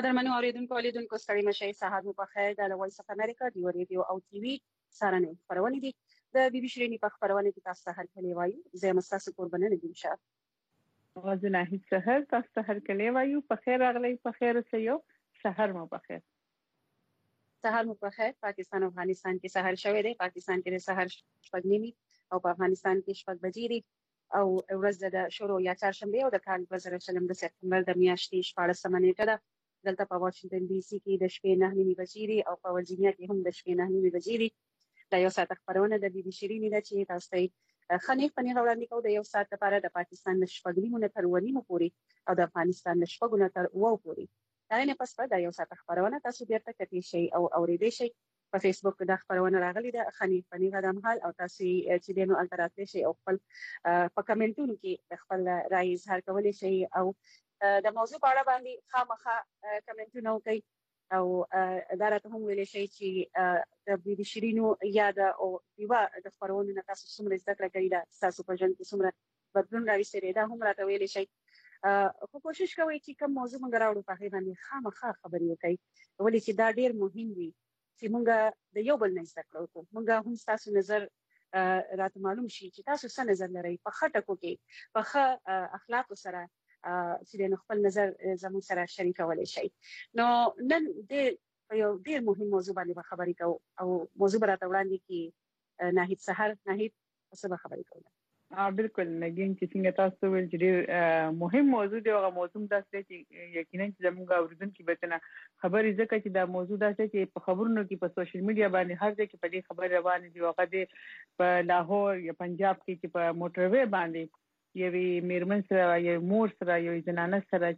قدرمنو اوریدونکو لیدونکو ستړي مشئ سهار مو په خیر د وایس اف امریکا دی ریډیو او ټي وي سارنې خبرونه دي د بي بي شيرینی په خبرونه کې تاسو ته هر کلی وایو زه مستاسو قربانه دي انشاء غزنه هیڅ سحر تاسو ته هر کلی وایو په خیر اغلی په خیر سيو سحر مو په خیر سهار مو په خیر پاکستان او افغانستان کې سحر شوه دی پاکستان کې سحر شپږ نیمه او په افغانستان کې شپږ بجې دي او ورځ د شروع یا چهارشنبه او د کال 2020 د سپتمبر د میاشتې 14 نیټه ده دلته په واشنگټن ډي سي کې د شپې 9:30 بجې دي او په ورجینیا کې هم د شپې 9:30 بجې دي دا یو ساعت خبرونه د بي بي شيرینی د چې تاسو ته خنیف پنیر وړاندې کوو د یو ساعت لپاره د پاکستان د شپږ تر 9:30 پورې او د افغانستان د شپږ تر 9 پورې دا نه پس په دا یو ساعت خبرونه تاسو بیرته کتئ شي او اوریدئ شي په فیسبوک د خبرونه راغلي د خنیف پنیر د مهال او تاسو چې دینو التراتلی شي او خپل په کمنټونو کې خپل رائے اظهار کولای شي او د موضوع په اړه باندې خامخا کمنټونه وکړي او دا راته هم ویل شي چې د بي بي شيرینو یا د او دیوا د خبرونو نه تاسو څومره زده کړه کړئ دا تاسو په ژوند کې څومره بدلون راوستي دا هم راته ویل شي خو کوشش کوئ چې کوم موضوع موږ راوړو په هغه باندې خامخا خبرې وکړي ولې چې دا ډیر مهم وي چې موږ د یو بل نه زده کړو موږ هم تاسو نظر راته معلوم شي چې تاسو څه نظر لرئ په خټکو کې په ښه اخلاق سره چې خپل نظر زموږ سره شریکولای شي نو نن د یو ډیر مهم موضوع باندې خبرې کوو او موضوع راته وړاندې کی ناهید سحر ناهید څه خبرې کوو بالکل نګین چې څنګه تاسو ویل چې مهم موضوع دی هغه موضوع داسې چې یقینا چې زموږ اوریدونکو به کنه خبرې ځکه چې دا موضوع داسې چې په خبرونو کې په سوشل میډیا باندې هر ځای کې په دې خبر روان دي هغه د په لاهور یا پنجاب کې چې په موټروي باندې یوې میرمن سره یو مور سره یو زنانه سره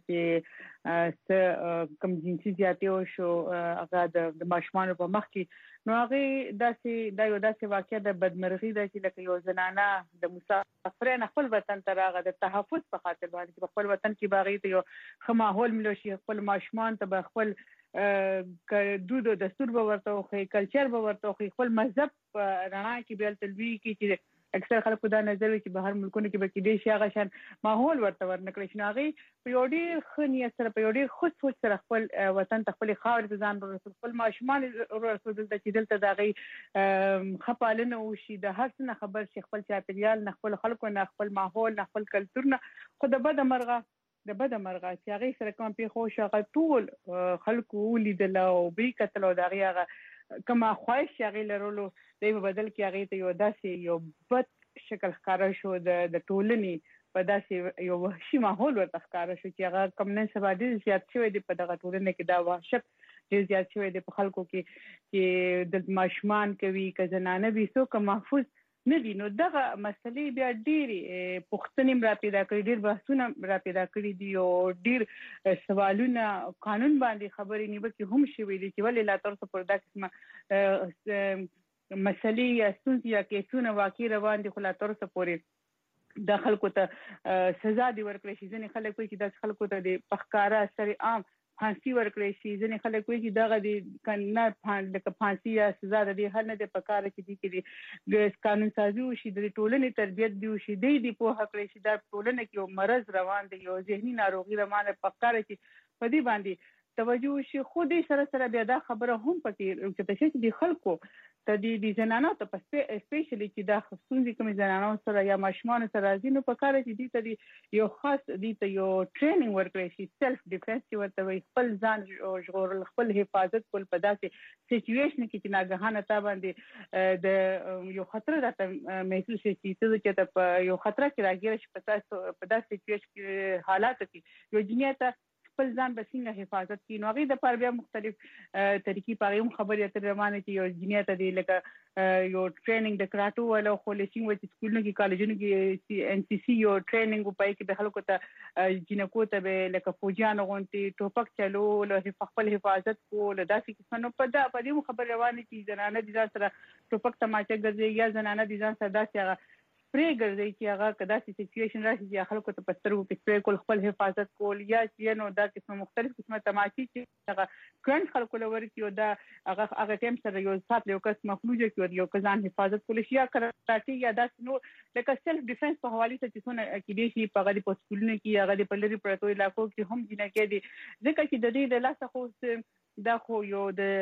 چې کم جنسي زیاتې او شو هغه د ماشومان په مخ کې نو هغه داسې واقعیا د بدمرغي د لکه یو زنانه د مسافرین خپل وطن ته راغله د تحفظ په خاطر باندې په خپل وطن کې باغی ته یو ښه ماحول ملو شي خپل ماشومان ته خپل دود او دستور به ورته خو کلچر به ورته خو خپل مذهب رڼا کې بیل تلوي کې چې اکثر خلکو دا نظر وي چې بهر ملکونو کې به کې دي شي هغه شان ماحول ورته ورنکړي شي هغه په یو ډیر ښه نیت سره په یو ډیر خود سوچ سره خپل وطن ته خپل خاور ته ځان ورسول خپل ماشومان ورسول د چې دلته دا غي خپالنه وشي د هر څه خبر شي خپل چاپیریال نه خپل خلکو نه خپل ماحول نه خپل کلچر نه خو د بد مرغه چې هغه سره کوم په خوش هغه ټول خلکو ولیدل او به کتل او دا هغه کما خواهش هغه لرلو د بدل کې هغه ته یو داسې یو بد شکل ښکارا شو د ټولنې په داسې یو وحشي ماحول ورته ښکارا شو چې هغه کم نه سبا دي زیات شوی دی په دغه ټولنه کې دا وحشت ډیر زیات شوی دی په خلکو کې چې د ماشومان کوي که زنانه وي څوک محفوظ نه دي نو دغه مسلې بیا ډېری پوښتنې را پیدا کړي ډېر بحثونه را پیدا کړي دي او ډېر سوالونه قانون باندې خبرې نیوکې هم شوي دي چې ولې لا تر اوسه پورې دا قسمه مسلې یا ستونزې یا کیسونه واقع روان دي خو لا تر اوسه پورې د خلکو ته سزا دی ورکړي شي ځینې خلک وایي چې د خلکو ته د پخکارا سره عام پھانسی ورکړي شي ځینې خلک وایي چې دغه د کنه لکه پھانسی یا سزا د دې حل نه د پکاره کې د قانون سازي وشي د ټولنې تربيت دی وشي د په حق لري چې د ټولنې کې یو مرض روان دی یو ذهني ناروغي روانه پکاره چې په دې باندې توجه شي خو دې سره سره بیا دا خبره هم پکې چې د خلکو ته د زنانو ته سپیشلی چې دا خصوصي کوم زنانو سره یا ماشومان سره راځي نو په کار چې دي ته یو خاص دي ته یو ټریننګ ورکړي شي سلف ډیفنس چې ورته وي خپل ځان ژغورل خپل حفاظت کول په داسې سچويشن کې چې ناګهانه تا باندې د یو خطر راته محسوس شي چې ته په یو خطر کې راګیر شي په داسې سچويشن کې حالات کې یو جنیت خپل ځان به څنګه حفاظت کړي نو هغه د پر بیا مختلف طریقې په هم خبرې اترې روانه چې یو جنیت دی لکه یو ټریننګ د کراټو ولا خو لیسینګ و چې سکولونو کې کالجونو کې ان سی سی یو ټریننګ په کې به خلکو ته جنکو ته به لکه فوجان غونټي ټوپک چلو له خپل حفاظت کول داسې کسانو په دې خبر روانه چې زنانه دي ځان سره ټوپک تماچه ګرځي یا زنانه دي ځان سره داسې سپری ګرځي چې هغه کدا چې سچويشن راشي چې خلکو ته پسترو کې سپری کول خپل حفاظت کول یا چې نو دا قسمه مختلف قسمه تماشي چې هغه کرنټ خلکو لور کې او دا هغه ټیم سره یو سات له کس مخلوجه کې یو کزان حفاظت کول شي یا کراټي یا دا نو لکه سیلف ډیفنس په حواله ته چې څونه کې دي شي په غدي په سکولونو کې هغه په لري پرتو علاقو کې هم جنہ کې دي ځکه چې د دې د لاسه خو دا خو یو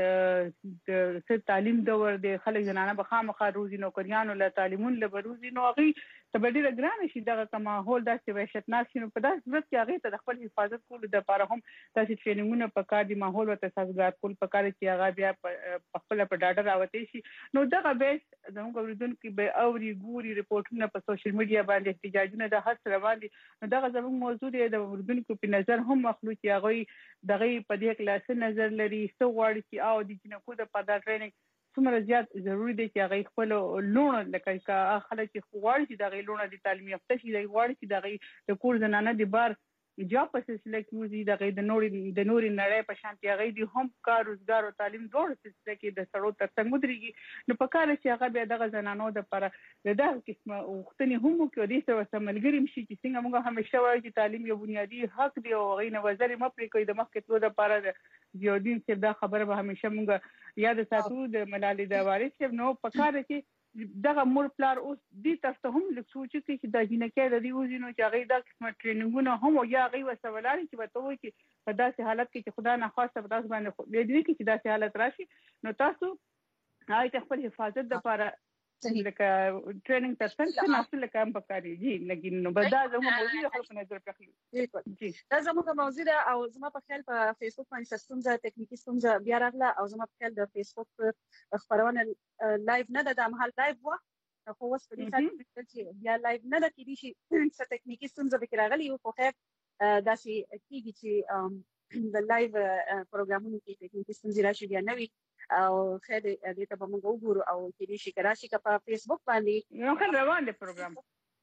د تعلیم دور د خلک زنانه به خامخا روزي نوکریانو له تعلیمون له بروزي نو هغه تبدیل ګران شي دغه کما هول داسې وحشتناک شي نو په داسې صورت کې هغه ته د خپل حفاظت کولو د لپاره هم داسې ټریننګونه په کار دي ماحول او تسهیلات کول په کار چې هغه بیا په خپل په ډاډه راوتی شي نو دغه بیس زموږ اوریدونکو به اوري ګوري ریپورتونه په سوشل میډیا باندې احتجاجونه د هڅ روان دي نو دغه زموږ موضوع دی د اوریدونکو په نظر هم مخلوق هغه دغه په دې کلاس نظر لري څو غواړي چې او د جنکو د پادا ټریننګ څومره زیات ضروری دی چې هغه خپل لونه لکه خلک چې غواړي چې دغه لونه د تعلیم یافته شي د غواړي چې دغه د کور زنانه د بار جاب په سلسله کې وزي د نوري نړۍ په شان کې هغه د هم کار روزګار او تعلیم دوه سلسله کې د سړو ترڅنګ مدريږي نو په کار چې هغه بیا دغه زنانو د لپاره د دغه قسمه وختنی هم کې د سره ملګری مشي چې څنګه موږ همیشه وایو چې تعلیم یو بنیادی حق دی او غي نظر مپرې کوي د مخکې تلو لپاره زیادین چې دا خبره به همیشه موږ یاد ساتو د ملالۍ د وارث نو په کار کې دغه مور پلار اوس دې تاسو هم لږ سوچ وکړئ چې د جنکې د دې وزینو چې هغه د قسمه ټریننګونه هم یا هغه وسولاري چې وته وي چې په داسې حالت کې چې خدا نه خواسته په تاسو باندې دې کې چې داسې حالت راشي نو تاسو هغه خپل حفاظت لپاره لکه ټریننګ ترڅنګ ناسو لکه هم پکاري جی لګین نو بدا زموږ موضوع خلک په نظر کې بالکل جی دا زموږ موضوع ده او زما په خیال په فیسبوک باندې ستونزه ټکنیکی ستونزه بیا راغله او زما په خیال د فیسبوک خبرونه لایو نه ده د محل لایو و خو اوس په دې سات چې بیا لایو نه ده کېدی شي څه ټکنیکی ستونزه به راغلی او په خیر داسې کېږي چې د لایو پروګرامونو کې ټکنیکی ستونزې راشي بیا نوي او خیر دې ته به موږ وګورو او کېدی شي کراشي که په فیسبوک باندې نو خل روان دی پروګرام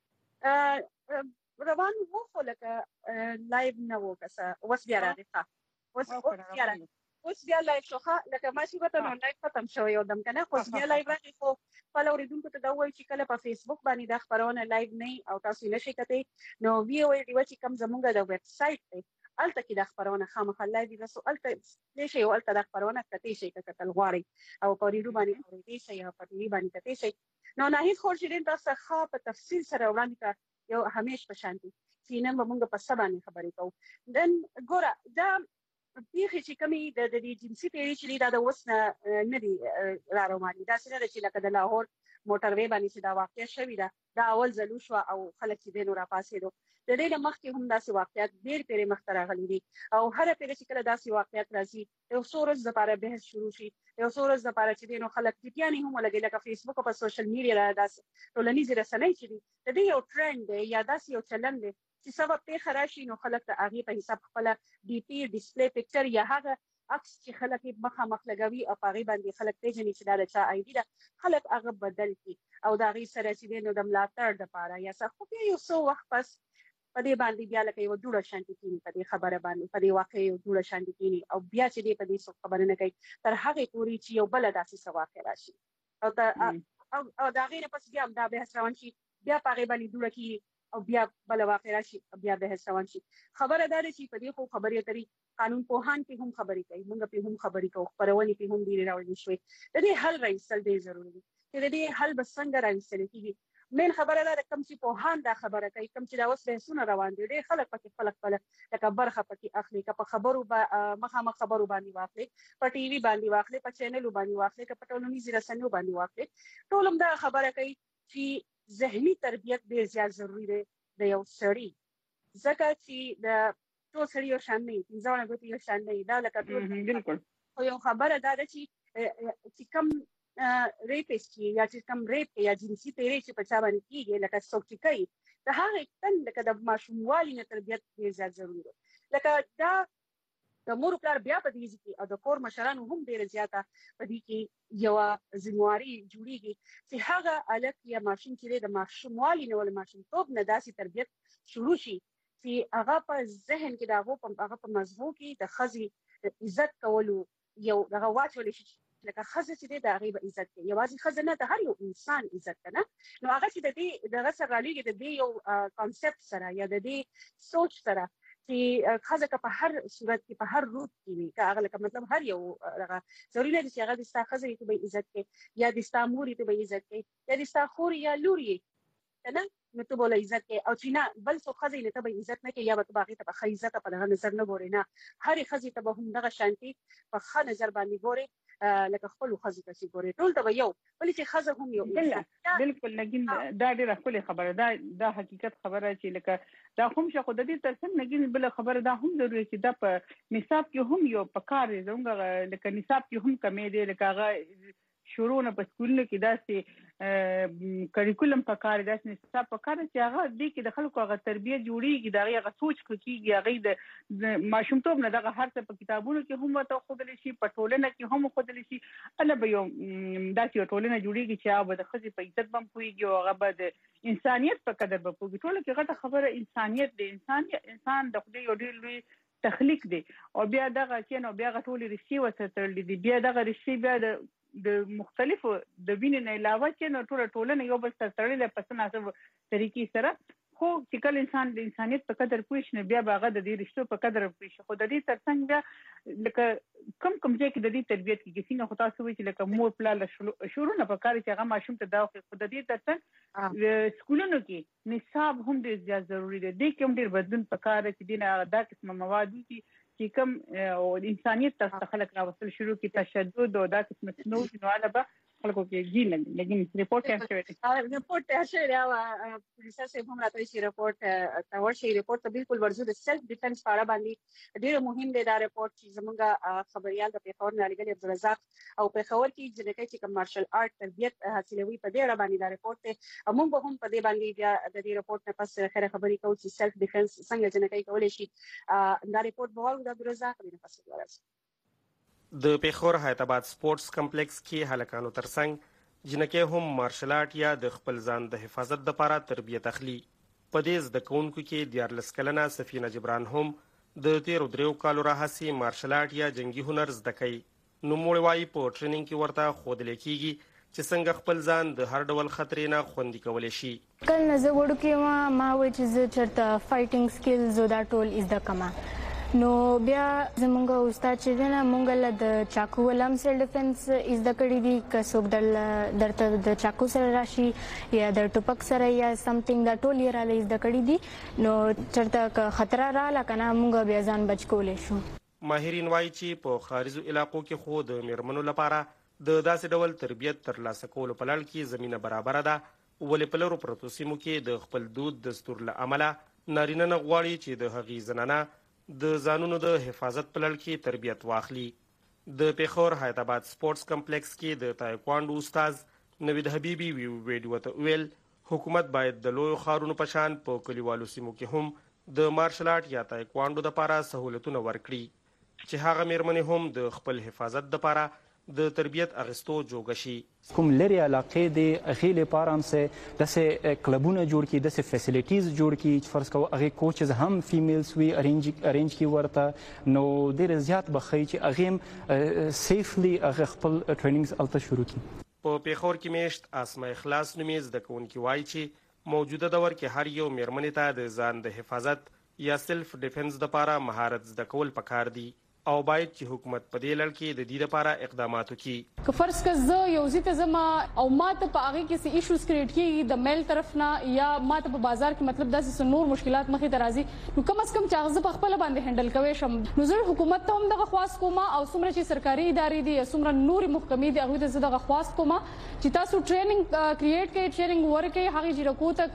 روان وو خو لکه لایو نه وو کسه اوس بیا راځي اوس بیا لایو شوخه لکه ماشي وته نو لایو ختم شوی یو دم کنه خو بیا لایو راځي خو خپل اوریدونکو ته دا وایي چې کله په فیسبوک باندې دا خبرونه لایو نه او تاسو نشئ کته نو ویو دی چې کوم زمونږ د ویب سټ دی الته کې د خبرونه خامخا لایو دي سو الته نشي او الته د خبرونه کته شي کتل غواړي او په ریډیو باندې اورېدي شي او په ټي وي باندې کته شي نو نه هیڅ خورشیدین تاسو ښه په تفصیل سره وړاندې یو همیش په شانتي چې نن موږ په سبانه خبرې کوو دن ګوره دا پیخي چې کمی د جنسي پیری چې دا د وسنه نه دی را رواني دا څنګه چې لکه د لاهور موټر وی باندې چې دا واقع شوی دا اول ځلو شو او خلک چې دینو را پاسې دو د دې مخکې هم داسې واقعیت ډېر پیری مخ ته راغلي دي او هر پیری چې کله داسې واقعیت راځي یو سورز لپاره بحث شروع شي یو سورز لپاره چې دینو خلک چې هم ولګي لکه فیسبوک او په سوشل میډیا را داسې ټولنیزې رسنۍ چې دي د دې یو ټرند دی یا داسې یو چلن دی چې سبب پیښه راشي نو خلک ته هغه په حساب خپل ډي پی ډیسپلی پکچر یا هغه عکس چې خلک مخامخ لګوي او هغه باندې خلک پیژني چې دا د چا آی ډي ده خلک هغه بدل کی او دا غي سره چې نو د ملاتړ د پاره یا څه خو یو څو وخت پس په دې باندې بیا لکه یو ډوړه شانتي کینی په دې خبره باندې په دې واقع یو ډوړه شانتي کینی او بیا چې دې په دې څه خبره نه کوي تر هغه پوری چې یو بل داسې سواقع راشي او دا غي نه پس بیا دا به روان شي بیا په هغه باندې ډوړه کی او بیا بل واقع راشي بیا به روان شي خبره ده چې په دې خو خبرې اترې قانون پوهان په هم خبرې کوي موږ په هم خبرې کوو خبرونه په هم دی راوړل شوی د دې حل راځل ډېر ضروري دی چې د دې حل بسنګ راځل کیږي مین خبره ده کوم چې پوهان دا خبره کوي کوم چې دا اوس بحثونه روان دي ډېر خلک پکې خپل لکه برخه پکې اخلي که په خبرو مخامخ خبرو باندې واخلي په ټي وي باندې واخلي په چینلو باندې واخلي که په ټولنیزو رسنیو باندې واخلي ټول هم دا خبره کوي چې ذهني تربیت ډېر زیات ضروری دی د یو سړي ځکه چې د ټول سړي یو شان نه دي ځوان غوتی یو شان نه دا لکه بالکل خو یو خبره ده چې کم ریپیسټ یا چې کم ریپ یا جنسي پیری چې په چا باندې کیږي لکه څوک چې کوي د هغه تن لکه د ماشوموالي نه تربیت ډېر زیات ضروري ده لکه دا د مور پلار بیا په دې کې او د کور مشرانو هم ډېر زیاته په دې کې یو ذمہواری جوړیږي چې هغه الک یا ماشوم چې د ماشوموالي نه ول ماشومتوب نه داسې تربیت شروع شي چې هغه په ذهن کې دا هغه په مزغو کې د خزي عزت کولو یو دغه واچول شي لکه ښځه چې دی د هغې به عزت کوي، یوازې ښځه نه، د هر یو انسان عزت ده نه. نو هغه چې د دې دغه سره رالیږي د دې یو کانسپټ سره یا د دې سوچ سره چې ښځه که په هر صورت کې په هر روپ کې وي، که هغه لکه مطلب هر یو هغه ضروري نه دي چې هغه د ستا ښځه یې ته به عزت کوي یا د ستا مور یې ته به عزت کوي یا د ستا خور یا لور یې نه، نو ته به عزت کوي. او چې نه بل څوک ښځه یې ته به عزت نه کوي یا به ته هغې ته به ښه عزت په دغه نظر نه ګورې، نه، هرې ښځې ته به هم دغه شانتي په ښه نظر باندې ګورې لکه خپلو ښځو ته چې ګورې، ټول ته به یو، ولې چې ښځه هم یو انسان. بالکل نګین دا ډېره ښکلې خبره دا حقیقت خبره چې لکه دا هم شه خو د دې ترڅنګ نګین بل خبره دا هم ضروري چې دا په نصاب کې هم یو پکار دی زموږ لکه نصاب کې هم کمې دی لکه هغه شروع نه په سکولونو کې داسې کریکولم پکار دی داسې نصاب پکار دی چې هغه دې کې د خلکو هغه تربیه جوړیږي د هغې هغه سوچ کېږي هغې د ماشومتوب نه دغه هر څه په کتابونو کې هم ورته ښودلی شي په ټولنه کې هم ښودلی شي هله به یو داسې یو ټولنه جوړیږي چې هغه به د ښځې په عزت به هم پوهېږي او هغه به د انسانیت په قدر به پوهېږي. ټوله کې غټه خبره انسانیت دی. انسان د خدای یو ډېر لوی تخلیق دی او بیا دغه چې نو بیا ټولې رشتې ورسره تړلې دي، بیا دغه رشتې بیا د مختلفو د وینې نه علاوه چې نو ټوله یو بل سره تړلې په څه ناسب طریقې سره، خو چې کله انسان د انسانیت په قدر پوه شي نو بیا به هغه د دې رشتو په قدر پوه شي. خو د دې ترڅنګ بیا لکه کم ځای کې د دې تربیت کېږي څنګه خو تاسو وایي چې لکه مور پلار له شروع نه پکار چې هغه ماشوم ته دا وښيي، خو د دې ترڅنګ سکولونو کې نصاب هم ډېر زیات ضروري دی. دې کې هم ډېر بدلون پکار دی چې دې نه دا قسمه مواد وي چې کوم انسانیت ته خلک راوستل شروع کړي، تشدد او دا قسمه نو هغه به خلکو کې ګیل لګین ریپورت تیار شوی دی. ریپورت تیار شوی دی او پولیسو صاحب هم راته چې ریپورت ته ورشي. ریپورت ته بالکل ورځو د سیلف ډیفنس په اړه باندې ډېر مهم دی دا ریپورت چې زموږ خبريال د پیښور نه لګل عبدالرزاق او پیښور کې جنکۍ چې کوم مارشل آرټ تربیت حاصلوي په دې اړه باندې دا ریپورت ته موږ به هم په دې باندې بیا د دې ریپورت نه پس خیره خبرې کوو چې سیلف ډیفنس څنګه جنکۍ کولای شي. دا ریپورت به ورو د عبدالرزاق نه پس ورسي. د پیښور حیات آباد سپورتس کمپلیکس کې هلکانو ترڅنګ جنکۍ هم مارشل آرټ یا د خپل ځان د حفاظت لپاره تربیت اخلي. په دې زده کوونکو کې 14 کلنه سفینه جبران هم د 13 کالو راهیسې مارشل آرټ یا جنگي هنر زده کوي. نوموړی وایي په ټریننګ کې ورته ښودل کېږي چې څنګه خپل ځان د هر ډول خطرې نه خوندي کولی شي. کله زه وړوکې ما وایي چې زه چېرته فایټینګ سکلز دا ټول زده کړم، نو بیا زمونږ استاد چې دی نه مونږ له د چاقو ولم سیلف ډیفنس زده کړي دي، که څوک درته د چاقو سره راشي یا د ټوپک سره یا سمثینګ دا ټول یې راله زده کړي دي، نو چېرته که خطره راغله که نه مونږ بیا ځان بچ کولی شو. ماهرین وایي چې په خارجو علاقو کې خو د میرمنو لپاره د داسې ډول تربیت ترلاسه کولو په لړ کې زمینه برابره ده، ولې په لرو پرتو سیمو کې د خپل دود دستور له امله نارینه نه غواړي چې د هغې زنانه د ځانونو د حفاظت په لړ کې تربیت واخلي. د پیښور حیات آباد سپورتس کمپلیکس کې د تایکوانډو استاز نوید حبیبي ویډیو ته ویل حکومت باید د لویو ښارونو په شان په کلیوالو سیمو کې هم د مارشل آرټ یا تایکوانډو دپاره سهولتونه ورکړي چې هغه میرمنې هم د خپل حفاظت دپاره د تربیت اغستو جوګه شي. کوم لري علاقې د هغې لپاره هم څه داسې کلبونه جوړ کړي، داسې فیسیلیټیز جوړ کړي چې فرض کوو هغې کوچز هم فیمیلز وي ارینج کړي ورته، نو ډېر زیات به ښایي چې هغې هم سیفلی هغه خپل ټریننګز هلته شروع کړي. په پیښور کې میشت اسماء اخلاص نومې زده کوونکي وایي چې موجوده دور کې هر یو میرمنې ته د ځان د حفاظت یا سیلف ډیفنس دپاره مهارت زده کول پکار دي او باید چې حکومت په دې لړ کې د دې لپاره اقدامات وکړي. که فرض که زه یو ځای ته ځم او ما ته په هغې کې څه ایشوز کریټ کېږي د میل طرف نه یا ما ته په بازار کې مطلب داسې څه نور مشکلات مخې ته راځي، نو کم از کم چې هغه زه په خپله باندې هینډل کوی شم، نو زه حکومت ته هم دغه خواست کوم او څومره چې سرکاري ادارې دي یا څومره نورې محکمې دي هغوی ته زه دغه خواست کوم چې تاسو ټریننګ کریټ کړئ، ټریننګ ورکړئ هغې جنکو ته،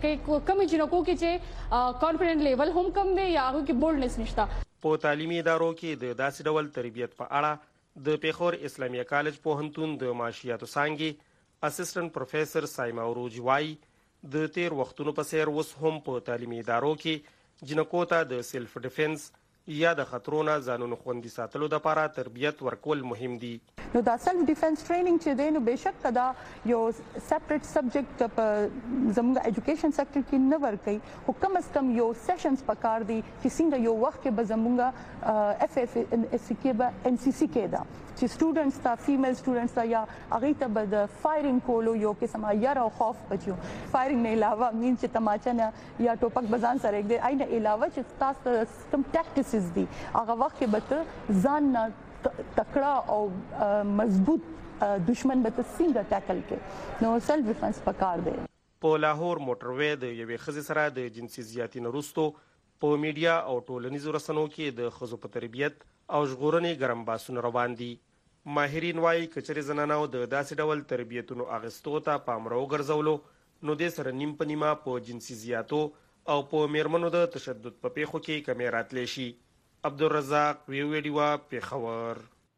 کمې جنکو کې چې کانفیډنټ لیول هم کم دی یا هغوی کې بولډنس نشته. په تعلیمي ادارو کې د داسې ډول تربیت په اړه د پیښور اسلامیه کالج پوهنتون د معاشیاتو څانګې اسسټنټ پروفیسر سایما عروج وایي د تیر وختونو په څیر اوس هم په تعلیمي ادارو کې جنکو ته د سیلف ډیفنس یا د خطرونو ځانونو خوندي ساتلو لپاره تربیت ورکول مهم دي. نو دا سلف ډیفنس ټریننګ چې دی نو بهشک دا یو سپریټ سبجیکټ په زموږ ایجوکیشن سېکټر کې نه ورکوي، خو کم از کم یو سیشنز پکار دي چې څنګه یو وخت کې به زموږ اف اف اس کې به ان سی سی کې دا چې سټوډنټس تا فیمیل سټوډنټس تا یا هغه ته به د فایرینګ کولو یو قسم یار او خوف بچو فایرینګ نه علاوه مين چې تماچا نه یا ټوپک بزان سره یک دی اینه علاوه چې تاسو سم ټیکټیکس دي هغه وخت کې به ځان تکړه او مضبوط دشمن به څنګه ټاکل کې نو سیلف ډیفنس پکار دی. په لاهور موټروي د یوې ښځې سره د جنسي زیاتي نه وروسته په میډیا او ټولنیزو رسنیو کې د ښځو په تربیت او ژغورنې ګرم بحثونه روان دي. ماهرین وایي که چېرې زنانو د داسې ډول تربیتونو اخیستو ته پام راوګرځولو نو دې سره نیم په نیمه په جنسي زیاتو او په میرمنو د تشدد په پیښو کې کمی راتلی شي. عبدالرزاق ویویډیوا پېښور.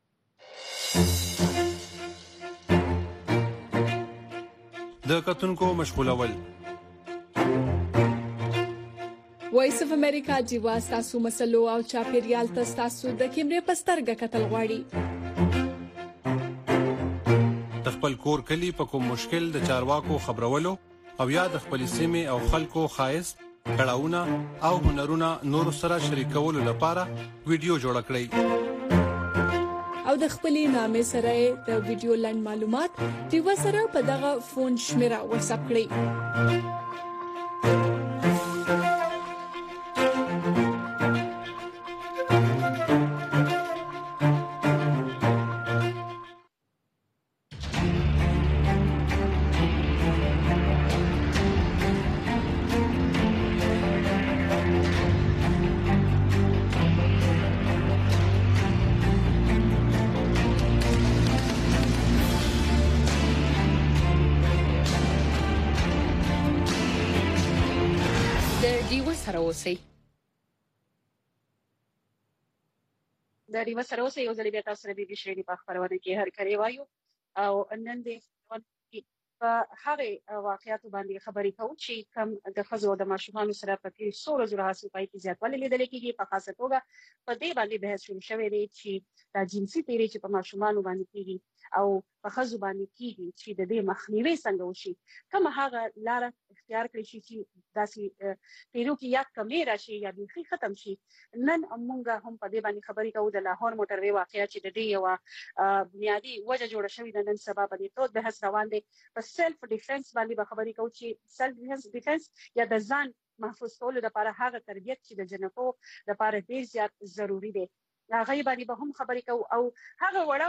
د کتونکو مشغولول وایس اف امریکا جیوا تاسو مسلو او چاپیریال تاسو د کیمرې پسترګه کتل غواړي. د خپل کور کلی په کوم مشکل د چارواکو خبرولو او یا د خپل سیمه او خلکو خایست کړهونه او هنرونه نور سره شریکولو لپاره ویډیو جوړ کړئ او د خپلې نامې سره د ویډیو لاند معلومات دیو سره په دغه فون شمیره واتس اپ کړئ. د ریو سره اوسه یو ځل بیا تاسو سره د شریدي په خبرونه کې هر کړي وایو او نن د په هغه واقعیت باندې خبرې کوو چې کوم د خزو د ماشومان سره په کې سور زره حاصل پای کې زیاتوالی لیدل کېږي. په خاصه توګه په دې باندې بحث شوی دی چې د جنسي تیری چې په ماشومان باندې کېږي او په خزو باندې کېږي چې د دې مخنیوي څنګه وشي، کوم هغه لار اختیار کړی شي چې داسې تیرو کې یا کمی راشي یا بيخي ختم شي. نن موږ هم په دې باندې خبرې کوو. د لاهور موټروي واقعیت چې د دې یو بنیادی وجه جوړه شوې ده نن سبا باندې ټول بحث روان دی. په سیلف ډیفنس باندې به خبرې کوو چې سیلف ډیفنس یا د ځان محفوظ کولو لپاره هغه تربیت چې د جنکو لپاره ډیر زیات ضروری دی. هغه باندې به هم خبرې کوو او هغه وړه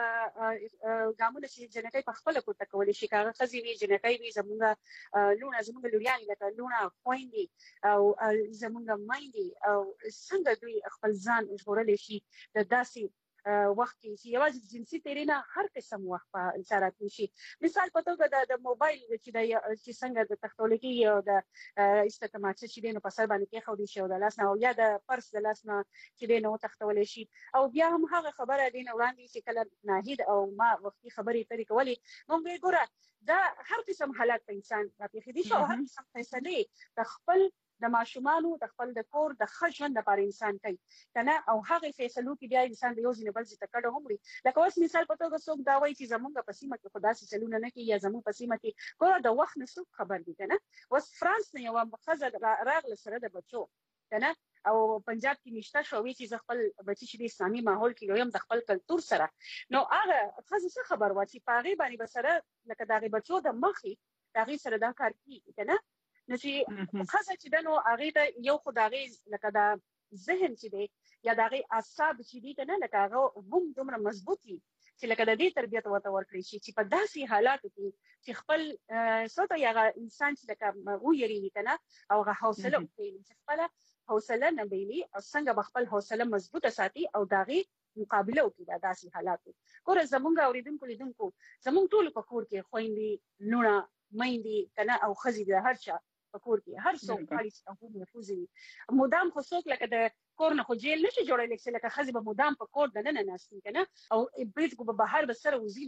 ګامونه چې جنکۍ په خپل پورته کولې شي. هغه خزي وی جنکۍ وی زمونږ زمونږ لوريان لکه لونه خويندې او زمونږ مایندې او څنګه دوی خپل ځان ژغورلی شي د داسې وخت کې چې یوازې جنسي تیری نه هر قسم وخت په اشاره شي. مثال په توګه د موبایل چې څنګه د تختولګي او د استکماچ چې دینو په سر باندې کې خو دي شو د لاس نه او یا د پرس د لاس نه چې دینو تختول شي. او بیا هم هغه خبره دین وړاندې چې کله ناهید او ما وختي خبرې پرې کولې موږ ګوره دا هر قسم حالات په انسان راپېښې دي او هر قسم فیصله د خپل د ماشومانو د خپل د کور د خژوند لپاره انسان کوي کنه او هغه فیصلو کې بیا انسان د یو ځینې بل ځای ته کډه هم لري. لکه اوس مثال په توګه څوک دا وایي چې زمونږ په سیمه کې خدا سي چلونه نه کوي یا زمونږ په سیمه کې ګوره د وخت نه څوک خبر دي کنه. اوس فرانس نه یو مخزه راغله سره د بچو کنه او پنجاب کې نشته شو وی چې خپل بچی چې د اسلامي ماحول کې یو د خپل کلچر سره نو هغه خزه خبر واچي پاغي باندې بسره لکه داغه بچو د مخې داغه سره دا کار کوي کنه. نو چې خاصه چې دنو هغه ته یو خدای لکه دا ذهن چې دی یا دغه اعصاب چې دي کنه لکه هغه هم دومره مضبوطي چې لکه د دې تربیت ورکړي شي چې په داسې حالاتو کې چې خپل سوته یا انسان چې لکه ویری کنه او هغه حوصله کوي چې خپل حوصله نه ویلي او څنګه خپل حوصله مضبوطه ساتي او دغه مقابله وکړي د داسې حالاتو. ګوره زمونږ اوریدونکو لیدونکو زمونږ ټول په کور کې خويندې لونه مېندې کنه او خزي د هر چا په کور کې هر څوک خالص او محفوظي مدام خو څوک لکه د کور نه خو جیل نشي جوړېدل چې لکه خزي به مدام په کور د نه ناستي کنه او بیت کو به بهر به سره وزینه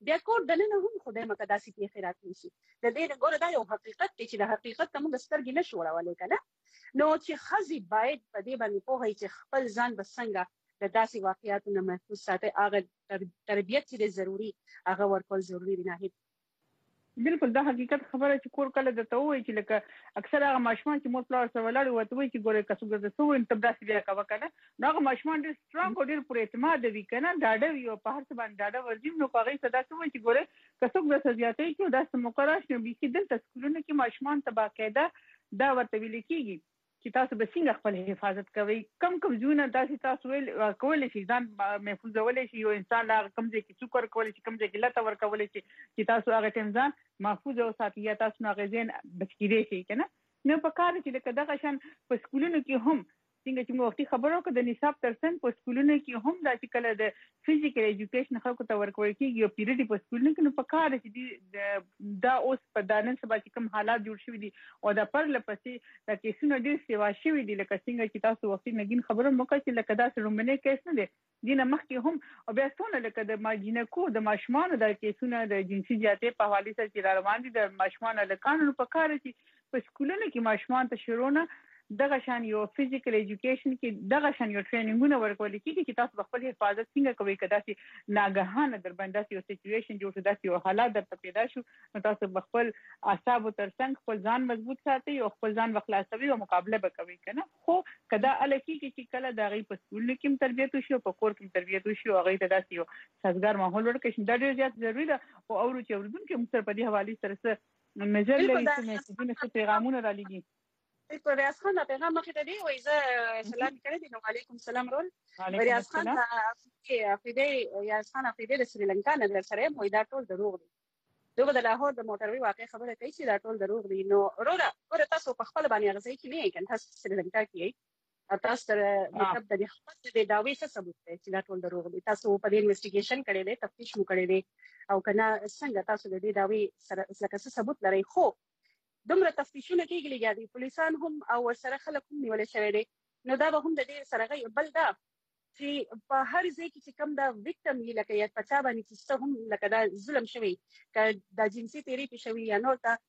بیا کور دننه هم خدای مکه داسې پیښې راتلی شي. د دې ګوره دا یو حقیقت دی چې د حقیقت ته موږ سترګې نشو وړولی که نه. نو چې ښځې باید په دې باندې پوه وي چې خپل ځان به څنګه د داسې واقعیاتو نه محفوظ ساتي. هغه تربیت چې دی ضروري هغه ورکول ضروري دی. ناهید بالکل دا حقیقت خبره چې کور کله درته وایي چې لکه اکثر هغه ماشومان چې مور پلار سره ولاړ ورته وایي چې ګورې که څوک درته څه وایي ته داسې بیا کوه که نه، نو هغه ماشومان ډېر سټرانګ او ډېر پوره اعتماده وي که نه، ډاډه وي او په هر څه باندې ډاډه ورځي. نو په هغې ته داسې وایي چې ګورې که څوک درته زیاتی کړي داسې موقع راشي نو بیخي دلته سکولونو کې ماشومان ته باقاعده دا ورته ویل کېږي چې تاسو به څنګه خپل حفاظت کوئ، کم ځایونه داسې تاسو کولی شي ځان محفوظولی شي، یو انسان له هغه کم ځای کې څوک ورکولی شي، کم ځای کې لته ورکولی شي چې تاسو هغه ټایم ځان محفوظ وساتئ یا تاسو نو هغې ځای بچ کېدی شي که نه. نو په کار چې لکه دغه شان په سکولونو کې هم څنګه چې موږ وختي خبرو وکړو د نصاب ترڅنګ په سکولونو کې هم دا چې کله د فزیکل ایجوکیشن خلکو ته ورکول کېږي یو پیریډ په سکولونو کې، نو په کار چې دا اوس په دا نن سبا چې کوم حالات جوړ شوي دي او دا پرله پسې دا کیسونه ډېر سیوا شوي دي لکه څنګه چې تاسو وختي نګین خبرو مو کړه چې لکه داسې لومړنی کیس نه دی دې نه مخکې هم او بیا څونه لکه د جینکو د ماشومانو دا کیسونه د جنسي زیاتۍ په حوالې سره چې را روان دي د ماشومانو هلکانو، نو په کار چې په سکولونو کې ماشومان ته شروع نه دغه شان یو فزیکل ایجوکیشن کې دغه شان یو ټریننګونه ورکول کېږي چې تاسو خپل حفاظت څنګه کوئ. که داسې ناګهانه در باندې داسې یو سچویشن جوړ شو، داسې یو حالات درته پیدا شو، نو تاسو به خپل اعصابو ترڅنګ خپل ځان مضبوط ساتئ او خپل ځان به خلاصوي او مقابله به کوئ که نه. خو که دا هله کېږي چې کله د هغې په سکولونو کې هم تربیت وشي او په کور کې هم تربیت وشي او هغې ته داسې یو سازګار ماحول ورکړی شي، دا ډېر زیات ضروري ده. او اورو چې اورېدونکي موږ سره په دې حوالې سره څه نظر لري، څه میسیجونه، څه پیغامونه رالېږي. بالکل ریاض خان دا پیغام مخې ته دی وایي زه سلام کړی دی. نو وعلیکم السلام رول ریاض خان عقیدې د سریلنکا نه در سره یم وایي دا ټول دروغ دی. دوی د لاهور د موټروي واقع خبره کوي چې دا ټول دروغ دی. نو وروره تاسو په خپل باندې هغه ځای کې نه یئ که تاسو سریلنکا کې یئ او تاسو سره مطلب د خپل د دعوې څه ثبوت دی چې دا ټول دروغ دی؟ تاسو په دې انویسټیګیشن کړی دی، تفتیش مو کړی دی او که نه څنګه تاسو د دې دعوې سره لکه څه ثبوت لرئ؟ خو دومره تفتیشونه کېږي لګیا دي، پولیسان هم او ورسره خلک هم نیولی شوی دی. نو دا به هم د دې سره بل دا چې په هر ځای کې چې کوم دا ویکټم وي لکه یا په چا باندې چې څه هم لکه دا ظلم شوی که دا جنسي تیری پې شوي یا نور ته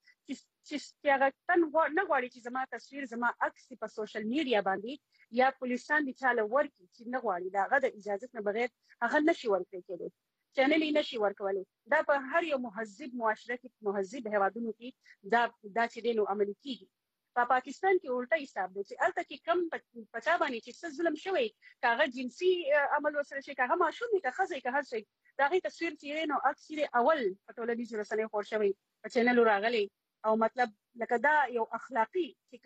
چې هغه تن نه غواړي چې زما تصویر زما عکس په سوشل میډیا باندې یا پولیسان دې چاله ورکړي چې نه غواړي د هغه د اجازت نه بغیر هغه نشي ورکړی کېدی، چینل یې نشي ورکولی. دا په هر یو مهذب معاشره کې مهذب هیوادونو کې دا چې دی نو عملي کېږي. په پاکستان کې الټا حساب دی چې هلته کې کم په چا باندې چې څه ظلم شوی که هغه جنسي عمل ورسره شي، که هغه ماشوم وي، که ښځه وي، که هر شی، د هغې تصویر چې دی نو عکس یې اول په ټولنیزو رسنیو خور شوی، په چینلو راغلی او مطلب لکه دا یو اخلاقي چې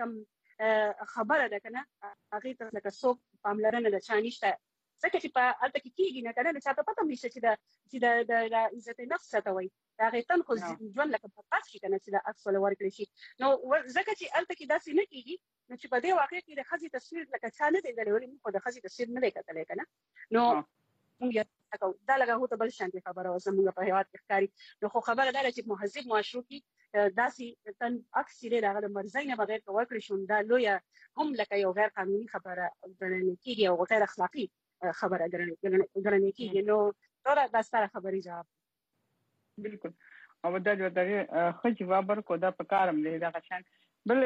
کوم خبره ده که نه هغې ته لکه څوک پاملرنه د چا نشته. ځکه چې په هلته کې کېږي نه که نه چاته پته هم نشته چې د عزت نفس څه ته وایي، د هغې تن خو ژوند لکه برباد شي که نه چې د عکس وله ورکړی شي. نو ځکه چې هلته کې داسې نه کېږي نو چې په دې واقع کې د ښځې تصویر لکه چا نه دی ځلی، ولې موږ خو د ښځې تصویر نه دی کتلی که نه. نو موږ یې کوو دا لکه هو ته بل شانتې خبره وه زموږ په هېواد کې ښکاري. نو خو خبره دا ده چې مهذب معاشرو کې داسې تن عکس چې دی د هغه د مرضۍ نه بغیر که ورکړی شو دا لویه هم لکه یو غیر قانوني خبره ګڼل کېږي او غیر اخلاقي خبره ګڼل کېږي. نو ټوله دا ستاره خبري جواب. بالکل او دا ښه جواب ورکړو، دا په کار هم دی دغه شان. بل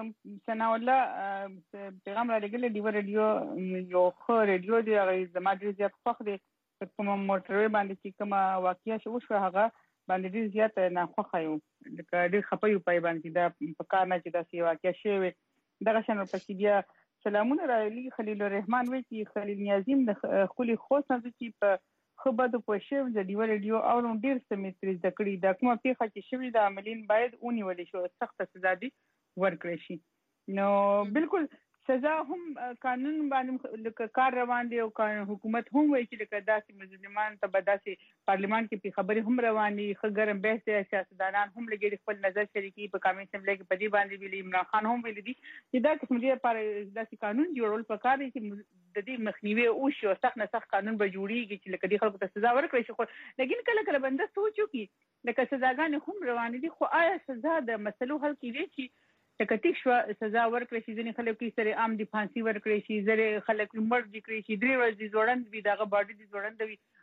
ثناء الله پیغام را لېږلی ډیوه ریډیو یو ښه ریډیو دی، هغه زما ډېر زیات خوښ دی. په کومه موټروي باندې چې کومه واقعه وشوه هغه باندې ډېر زیات ناخوښه یو، لکه ډېر خفه یو پای باندې چې دا په کار نه چې داسې واقعه شوې وي. دغه شان ورپسې بیا سلامونه راغلي خلیل الرحمن وایي چې خلیل نیازیم د ښکلي خوست نه چې په ښه بدو پوه شوی د ډیوه ریډیو اورم ډېر څه مې ترې زده کړي. دا کومه پېښه چې شوې د عاملین باید ونیولې شي او سخته سزا دې ورکړی شي. نو بالکل سزا هم قانون باندې لکه کار روان دی او حکومت هم وایي چې لکه داسې مظلومان ته به داسې پارلمان کې پې خبرې هم روان دي، ښه ګرم بحث دی، سیاستدانان هم لګېدي خپل نظر شریکي په قومي اسمبلۍ کې په دې باندې ویلي، عمران خان هم ویلي دي چې دا قسم دې لپاره داسې قانون جوړول پکار دی چې د دې مخنیوی وشي او سخت نه سخت قانون به جوړېږي چې لکه دې خلکو ته سزا ورکړی شي. خو لیکن کله کله بنده سوچ وکړي لکه سزاګانې هم روانې دي، خو آیا سزا د مسلو حل کېدی شي؟ لکه ټیک شوه سزا ورکړی شي، ځینې خلک کې سره عام دي پھانسي ورکړی شي، ځینې خلک مړ دي کړی شي، 3 ورځې ځوړند وي د هغه باډي دې ځوړنده وي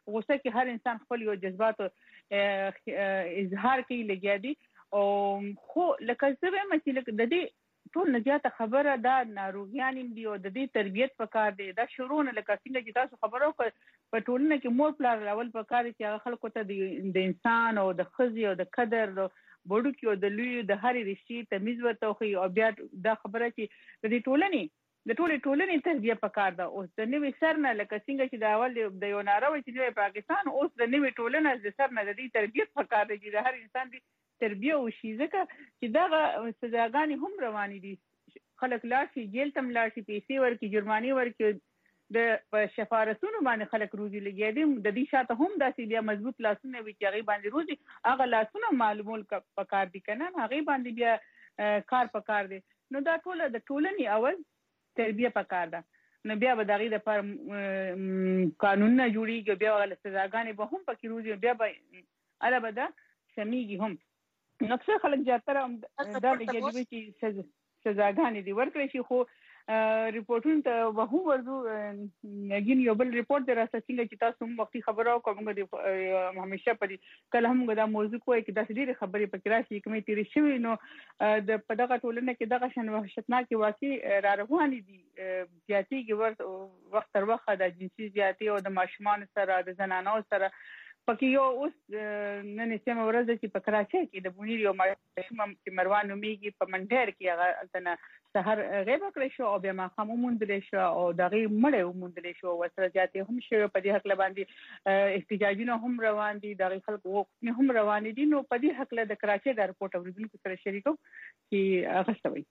غوسه کې هر انسان خپل یو جذبات اظهار کوي لګیا دي او خو لکه څه وایم چې د دې ټول نه زیاته خبره دا ناروغیان دي او د دې تربیت پکار دی دا شروع نه لکه څنګه چې تاسو خبرو په ټولنه کې مور پلار لاول پکار دي چې هغه خلکو ته د انسان او د ښځې او د قدر بوډو کې او د لوی د هرې رشتې تمیز ورته وښیي او بیا دا خبره چې د دې ټولنې تربیه پکار ده اوس د نوې سر نه لکه څنګه چې د اول د یو ناروغ چې د پاکستان اوس د نوې ټولنه د سر نه د دې تربیه پکار دی چې د هر انسان دی تربیه وشي ځکه چې دغه سزاګانې هم روانې دي خلک لاړ شي جیل ته لاړ شي پیسې ورکړي جرمانې ورکړي د شفارتونو باندې خلک روزي لګیا دي د دې شاته هم داسې بیا مضبوط لاسونه وي چې هغې باندې روزي هغه لاسونه معلومول پکار دي که نه هغې باندې بیا کار پکار دی نو دا ټوله د ټولنې اول تربیه پکار ده نو بیا به د هغې دپاره قانونونه جوړېږي بیا هغه سزاګانې به هم پکې روزي بیا به هله به دا سمیږي هم نو اکثر خلک زیاتره دا لګیا دي چې سزاګانې دي ورکړی شي خو ریپورټونو ته به هم ورځو نګین یو بل ریپورټ دی راسته څنګه چې تاسو هم وختي خبره وکړو موږ همیشه کله هم موږ دا موضوع کوی چې داسې ډېرې خبرې پکې راشي کومې تېرې شوي نو په دغه ټولنه کې دغه شان وحشتناکې واقعې را روانې دي زیاتېږي وخت تر وخته د جنسي زیاتې او د ماشومانو سره د زنانو سره پکې یو اوس نن سیمه ورځ چې په کراچۍ کې د بونیر یو ماشوم چې مروان نومیږي په منډیر کې هغه هلته سهار غیب کړی شو او بیا ماښام وموندلی شو او د هغې مړی وموندلی شو ورسره زیاتې هم شوې په دې هکله باندې احتجاجونه هم روان دي د هغې خلکو غوښتنې هم روانې دي نو په دې هکله د کراچۍ د رپورټ اورېدونکو سره شریکوم چې هغه څه وایي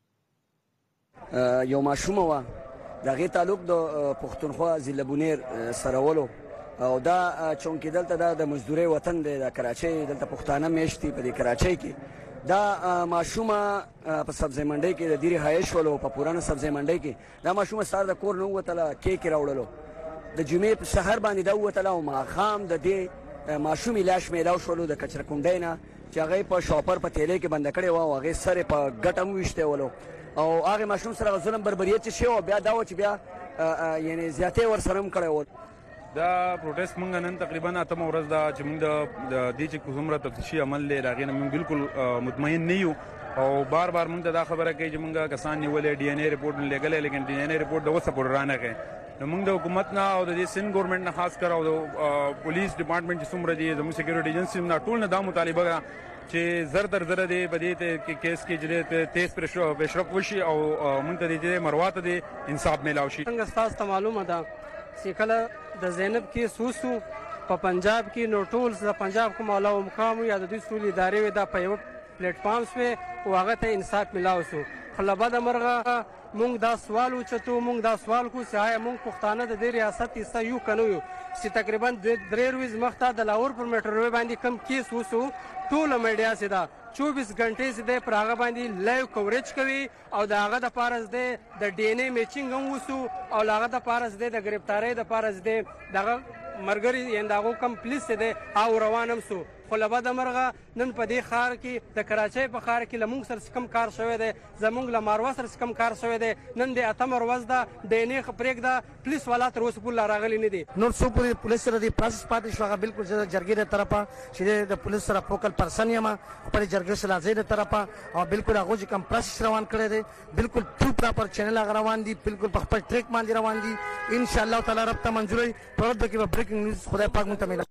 یو ماشومه وه د هغې تعلق د پښتونخوا ضلع بونیر سره ولو او دا چونکې دلته دا د مزدورۍ وطن دی د کراچۍ دلته پښتانه میشت دي په دې کراچۍ کې دا ماشومه په سبزۍ منډۍ کې د دې رهایش ولو په پورانه سبزۍ منډۍ کې دا ماشومه سهار د کور نه ووتله کیک یې راوړلو د جمعې په سهار باندې دا ووتله او ماښام د دې ماشومې لاش میلاو شولو د کچرکونډۍ نه چې هغه په شاپر په تیلې کې بنده کړې و او هغې سر یې په ګټه هم ویشتی ولو او هغې ماشوم سره ظلم بربریت چې شوی او بیا دا و چې بیا یعنې زیاتې ورسره هم کړی و دا پروټیسټ مونږ نن تقریبا اتمه ورځ ده چې مونږ د دې چې کومره تفتیشي عمل دی د هغې نه مونږ بالکل مطمئن نه یو او بار مونږ ته دا خبره کوي چې مونږ کسان نیولې ډي ان اے رپورټ نه لګلې لیکن ډي ان اے رپورټ د اوسه پورې رانه کوي نو مونږ د حکومت نه او د سند ګورنمنت نه خاص کر او د پولیس ډپارټمنټ چې څومره دي زموږ سکیورټي ایجنسی نه ټول نه دا مطالبه چې زر تر زر دی په دې کیس کې چې تیز پیشرفت وشي او مونږ ته دې مروات دي انصاف میلاو شي څنګه تاسو ته معلومه ده چې کله د زینب کیس وسو په پنجاب کې نو ټول د پنجاب کوم اعلی مقام یا د دوی سولې ادارې وې دا په یو پلیټ فارم شوې او هغه ته انصاف میلاو شو خو له بده مرغه مونږ دا سوال وچتو مونږ دا سوال کو چې آیا مونږ پښتانه د دې ریاست حصه یو که نه یو چې تقریبا 3 ورځې مخته د لاهور پر میټرووې باندې کم کیس وسو ټوله میډیا چې ده 24 غنټې چې دی پر هغه باندې لایو کوریج کوي او د هغه دپاره دی د ډي ان اے میچینګ هم وسو او له هغه دپاره دی د ګرفتارۍ دپاره دی دغه مرګري یعنې د هغو کم پولیس چې دی او روان هم سو خو له بده مرغه نن په دې ښار کې د کراچۍ په ښار کې له موږ سره چې کوم کار شوی دی زموږ له ماروه سره چې کوم کار شوی دی نن د اتمه ورځ ده ډي ان اے پرېږده پولیس والا تر اوسه پورې لا راغلي نه دي نور څو پورې پولیس سره د پروسس پاتې شو هغه بالکل زه د جرګې د طرفه چې د پولیس سره فوکل پرسن یم خپلې جرګې سلازۍ د طرفه او بالکل هغو چې کوم پروسس روان کړی دی بالکل ټرو پراپر چینل هغه روان دي بالکل په خپل ټریک باندې روان دي انشاءالله تعالی رب ته منظور وي په ورځ کې به بریکینګ نیوز خدای پاک مونږ ته میلاو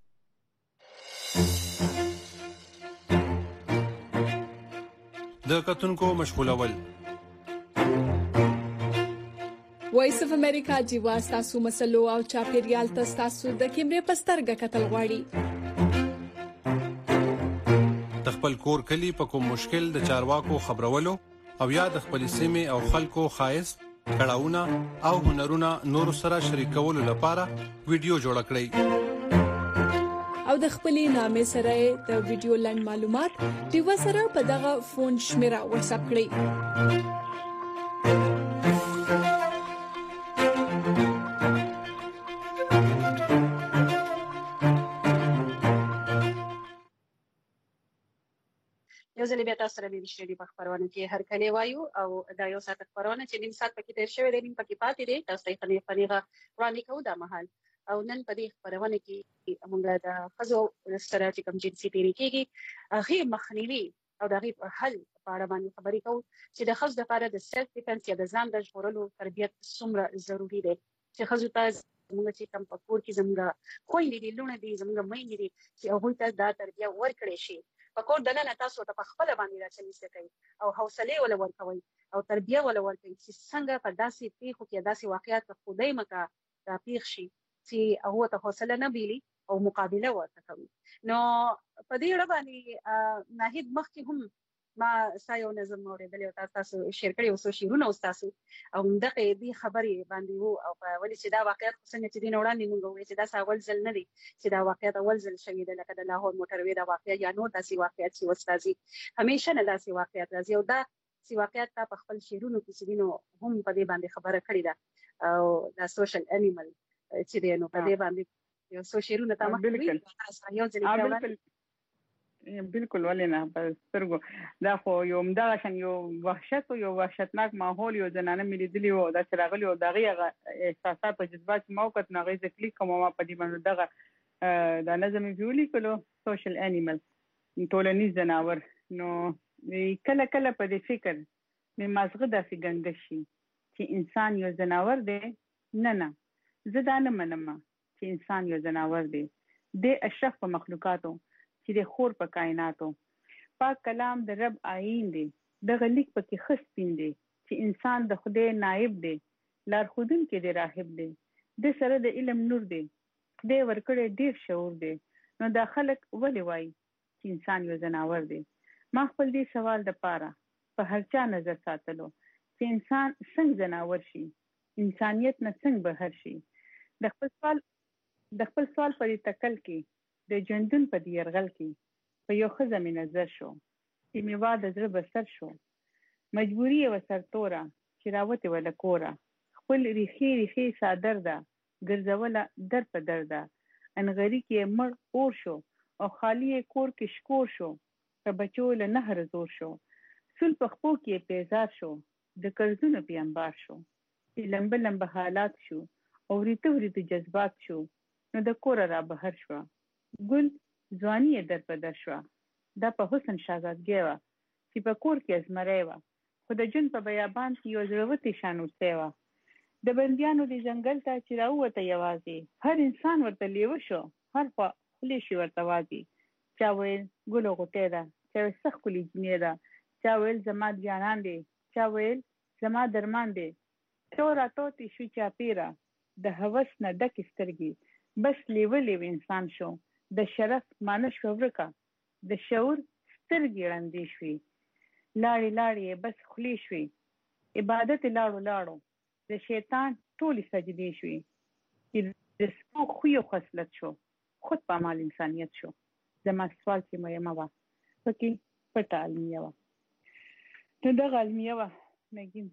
د کتونکو مشغولول وایس اف امریکا جیوا تاسو مسلو او چاپیریال تاسو د کیمرې پسترګه کتل غواړي د خپل کور کلی په کوم مشکل د چارواکو خبرولو او یا د خپل سیمه او خلکو خایست کړهونه او هنرونه نور سره شریکولو لپاره ویډیو جوړ کړئ او د خپلې نامې سره د ویډیو لنډ معلومات دیو سره په دغه فون شمیره واتس اپ کړئ یو ځل بیا تاسو سره د شری په خبرونه کې هر کله وایو او دا یو ساعت خبرونه چې نیم ساعت پکې تیر شوی دی نیم پکې پاتې دی تاسو ته خنیغه وړاندې کوو دا مهال او نن په دې خبرونه کې موږ د ښځو سره چې کوم جنسي تېری کېږي هغې مخنیوي او د هغې په حل په اړه باندې خبرې کوو چې د ښځو لپاره د سیلف ډیفنس یا د ځان د ژغورلو تربیت څومره ضروري دی چې ښځو ته زموږ چې کوم په کور کې زموږ خویندې دي لوڼې دي زموږ میندې دي چې هغوی ته دا تربیه ورکړې شي په کور دننه تاسو ته په خپله باندې راچلي زده کوئ او حوصلې وله ورکوئ او تربیه وله ورکوئ چې څنګه په داسې پیښو کې داسې واقعیات ته خدای مکه راپېښ شي چې هغو ته حوصله نه بیلي او مقابله ورته کوي. نو په دې اړه باندې ناهید مخکې هم ما ستا یو نظم اورېدلی او تاسو شیر کړي یو څو شعرونه ستاسو او همدغې دې خبرې باندې وو او ولې چې دا واقعیت خو څنګه چې دې نه وړاندې مونږ وویل چې داسې اول ځل نه دی چې دا واقعیت اول ځل شوي دی لکه د لاهور موټروې دا واقعیت یا نور داسې واقعیت چې اوس راځي همیشه نه داسې واقعیت راځي او دا چې واقعیت تا په خپل شعرونو کې چې دی نو هم په دې باندې خبره کړې ده او دا سوشل انیمل چې دی نو په دې باندې یو څو شعرونه تا مخکې یو ځل بالکل ولې نه په سترګو دا خو یو همدغه شان یو وحشت او یو وحشتناک ماحول یو زنانه مې لیدلي وو داسې راغلي او د هغې احساسات او جذبات چې ما وکتل نو هغې زه کلیک کوم ما په دې باندې دغه دا نظم یې ولیکلو سوشل انیمل ټولنیز ځناور. نو کله کله په دې فکر مې مازغه داسې ګنګه شي چې انسان یو ځناور دی. نه زه دا نه منم چې انسان یو ځناور دی. د اشرف په مخلوقاتو چې د خور په کائناتو پاک کلام د رب آئین دی دغه لیک پکې ښه سپین دی چې انسان د خدای نائب دی لارښودونکی دی راهب دی د سره د علم نور دی خدای ورکړی ډېر شعور دی. نو دا خلک ولې وایي چې انسان یو ځناور دی؟ ما خپل دې سوال دپاره په هر چا نظر ساتلو چې انسان څنګه ځناور شي انسانیت نه څنګه بهر شي. د خپل سوال په دې تکل کې د ژوندون په دې یرغل کې په یو ښځه مې نظر شو چې مې وا د زړه بسر شو مجبوري یې وه سرتوره چې راوتې وه له کوره خپل ریښې څادر ده ګرځوله در په در ده انغري کې یې مړ اور شو او خالي یې کور کې شکور شو په بچو له نهر زور شو سل په خپو کې یې پیزار شو د قرضونو پې انبار شو چې لمبه لمبه حالات شو او وریته جذبات شو نو د کوره را بهر شوه ګل ځواني یې در په در شوه دا په حسن شهزادګۍ وه چې په کور کې ازمری وه خو د ژوند په بیابان کې یو زړهوتی شانوسی وه د بندیانو د ځنګل ته چې راووته یوازې هر انسان ورته لیوه شو هر خوا خولې شي ورته وازې چا ویل ګل غوټۍ ده چا ویل څه ښکلې جینۍ ده چا ویل زما جانان دی چا ویل زما درمان دی تو راتوتې شو چاپېره د هوس نه ډکې سترګې بس لیوه انسان شو د شرف مانه شو ورکه د شعور سترګې ړندې شوې لاړې بس خولې شوې عبادت لاړو د شیطان ټولې سجدې شوې چې د سپو خوی او خصلت شو خود په عمل انسانیت شو. زما سوال چې مهمه وه پکې پټه علمیه وه نو دغه علمیه وه نګین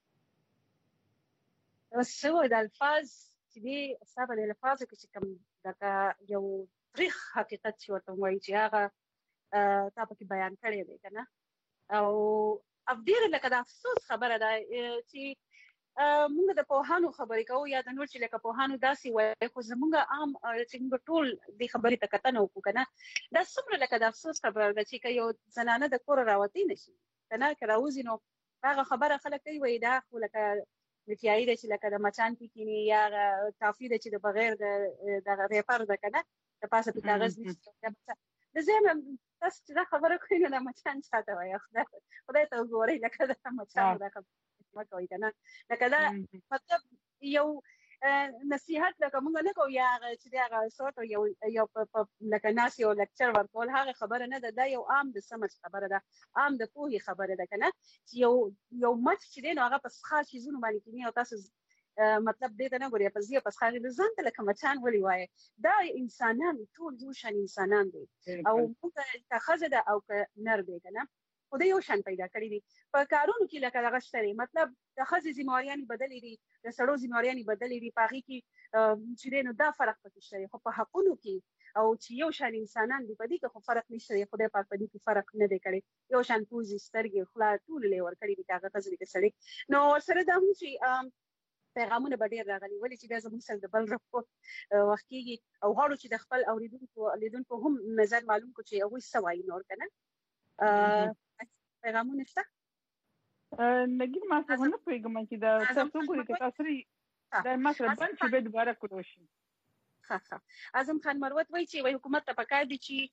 څه وایي د الفاظ چې دي ستا په دې الفاظو کې چې کوم دغه یو تریخ حقیقت چې ورته وایي چې هغه تا پکې بیان کړی دی که نه او ډېره لکه د افسوس خبره ده چې موږ د پوهانو خبرې کوو یا د نور چې لکه پوهانو داسې وایي خو زموږ عام چې موږ ټول دې خبرې ته کتنه وکړو که نه دا څومره لکه د افسوس خبره ده چې که یو زنانه د کوره راوتې نه شي که نه که راوځي نو هغه خبره خلک کوي وایي دا خو لکه متیایي ده چې لکه د مچان کې کیني یا ټافي ده چې د بغیر د دغه ریپر ده که نه د پاسه په کاغذ نشته د ذهن تاسو چې دا خبره کوئ نو د مچان چاته وایي خدای ته وګورئ لکه د مچانو دا خبره مه کوئ که نه لکه دا مطلب یو نصیحت لکه موږ نه کوو یا هغه چې دی هغه سورت یو لکه ناس یو لیکچر ورکول هغه خبره نه ده دا یو عام د سمج خبره ده عام د پوهې خبره ده که نه چې یو مچ چې دی نو هغه په څښا چیزونو باندې کیني او تاسو مطلب دې ته نه ګوري په ځای په ښکاري د ځان ته لکه مچان ولې وایي دا انسانان ټول یو شان انسانان دي او موږ که ښځه ده او که نر دی که نه خدای یو شان پیدا کړي دي په کارونو کې لکه دغه شته دی مطلب د ښځې ذمهواریانې بدلې دي د سړو ذمهواریانې بدلې دي په هغې کې چې دی نو دا فرق پکې شته دی خو په حقونو کې او چې یو شان انسانان دي په دې کې خو فرق نشته دی خدای پاک په دې کې فرق نه دی کړی یو شان پوزې سترګې خوله ټول یې ورکړي دي که هغه ښځې دي که سړی نو ورسره دا هم چې پیغامونه به ډېر راغلي ولې چې بیا زموږ سره د بل رپورټ وخت کېږي او غواړو چې د خپل اوریدونکو هم نظر معلوم کړو چې هغوی څه وایي نور که نه پیغامونه شته نګین ما څه نه پوهېږم چې دا تاسو ګورئ که تاسو دا ما سره بند شي بیا دوباره کړو شي اعظم خان مروت وایي چې حکومت ته پکار دي چې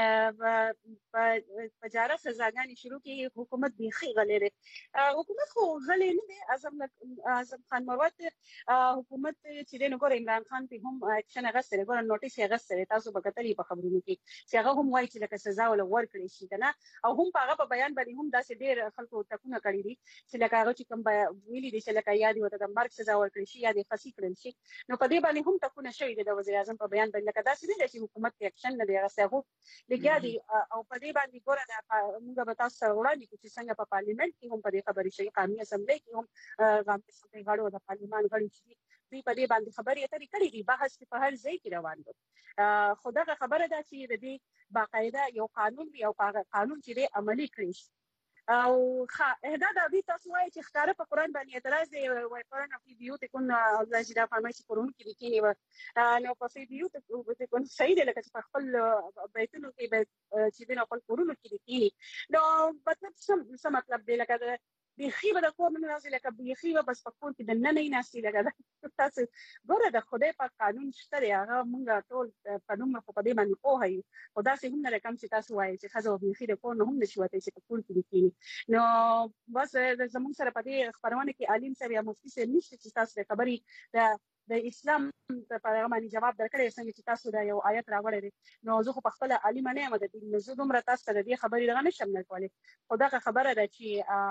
په جاره سزاګانې شروع کړي حکومت بیخي غلی دی حکومت خو غلی نه دی اعظم خان مروت حکومت چې دی نو ګوره عمران خان پې هم اکشن اخیستی دی ګوره نوټیس یې اخیستی دی تاسو به کتلي په خبرونو کې چې هغه هم وایي چې لکه سزا ورله ورکړی شي که نه او هم په هغه په بیان باندې هم داسې ډېر خلکو ټکونه کړي دي چې لکه هغه چې کوم ویلي دي چې لکه یا دې ورته د مرګ سزا ورکړی شي یا دې خصي کړل شي نو په دې باندې هم ټکونه شوي دي د وزیر اعظم په بیان باندې لکه داسې نه دی چې حکومت کې اکشن نه دی اخیستی هغو لګیا دي او په دې باندې ګوره موږ به تاسو سره وړاندې کړو چې څنګه په پارلیمنت کې هم په دې خبرې شوي قانوني اسمبلۍ کې هم قانوني اسمبلۍ غړو د پارلیمان غړي چې دي دوی په دې باندې خبرې اترې کړې دي بحث په هر ځای کې روان دی خو دغه خبره ده چې د دې باقاعده یو قانون وي او قانون چې دی عملي کړي او دا د دې تاسو وایي چې ښکاره په قرآن باندې اعتراض دی وایي قرآن فی بیوتکن الله چې دا فرمایي چې قرآن کې لیکلي وه نو په فی بیوتکن صحیح دی لکه چې په خپل بیتونو کې چې دی نو خپل کورونو کې لیکلي نو مطلب څه مطلب دی لکه بیخي به د کور نه راځي لکه بیخي به بس په کور کې دننه یې ناستي لکه تاسو ګوره د خدای پاک قانون شته دی هغه موږ ټول په نوم خو په دې باندې پوهه یو خو داسې هم نه ده کوم چې تاسو وایئ چې ښځه بیخي د کور نه هم نشي وتی چې په کور کې دې کښېني نو بس زموږ سره په دې خپرونه کې عالم صاحب یا مفتي صاحب نشته چې تاسو د خبرې د اسلام په هغه باندې جواب درکړی څنګه چې تاسو دا یو آیت راوړی دی نو زه خو په خپله عالمه نه یم د دین نو زه دومره تاسو ته د دې خبرې دغه نشم نه کولی خو دغه خبره ده چې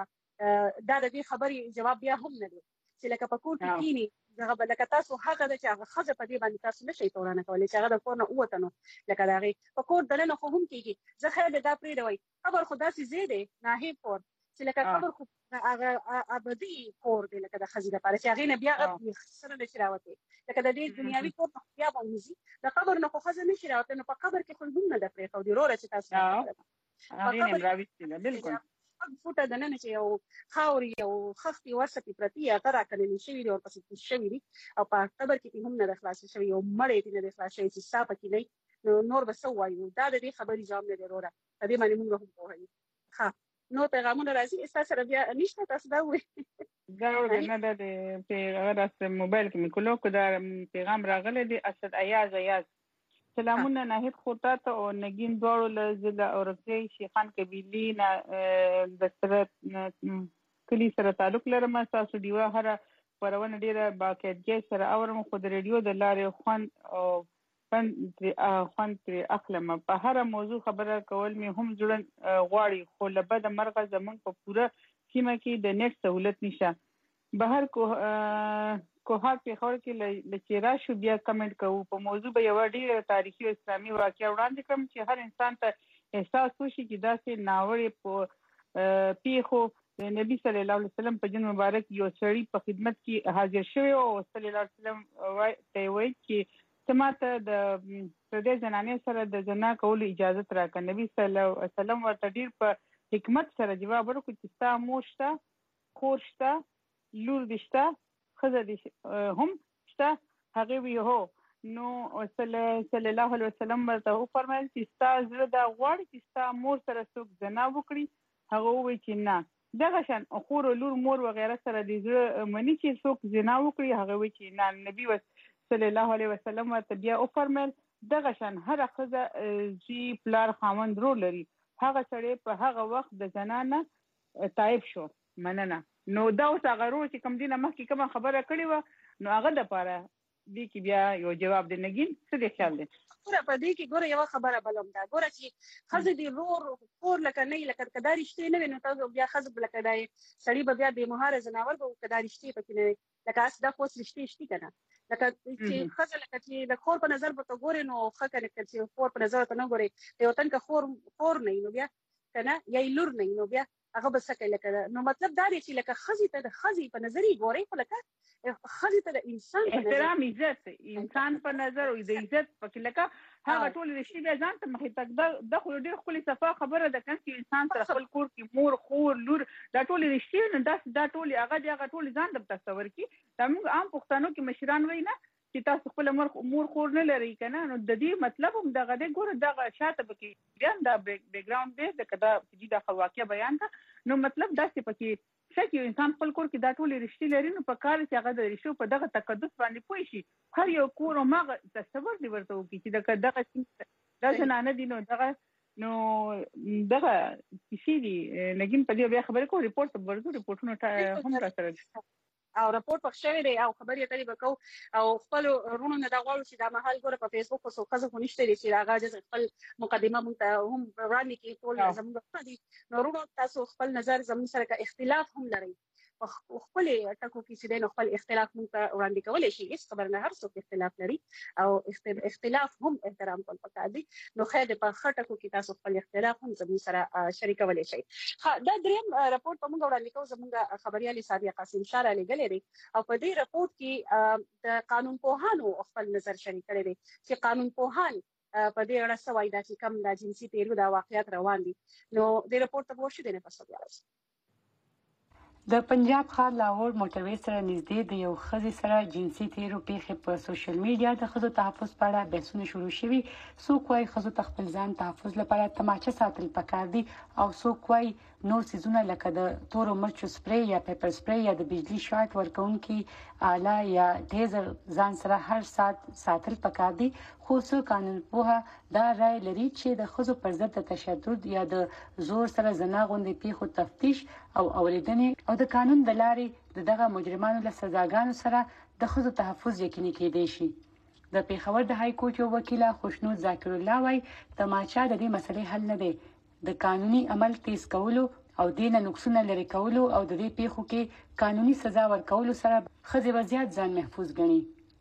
دا د دې خبرې جواب بیا هم نه دی چې لکه په کور کې کښېني دغه به لکه تاسو هغه ده چې هغه ښځه په دې باندې تاسو نشئ تورانه کولی چې هغه د کور نه ووته نو لکه د هغې په کور دننه خو هم کېږي زه خیر دی دا پرېږدوئ قبر خو داسې ځای دی ناهید کور چې لکه قبر خو هغه ابدي کور دی لکه د ښځې لپاره چې هغې نه بیا هغه سره نشي راوتی لکه د دې دنیاوي کور نه بیا به وځي د قبر نه خو ښځه نشي راوتی نو په قبر کې خو هم نه ده پرېښودي وروره چې تاسو بالکل فوټه دننه چې یو خاورې یو خښتې ورڅکې پرتې هغه راکننې شوي دي ورپسې کوز شوي دي او په قبر کې هم نه ده خلاصې شوي یو مړی یې نه دی خلاص شوی چې ستا پکې دی نو نور به څه ووایو دا د دې خبرې جواب نه دی وروره په دې باندې موږ هم پوهوي ښه نور پیغامونه راځي ستا سره بیا نشته تاسو دا ووایئ دا نه ده د هغه داسې موبایل کې مې کلو که دا پیغام راغلی دی اسد ایاز سلامونه ناهید خوتا ته او نګین دواړو له زه اورکزۍ شیخان قبیلې نه د سره کلي سره تعلق لرم ستاسو ډیوه هره خپرونه ډېره باقاعدګۍ سره اورم خو د ریډیو د لارې خوند ترې اخلم په هره موضوع خبره کول مې هم زړه غواړي خو له بده مرغه زموږ په پوره سیمه کې د نیټ سهولت نشته بهر کوهات پېښور کې له چې راشو بیا کمنټ کوو په موضوع به یوه ډېره تاریخي او اسلامي واقعه وړاندې کړم چې هر انسان ته احساس وشي چې داسې ناوړې په پیښو د نبي صلی الله علیه وسلم په جن مبارک یو سړي په خدمت کې حاضر شوی او صلی الله علیه وسلم ته وایي چې ته ماته د پردۍ زنانې سره د زنا کولو اجازت راکړه نبي صلی الله علیه وسلم ورته ډېر په حکمت سره جواب ورکړو چې ستا مور شته خور شته لور دې شته ښځه دې هم شته هغې وی هو نو صلی الله علیه وسلم ورته وفرمیل چې ستا زړه دا غواړي چې ستا مور سره څوک زنا وکړي هغه ووایي چې نه دغه شان خور او لور مور وغیره سره دې زړه مني چې څوک زنا وکړي هغه وایي چې نه نبي صلی الله علیه وسلم ورته بیا وفرمیل دغه شان هره ښځه زوی پلار خاوند ورور لري هغه سړی په هغه وخت د زنا نه تایب شو مننه نو دا اوس هغه ورور چې کوم دینه مخکې کومه خبره کړې وه نو هغه دپاره دې کې بیا یو جواب دی نګین څه دې خیال دی ګوره په دې کې ګوره یوه خبره بل هم ده ګوره چې ښځه دې ورور کور لکه نه وي لکه که دا رښتې نه وي نو تاسو بیا ښځه لکه دا سړي به بیا بېمهاره ځناور به که دا رښتې پکې نه وي لکه هسې دا خو اوس رښتې شتي که نه لکه چې ښځه لکه چې د خور په نظر به ته ګورې نو ښه که لکه چې خور په نظر ته نه ګورې د یو تن که خور نه وي نو بیا که نه یا یې لور نه وي نو بیا هغه بس کې لکه نو مطلب دا دی چې لکه خزي ته د خزي په نظر یې ګوري خو لکه خزي ته د انسان په نظر احترام عزت انسان په نظر او د عزت په لکه هغه ټول رشتي بیا ځان ته مخې تک د خو ډېر خپل صفه خبره ده چې انسان سره خپل کور کې مور خور لور دا ټول رشتي نه دا ټول هغه ټول ځان د تصور کې دا موږ عام پښتنو کې مشران وای نه چې تاسو خپل مور خور نه لري کنه نو د دې مطلب هم دغه دې ګوره دغه شاته پکې بیان دا بیک ګراوند دی د کدا چې دا واقعیا بیان کا نو مطلب دا چې پکې چې انسان خپل کور کې دا ټول رشتي لري نو په کار چې هغه د رشتو په دغه تقدس باندې پوي شي هر یو کور او ماغه تصور دی ورته وکړي چې دغه دا څنګه دي نو دغه کیسې دي لګین په دې بیا خبرې کو ریپورت ورته ریپورتونه هم را سره او راپورټ پخ شوی دی او خبرې اترې وکاو او خپل رونو نه دا غواړو چې دا محل ګوره په فیسبوک او سوخه خو نشته لري چې هغه خپل مقدمه مونږ ته هم وړاندې کوي ټول زموږ دي نو رونو تاسو خپل نظر زموږ سره اختلاف هم لري خپل ټکو کې چې د خپل اختلاف مونږ ته وړاندې کولای شي هیڅ خبر نه هر څوک اختلاف لري او اختلاف هم احترام کول پکار دي نو خیر په خټکو کې تاسو خپل اختلاف هم زموږ سره شریکولای شي دا دریم راپورټ په موږ وړاندې کوو زموږ خبريالي سادیه قاسم شاه علی ګلری او په دې راپورټ کې د قانون پوهانو خپل نظر شریک کړي دي چې قانون پوهان په دې اړه څه وایي دا چې کوم د جنسي تیرو دا واقعیت روان دي نو د راپورټ په ورشي دنه پسو بیا د پنجاب ښار لاهور موټروي سره نږدې د یو ښځې سره جنسي تیرو پیښې په سوشل میډیا د ښځو تحفظ په اړه بحثونه شروع شوي څوک وایي ښځو ته خپل ځان تحفظ لپاره تماچه ساتل پکار دي او څوک وایي نور څیزونه لکه د تورو مرچو سپری یا پیپر سپری یا د بجلی شارټ ورکوونکي آله یا ټیزر ځان سره هر ساعت ساتل پکار دي خو څو قانون پوهه دا رائے لري چې د ښځو پر ضد د تشدد یا د زور سره زنا غوندې پیښو تفتیش او اوریدنې او د قانون د لارې دغه مجرمانو له سزاګانو سره د ښځو تحفظ یقیني کېدای شي د پیښور د های کورټ یو وکیل خوشنود ذاکر الله وايي تماچا د دې مسلې حل نه دی د قانوني عمل تیز کولو او دینه نقصونه لري کولو او د دې پیښو کې قانوني سزا ورکولو سره ښځې وضعیت ځان محفوظ ګڼي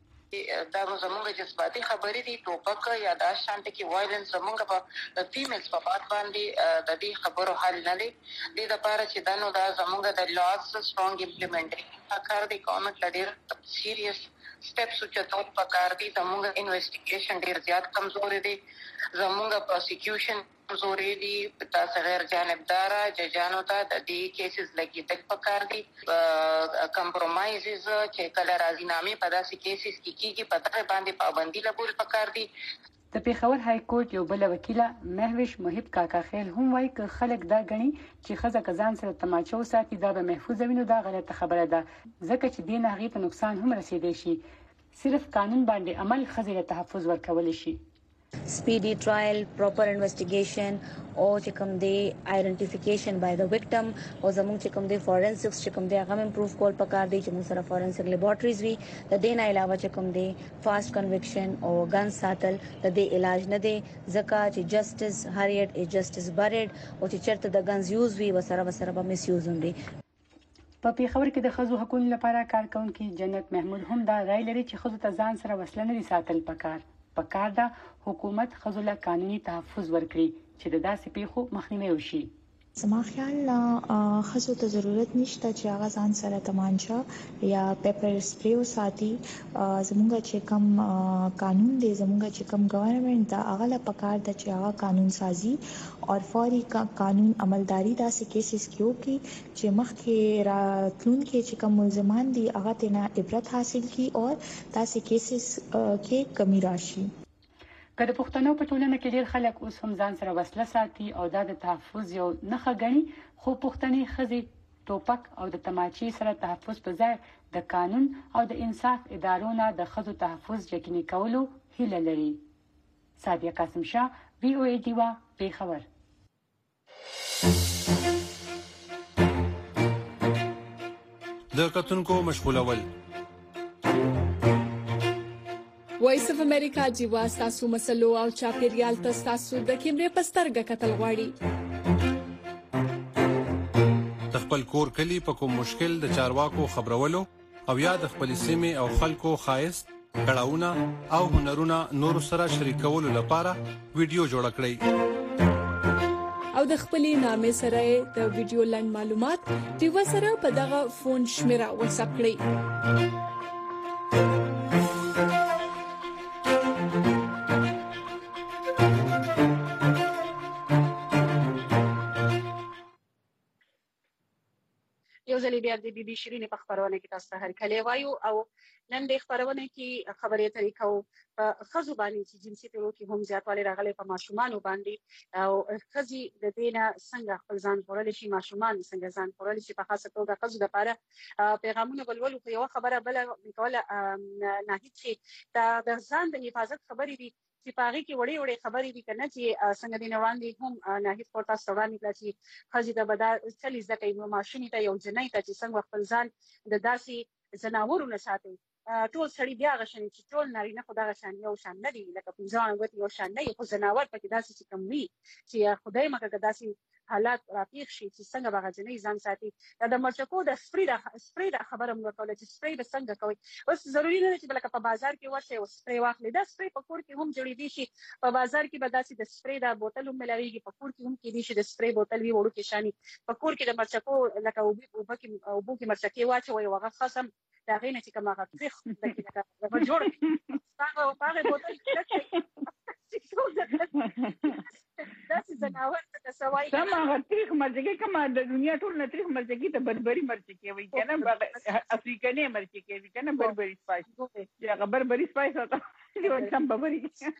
دا زموږ جذباتي خبرې دي ټوپک یا دا شانت کې وایلنس زموږ په د فیمیلز په بات باندې د دې خبرو حل نه دی د لپاره چې دا نو دا زموږ د لاز سترونګ امپلیمنټ کار دی ګورنمنت لري سیریس سټیپس چې تاسو په کار دي زموږ انویسټیګیشن ډیر زیات کمزوري دي زموږ پروسیکیوشن کمزوري دي تاسو غیر جانبدار ججانو ته د دې کیسز لګي تک په کار دي کمپرمایزز چې کله راځي په داسې کیسز کې کیږي په تر باندې پابندي لګول په کار دي د پیښور های کورټ یو بل وکیل مهوش محب کاکا خیل هم وایي چې خلک دا غني چې ښځه کزان سره تماچو ساتي دا به محفوظ وي نو دا غلطه خبره ده ځکه چې دین هغه ته نقصان هم رسیدي شي صرف قانون باندې عمل ښځې له تحفظ ورکول شي speedy trial, proper investigation او چې کوم دی identification by the victim او زموږ چې کوم دی forensics چې کوم دی هغه improve کول پکار دی چې موږ سره forensic laboratories وي د دې نه علاوه چې کوم دی fast conviction او gun ساتل د دې علاج نه دی ځکه چې justice hurried is justice buried او چې چرته د guns use وي وسره به misuse هم دی په پیښور کې د ښځو حقوقو لپاره کارکونکي جنت محمود هم دا رائے لري چې ښځو ته ځان سره وسله نه ساتل پکار ده حکومت ښځو له قانوني تحفظ ورکړي چې د داسې پیښو مخنیوي وشي زما خیال ښځو ته ضرورت نشته چې هغه ځان سره تمانچه یا پیپر سپری وساتي زموږ چې کوم قانون دی زموږ چې کوم ګورنمنت دا هغه له پکار ده چې هغه قانون سازي او فوري قانون عملداري داسې کیسز کې وکړي چې مخکې راتلونکي چې کوم ملزمان دي هغه تینا عبرت حاصل کړي او داسې کیسز کې کمی راشي که د پښتنو په ټولنه کې ډېر خلک اوس هم ځان سره وسله ساتي او دا د تحفظ یو نښه ګڼي خو پښتنې ښځې ټوپک او د تماچې سره تحفظ په ځای د قانون او د انصاف ادارو نه د ښځو تحفظ یقیني کولو هیله لري سادیه قاسم شاه VOA دیوا پیښور د کتونکو مشغولول وایس اف امریکا جیوا تاسو مسلو او چاپیریال تاسو د کیمرې پسترګه کتل غواړي د خپل کور کلی په کوم مشکل د چارواکو خبرولو او یا د خپل سیمه او خلکو خایست کړهونه او هنرونه نور سره شریکولو لپاره ویډیو جوړ کړئ او د خپلې نامې سره د ویډیو لنډ معلومات ټیو سره په دغه فون شمیره واتساپ کړئ. یو ځل بیا د بي بي شيرين په خبرونه کې تاسو ته هرکلی وایو او نن د خبرونه کې خبرې اترې کوو په خزو باندې چې جنسي تیرو کې هم زیاتوالی راغلی په ماشومان باندې او خزي د دینه څنګه خپل ځان خورل شي ماشومان څنګه ځان خورل شي په خاصه توګه خزو لپاره پیغامونه ولولو خو یو خبره بل کوله نه هیڅ د ځان د حفاظت خبرې دي چې پاغي کې وړي خبرې دي کنه چې څنګه دین وړاندې هم نه هیڅ پورته سوړانی کړی چې خزي د بدا چلی ځکه نو ماشومې ته یو جنۍ ته چې څنګه خپل ځان د داسي زناورو نه ساتي ټول سړي بیا غشني چې ټول نارینه خدای غشن یو شان نه دي لکه په ځان غوتی یو شان نه خو زناور پکې داسي چې کم وي چې خدای مکه داسي حالات راپیښ شي چې څنګه به جنۍ ځان ساتي د مرچکو د سپری د خبره موږ کوله چې سپری به څنګه کوي اوس ضروری نه چې بلکې په بازار کې ورشي او سپری واخلي دا سپری په کور کې هم جوړې دي شي په بازار کې به داسې د سپری د بوتل هم ملويږي په کور کې هم کې دي شي د سپری بوتل وي وړو کې شاني په کور کې د مرچکو لکه او بو کې مرچکي واچوي وغه خاصم دا غینه چې کومه غفخ د جوړ هغه بوتل کې داسې زناور ته سوای سم هغه تریخ مرچکي کومه د دنیا ټول نه تریخ مرچکي ته بربري مرچکي وي کنه افریقاني مرچکي وي کنه بربري سپایس یا بربري سپایس او یو سم بربري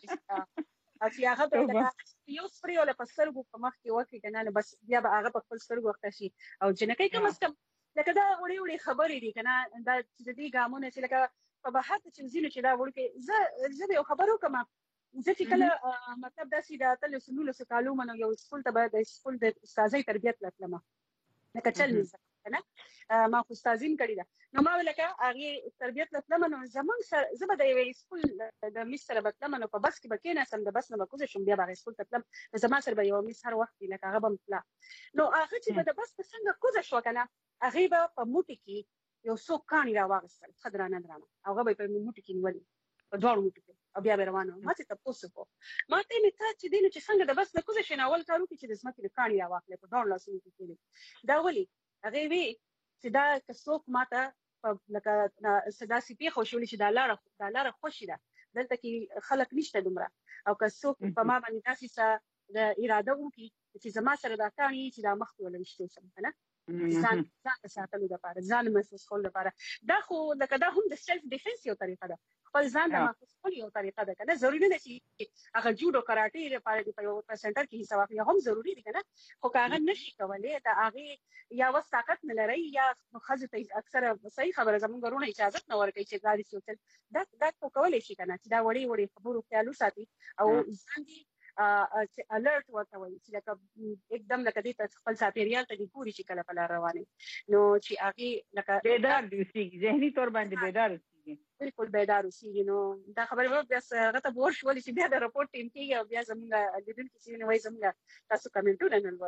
چې هغه یو سپری ولا په سترګو په مخ کې وکړي کنه بس بیا به هغه په خپل سترګو وخت شي او جنکې کوم څه لکه دا وړي خبرې دي کنه دا چې دې ګامونه چې لکه په بحث چې زینو چې دا وړي زه یو خبرو کوم زه چې کله مطلب داسې د تل سنولو سکالو منو یو سکول ته به د سکول د استادۍ تربیت لټلم لکه چل نه ما خو استادین کړی دا نو ما ولکه هغه تربیت لټلم نو زمون سره زه به د یو سکول د مس سره بتلم نو په بس کې بکینه سم د بس نه بکوزه شم بیا به سکول تلم زما سره به یو مس هر وخت لکه هغه بمطلع نو هغه چې به د بس څنګه کوزه شو کنه هغه به په موټي کې یو څو کانی راوغستل خضرانه درانه هغه به په موټي کې نیولې په دوړو موټي او بیا روانه ما ته تاسو کو ما ته می ته چې دینه چې څنګه د بس نه کوزه شناول کارو کې چې د سمکې د کانی راوخلې په دوړو لاسو کې دا ولي هغه وی چې دا کڅوک ماته لکه صدا سي پی خوشولې چې دا لاره خوشي ده دلته کې خلک نشته دومره او کڅوک په ما باندې تاسو سره د اراده وکي چې زما سره دا کانی چې دا مخ ولنشته سم کنه ځان ساتلو لپاره ځان محسوس کول لپاره دا خو لکه دا هم د سلف ډیفنس یو طریقه ده خپل ځان د محسوس کول یو طریقه ده کنه ضروري نه چې هغه جوډو کراټي لپاره په یو سنټر کې حصہ واخلي هم ضروري دي کنه خو هغه نشي کولای دا هغه یا وس طاقت نه لري یا خزه ته اکثر صحیح خبره زموږ غرونه اجازه نه ورکوي چې غاړي سوتل دا کولای شي کنه چې دا وړي خبرو خیالو ساتي او ځان دي چې الرټ ورته وایي چې لکه एकदम لکه دې خپل ساتریال ته دی پوری چې کله په لار روانه نو چې هغه لکه بیدار دي سي ذهني تور باندې بیدار سي بالکل بیدار سي نو دا خبره به بیا هغه ته ورش ولې چې بیا د رپورټ ټیم کې او بیا زموږ لیدل کې چې نو وایي زموږ تاسو کمنټونه نن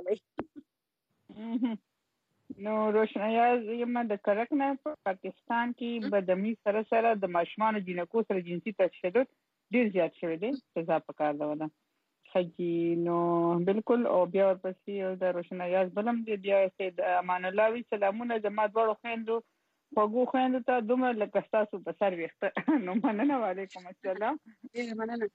ولای نو روشنایاز یم د کرکنه په پاکستان کې بدامي سره سره د ماشومان جنکو سره جنسي تشدد ډیر زیات شوی دی سزا پکار ده خجی نو بالکل او بیا ورپسې د روشنایاز بلم دی بیا سید امان الله وی سلامونه زما دوړو خويندو خوګو خويندو ته دومره لکه تاسو په سر وخت نو مننه وعلیکم السلام مننه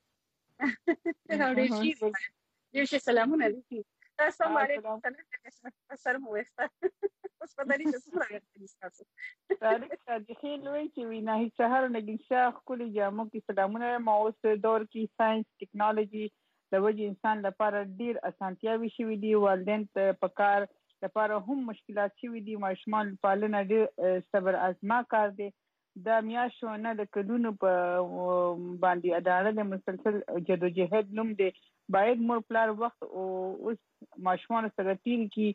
ډیر ښه سلامونه دي تاسو علیکم سلام مو وخت اوس په دې چې څومره وخت تاسو تاریخ د خلوی چې وینا هیڅ سحر نګیشا خولي جامو کې سلامونه ما اوس دور کې ساينس ټیکنالوژي د وجه انسان لپاره ډیر اسانتیاوي شوي دي والدین ته پکار لپاره هم مشکلات شوي دي ماشومان پالنه ډیر صبر ازما کار دی د میاشو نه د کلونو په باندې اداره د مسلسل جدوجہد نوم دی باید مور پلار وخت او اوس ماشومان سره تیر کی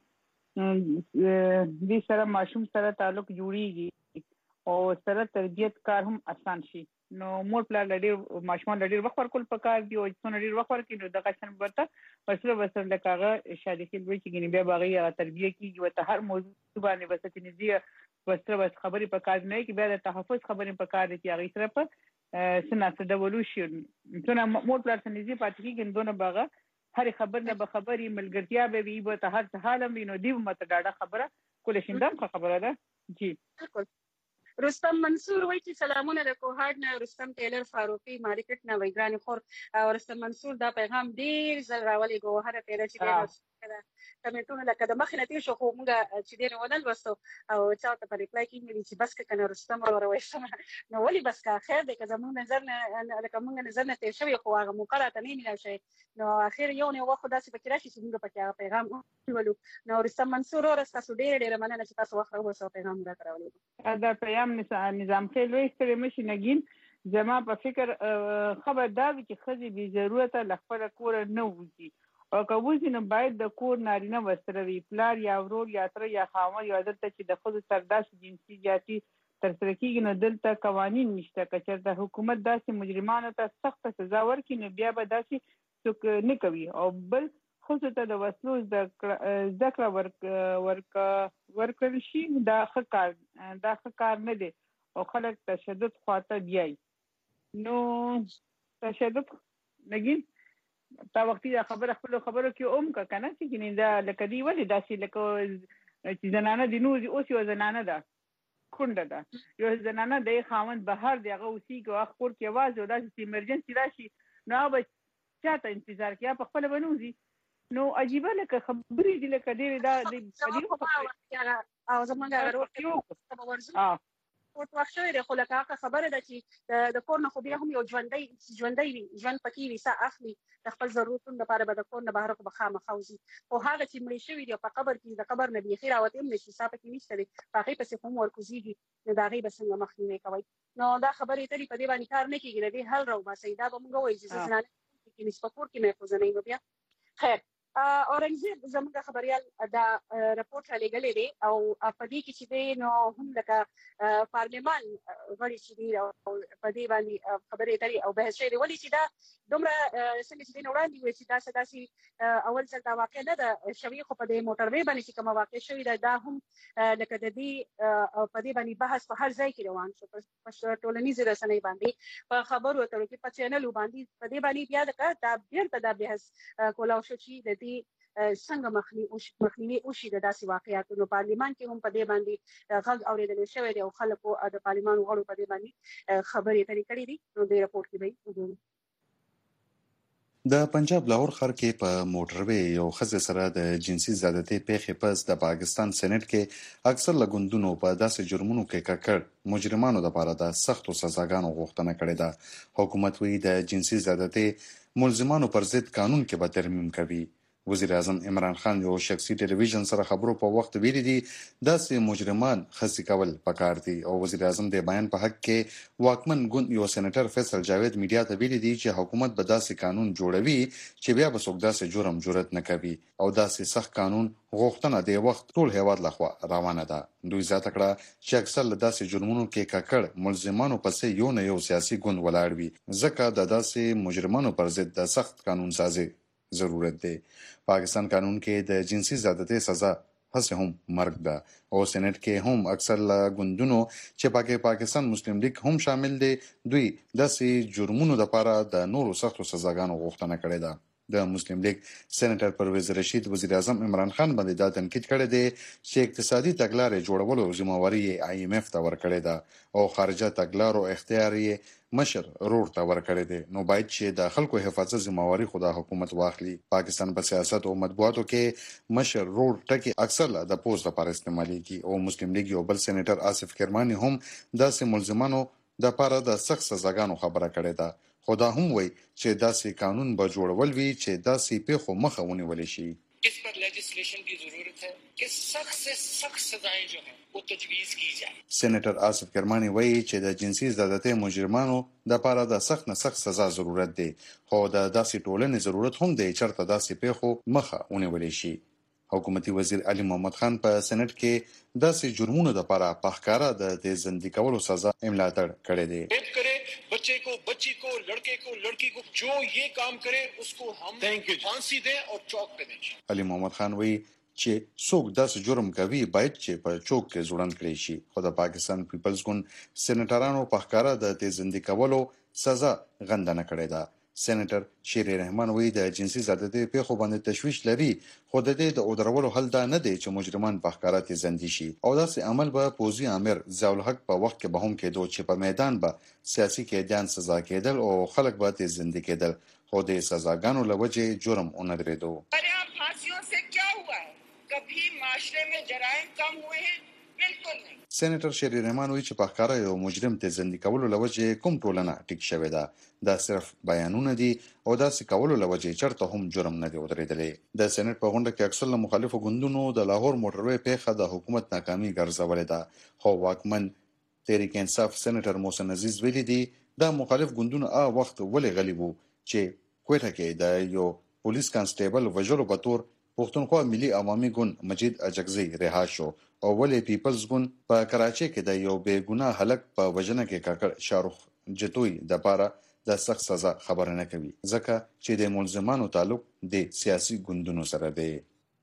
دې سره ماشوم سره تعلق جوړیږي او سره تربیت کار هم آسان شي نو مور پلار لري ماشومان لري وخت ورکول پکار دی او څونه لري وخت ورکړي نو د قشن برته وسره لکه شادي کې وی چې ګنې بیا باغی تربیه کیږي او ته هر موضوع باندې وسته نږدې وسره خبرې پکار نه کی بیا د تحفظ خبرې پکار دي چې هغه سره په سنت د ايوولوشن څونه مور پلار څنګه پاتې کیږي دونه باغه هر خبر نه به خبري ملګرتیا به وي به ته هر حال وینو دی مت ډاډه خبره کول شندم خبره ده جی بالکل. رستم منصور وایي چې سلامونه د کوهاټ نه رستم ټیلر فاروقي مارکیټ نه وای ګرانی خور او رستم منصور دا پیغام ډیر زل راولي ګوهره پیدا چې کمنټونه لکه د مخ نه تیر شو خو موږ چې دین ونل وستو او چا ته په ریپلای کې مې چې بس کنه رستم وروي نو ولی بس کا خیر دې که زموږ نظر نه لکه موږ نظر نه تیر شوی خو هغه مقرره نه مینه شي نو اخر یو نه وخت داسې فکر شي چې موږ پکې پیغام ولو نو رستم منصور ورسته ډیر مننه چې تاسو وخت وسو پیغام دا کراولې دا پیغام نظام خېل وي ستړي مشي نګین زما په فکر خبردار چې خزي به ضرورت لخپل کور نه وځي او کوزي نه باید د کور نارینه وسره وی پلار یا ورور یا تر یا خاوند یا دلته چې د خود سرداش جنسي جاتي تر سره کېږي نو دلته قوانين نشته چې د حکومت داسې مجرمانو ته سخت سزا ورکړي نو بیا به داسې څوک نه کوي او بل خو ته د وسلو ذکر ورکړل شي دا ښه کار نه دی او خلک تشدد خواته بیاي نو تشدد نګین تا وختي دا خبره خپل خبرو کې کا کنه چې دا لکه دی ولې داسې لکه چې زنانه دی نو اوس یو زنانه ده کونډه ده یو زنانه د خاوند بهر دی هغه اوسې کو خپل کې आवाज او داسې ایمرجنسي راشي نو به چاته انتظار کیا په خپل بنوزي نو عجیبه لکه خبرې دی لکه دی دا او زمونږ غوړو ورته وخت شوی دی خو لکه هغه خبره ده چې د کور نه خو بیا هم یو ژوندی وي ژوند پکې وي سا اخلي د خپل ضرورتونو لپاره به د کور نه بهر خو به خامخا وځي خو هغه چې مړی شوی دی په قبر کې د قبر نه بیخي راوتې هم نشي سا پکې نشته دی په هغې پسې هم ورکوزېږي نو د هغې به څنګه مخنیوی کوئ نو دا خبرې تلې په دې باندې کار نه کېږي د دې حل راوباسئ دا به موږ وایو چې زنانه کې نس په کور کې محفوظه نه وي بیا خیر اورنګزیب زموږ خبريال دا رپورټ لګلې دی او په دې کې چې دی نو هم لکه پارلمان غړي چې دی او په دې باندې خبرې اترې او بحث شوی دی ولې چې دا دومره څنګه چې دی وړاندې وي چې دا سداسي اول ځل دا واقع نه ده شوی خو په دې موټروي باندې چې کوم واقع شوی دا هم لکه د دې په دې باندې بحث په هر ځای کې روان شو په ټولنیزو رسنۍ باندې په خبرو اترو کې په چینل باندې په دې باندې بیا دا بیرته دا بحث کولاو شو چې څنګه مخنیوي وشي د داسې واقعیاتو نو پارلیمان کې هم په دې باندې غږ اورېدل شوی دی او خلکو د پارلیمان غړو په دې باندې خبرې اترې کړې دي نو د رپورټ کې به وګورو د پنجاب لاهور ښار کې په موټروي یو ښځې سره د جنسي زیاتې پیښې پس د پاکستان سېنات کې اکثر لګوندونو په داسې جرمونو کې ککړ مجرمانو لپاره د سختو سزاګانو غوښتنه کړې ده حکومت وی د جنسي زیاتې ملزمانو پر ضد قانون کې به ترمیم کوي وزیر اعظم عمران خان یو شخصي ټلویزیون سره خبرو په وخت ویلي دي داسې مجرمان خصي کول پکار دي او وزیر اعظم د بیان په حق کې واکمن ګوند یو سېنیټر فیصل جاوید میډیا ته ویلي دي چې حکومت به داسې قانون جوړوي چې بیا به څوک داسې جرم جرأت نه کوي او داسې سخت قانون غوښتنه د وخت ټول هیواد لخوا روانه ده دوی زیاته کړه چې اکثر له داسې جرمونو کې ککړ ملزمانو پسې یو نه یو سیاسي ګوند ولاړ وي ځکه د داسې مجرمانو پر ضد د سخت قانون سازي ضرورت دی پاکستان قانون کې د جنسي زیاتې سزا هڅه هم مرګ ده او سېنات کې هم اکثر غوندونو چې پاکستان مسلم لیگ هم شامل دي دوی داسې جرمونو لپاره د نورو سختو سزاګانو غوښتنه کړې ده د مسلم لیگ سېنیټر پرویز رشید وزیر اعظم عمران خان باندې دا تنقید کړی دی چې اقتصادي تګلارې جوړولو ذمہواری IMF ته ورکړې ده او خارجه تګلارو اختیار یې مشر رور ته ورکړی دی نو باید چې د خلکو حفاظت ذمہواری خدا حکومت واخلي پاکستان په سیاست او مطبوعاتو کې مشر رور ټکی اکثر د پوز لپاره استعمالېږي او مسلم لیگ یو بل سېنیټر آصف کرمانی هم داسې ملزمانو د لپاره د سخت سزاګانو خبره کړې ده خدا هم وایي چې داسې قانون به جوړول وي چې داسې پیښو مخه ونیول شي इस पर लेजिस्लेशन की जरूरत है कि सख्त से सख्त सजाएं जो हैं वो तजवीज की जाए سېنیټر آصف کرمانی وایي چې د جنسي زیاتې مجرمانو د لپاره د سخت نه سخت سزا ضرورت دی خو د داسې ټولنې ضرورت هم دی چې داسې پیښو مخه ونیول شي حکومتي وزیر علي محمد خان په سېنات کې داسې جرمونو لپاره په ښکارا د تیزندي کولو سزا ملاتړ کړې ده बच्चे को बच्ची को लड़के को लड़की को जो ये काम करे उसको हम फांसी दें और चौक पे दें علي محمد خان وایي چې څوک داسې جرم کوي باید چې په چوک کې ځوړند کړي شي خو د پاکستان پیپلز ګوند سېنیټرانو په ښکارا د تیزندي کولو سزا غندنه کړې ده سېنیټر شیر رحمان وایي د جنسي زیاتې پیښو باندې تشویش لري، خو د دې د اودرولو حل دا نه دی چې مجرمان په ښکاره تیزندي شي او داسې عمل به پوځي امیر ضیاء الحق په وخت کې به هم کېدو چې په میدان به سیاسي قیدیان سزا کېدل او خلک به تیزندي کېدل، خو د سزاګانو له وجې جرم ونه درېدو. سېنیټر شیر رحمان وایي چې په ښکاره یو مجرم تیزندي کولو له وجې کوم ټولنه ټیک شوې ده، دا صرف بیانونه دي او داسې کولو له وجې چېرته هم جرم نه دی ودرېدلی. د سېنیټ په غونډه کې اکثر له مخالفو ګوندونو د لاهور موټروې پیښه د حکومت ناکامي ګرځولې ده، خو واکمن تحریک انصاف سېنیټر محسن عزیز ویلي دي دا مخالف ګوندونه وخت ولې غلي وو چې کوټه کې د یو پولیس کانسټیبل وژلو په تور پښتونخوا ملي عوامي ګوند مجید اجکزی رها شو او ولې پیپلز ګوند په کراچۍ کې د یو بې ګناه هلک په وژنه کې کاکړ شاروخ جتوی د پاره د سخت سزا خبره نه کوي ځکه چې د ملزمانو تعلق د سیاسي ګوندونو سره دی.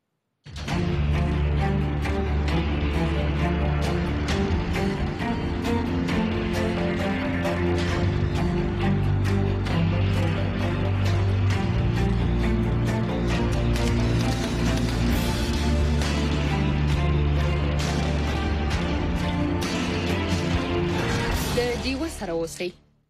سره اوسئ.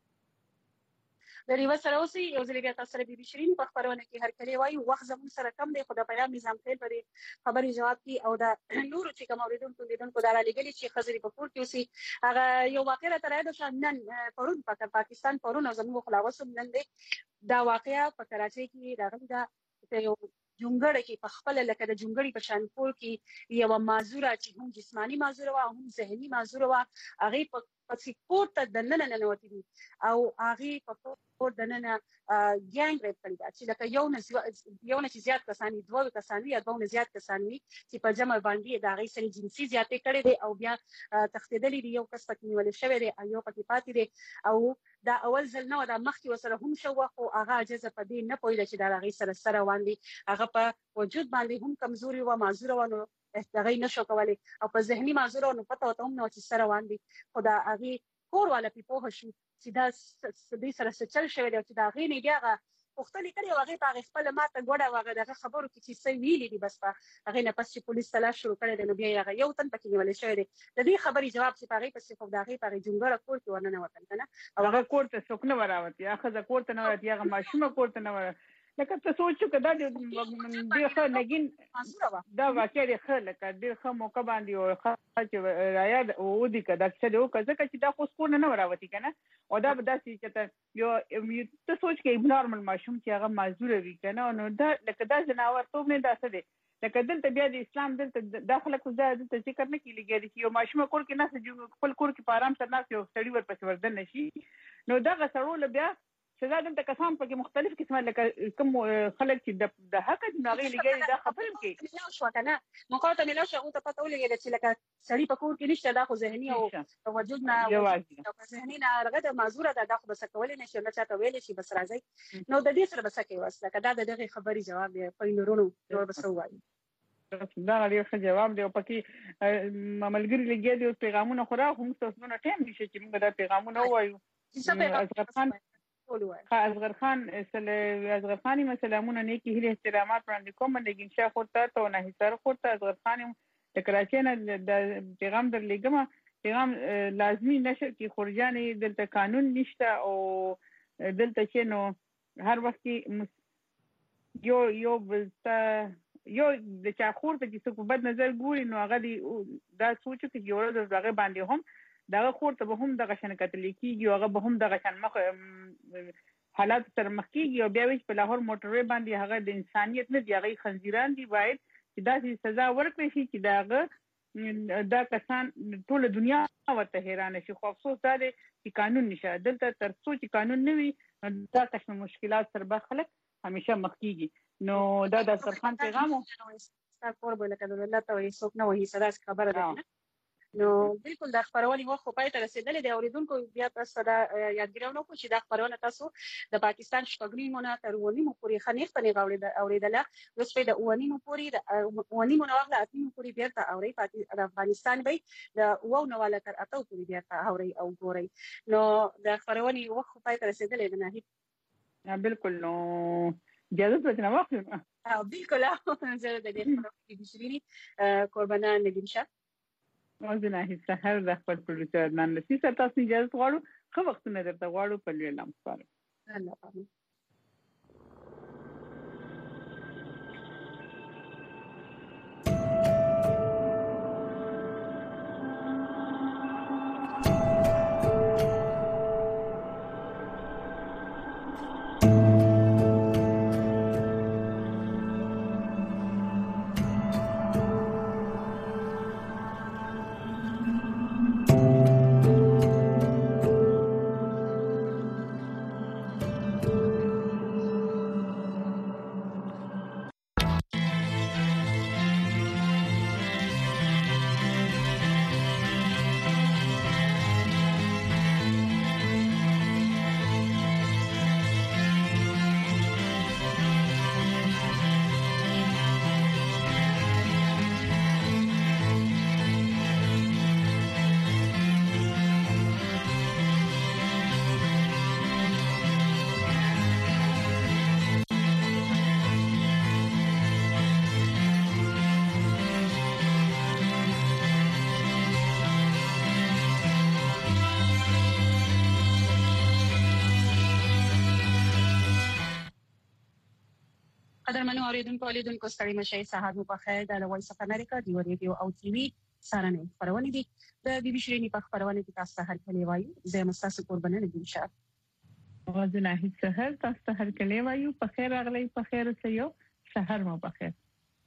د ریو سره اوسئ یو ځل بیا تاسو سره بي بي شيرين په خبرونه کې هر کله وایي وخت زموږ سره کم دی، خو د پیغام نظام خیل په خبري جواب کې او د نورو چې کوم اوریدونکو دا لګلي چې خزري په پور کې اوسي هغه یو واقعه ترې د شانن پرون پاکستان پرون زموږ خلاصو نن دی دا واقعیا په کراچۍ کې راغلی دا یو جونګړه کې په خپل لکه د جونګړي په شانپور کې یو مازوره چې هم جسمانی مازوره او هم ذهني مازوره وا هغه په سپورت د نن نوتی او هغه په پور د نن ګانګ ریپ کړی دا چې لکه یو نه زیات کسان دوه کسان یا دوه نه زیات کسان چې په جمع باندې د هغه سره جنسي زیاتې کړي دي او بیا تختیدلې دي، یو کس پکې نیول شوی دی او یو پکې پاتې دی او دا اول ځل نو دا مخکې وسره هم شو خو هغه اجازه په دې نه پوهیږي چې دا هغه سره واندي هغه په وجود باندې هم کمزوري و معذور و نو هغه نشو کولی او په ذهني معذور او پته وته هم نو چې سره واندي خدا هغه کور والا په پوه شو چې دا دې سره سچل شوی دی چې دا غي نه بیا پختلی کړي او هغه په خپل ماته ګوډه وغه دغه خبرو کې چې څه ویلي دي بس په هغه نه پس چې پولیس تلاش شروع کړي د نو بیا هغه یو تن پکې نیول شوی دی د دې خبري جواب چې هغه پس خو دغه په جونګړه کور کې ورننه وتل کنه او هغه کور ته څوک نه وراوت یا خزه کور ته نه وراوت یا ماشومه کور ته نه وراوت لکه ته سوچو کدا د خو نګین دا واقع دی خو لکه د خو موقع باندې او خو چې راياد او دي کدا چې یو کزه چې دا خو سکون نه وراوتی کنه او دا به داسې چې ته یو ته سوچ کې نورمال ماشوم چې هغه معذور وي کنه نو دا لکه دا جناور توب نه داسه دي لکه دلته بیا د اسلام دلته داخله کو دا د ذکر نه کیږي چې یو ماشوم کور کې نه سجو خپل کور کې په آرام سره نه یو سړی ورپسې وردن نشي نو دا غسرول بیا چې دا دلته کسان پکې مختلف قسمه لکه کوم خلک چې د حق د ناغي لګي دا خبرم کې نو شو کنه مقاطعه ملو شو ته پته ولګي چې لکه سړی په کور کې نشته دا خو ذهني او وجود نه او ذهني نه هغه د معذوره ده خو بس کولای نشي نه چاته ویل شي بس راځي نو د دې سره بس کې واسه کدا دغه خبري جواب دی په نورونو نور بس وایي دا لري ښه جواب دی او پکې مملګری لګي دی پیغامونه خورا هم تاسو نه ټیم نشي چې موږ دا پیغامونه وایو اصغر خان سلامونه نیکی هیله احترامات وړاندې کوم د ګنشا خورته ته نه هیڅ خورته اصغر خان د کراچۍ نه د پیغام در لګم پیغام لازمی نشر کی خورجانې دلته قانون نشته او دلته چې نو هر وخت یو بلته یو د چا خورته چې څوک بد نظر ګوري نو هغه دا سوچ کې جوړه د هغه باندې هم دا خورته به هم د غشن کتل کیږي هغه به هم د غشن مخ حالات تر مخ کیږي او بیا ویش په لاهور موټروي باندې هغه د انسانيت نه دی هغه خنزیران دی باید چې دا سزا ورکړي شي چې دا کسان ټول دنیا ورته حیران شي خو افسوس دا دی چې قانون نشه دلته تر څو چې قانون نه وي دا قسم مشکلات سره به خلک همیشه مخ کیږي نو دا د سرخان پیغام ستاسو کور به لکه الله ته یې څوک نه وایي سره خبره ده نو بالکل د خبرونې وخت په پای ته رسیدلې دی اوریدونکو بیا تاسو دا یادګیرونه کو چې دا خبرونه تاسو د پاکستان شپږنیمونه تر ونیمو پورې خنیخ ته اوریدله اوس په د ونیمو پورې د ونیمو نو وغلا اتنیمو پورې بیرته اوري د افغانستان به د وو نو ولا تر اتو پورې بیرته اوري او ګوري نو د خبرونې وخت په پای ته رسیدلې دی نه بالکل نو اجازه ته واخلم بالکل زه د دې خبرو کې بشريني قربانا ندیم شاه موزنه هیڅ سحر د خپل پروډوسر نن لسی سره تاسو اجازه غواړو خو وخت نه درته غواړو په لوی لام سپارو الله امين قدرمنو اوریدونکو ستړي مشي سهار مو په خیر د وایس اف امریکا دی ریډیو او ټي وي سره نه خبرونه دي د بي بي شيرینی په خبرونه کې تاسو هر کله وایو زه مستاسو قربانه ندیم شاه غوښنه هیڅ سهار تاسو هر کله وایو په خیر اغلی په خیر سيو سهار مو په خیر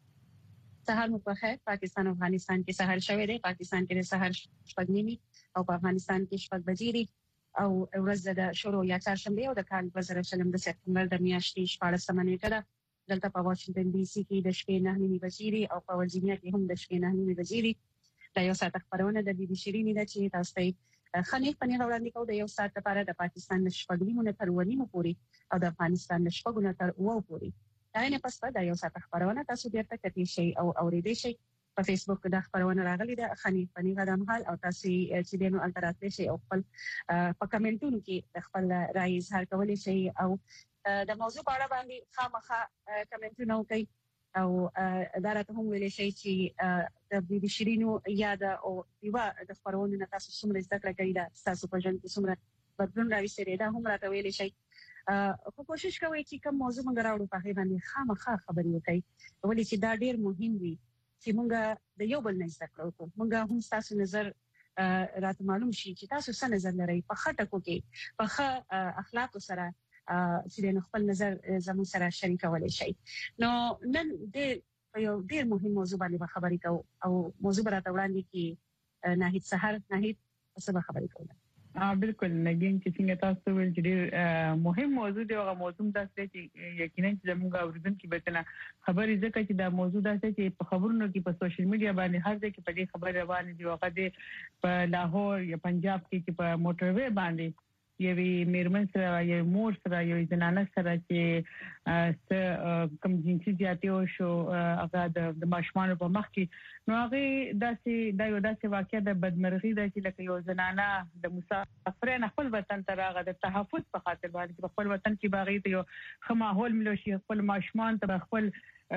پاکستان او افغانستان کې سهار شوه دی پاکستان کې سهار شپږ نیمه او په افغانستان کې شپږ بجې دي او ورځ د شروع یا چهارشنبه او د کال 2020 د سپتمبر د میاشتې 14 نیټه ده دلته په واشنگټن ډي سي کې د شپې 9:30 بجې دي او په ورجینیا کې هم د شپې 9:30 بجې دي دا یو ساعت خبرونه د بي بي شيرینی د چې تاسو ته خنې وړاندې کوو د یو ساعت لپاره د پاکستان د شپږمو تر ونیمو پورې او د افغانستان د شپږو تر اوو پورې دا نه پس په دا یو ساعت خبرونه تاسو بیرته کتئ شي او اوریدئ شي په فیسبوک د خبرونه راغلي د خنې غدام حال او تاسو چې دینو التراتلی شي او خپل په کمنټونو کې خپل رائے اظهار کولای شي او د موضوع په اړه باندې خامخا کمنټونه وکړئ او دا راته هم ویل شي چې د بي بي شيرینو یا د او دیوا د خبرونو نه تاسو څومره زده کړه کړئ دا تاسو په ژوند کې څومره بدلون راوستي دا هم راته ویل شي خو کوشش کوئ چې کوم موضوع موږ راوړو په هغه باندې خامخا خبرې وکړئ ولې چې دا ډیر مهم وي چې موږ د یو بل نه زده کړو موږ هم تاسو نظر راته معلوم شي چې تاسو څه نظر لرئ په خټکو کې په اخلاق سره چې خپل نظر زموږ سره شریکولای شي نو نن د یو ډیر مهم موضوع باندې خبرې کوو او موضوع راته وړاندې کی ناهید سحر ناهید څه خبرې کوو بالکل نګین چې څنګه تاسو ول چې ډیر مهم موضوع دی او موضوع داسې چې یقینا چې موږ اوریدونکو به کنه خبرې ځکه چې دا موضوع داسې چې په خبرونو کې په سوشل میډیا باندې هر ځای کې په دې خبره باندې دی هغه په لاهور یا پنجاب کې په موټروي باندې یوې میرمن سره یو مور سره یو زنانه سره چې کوم جنسي زیاتې او شو هغه د ماشومان په مخ کې نو هغه داسې واقعیا د بدمرغي د چې لکه یو زنانه د مسافرین خپل وطن ته راغله د تحفظ په خاطر باندې په خپل وطن کې باغې ته یو خماحول ملو شي خپل ماشومان ته خپل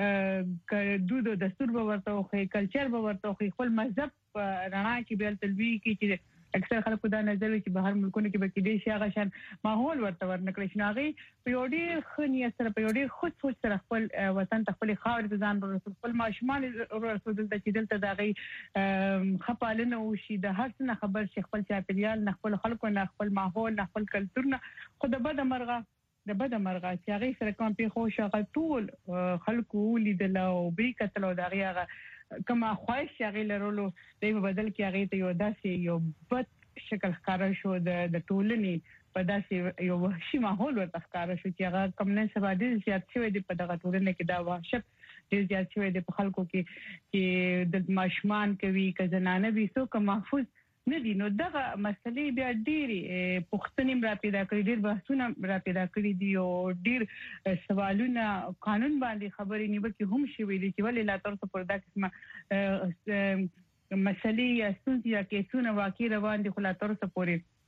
دود او دستور به ورته او کلچر به ورته خپل مذهب رڼا کې بیل تلوي کې چې اکثر خلک دا نظر چې بهر ملکونو کې به کې دي شي هغه شان ماحول ورته ورنکړي شي هغه په یو ډیر خنیه سره په یو ډیر خود سوچ سره خپل وطن ته خپل خاور ته ځان ورسول خپل ماشومان ورسول د چې دلته دغه خپالنه او شي د هر څه خبر شي خپل چاپیریال نه خپل خلکو نه خپل ماحول نه خپل کلچر نه خو د بده مرغه چې هغه سره کوم په خوشا ټول خلکو لیدل او به کتل او دغه کما خواهش هغه لرلو د بدل کې هغه ته یو داسې یو بد شکل ښکارا شو د ټولنې په داسې یو وحشي ماحول ورته ښکارا شو چې هغه کم نه سبا دي زیات شوی دی په دغه ټولنه کې دا وحشت ډیر زیات شوی دی په خلکو کې چې د ماشومان کوي که زنانه وي څوک محفوظ نه دي نو دغه مسلې بیا ډېری پوښتنې را پیدا کړې ډېر بحثونه را پیدا کړې دي او ډېر سوالونه قانون باندې خبرې نیوکې هم شوې دي چې ولې لا تر څو پر دا قسمه مسلې یا ستونزې یا کیسونه واقع روان دي خو لا تر څو پورې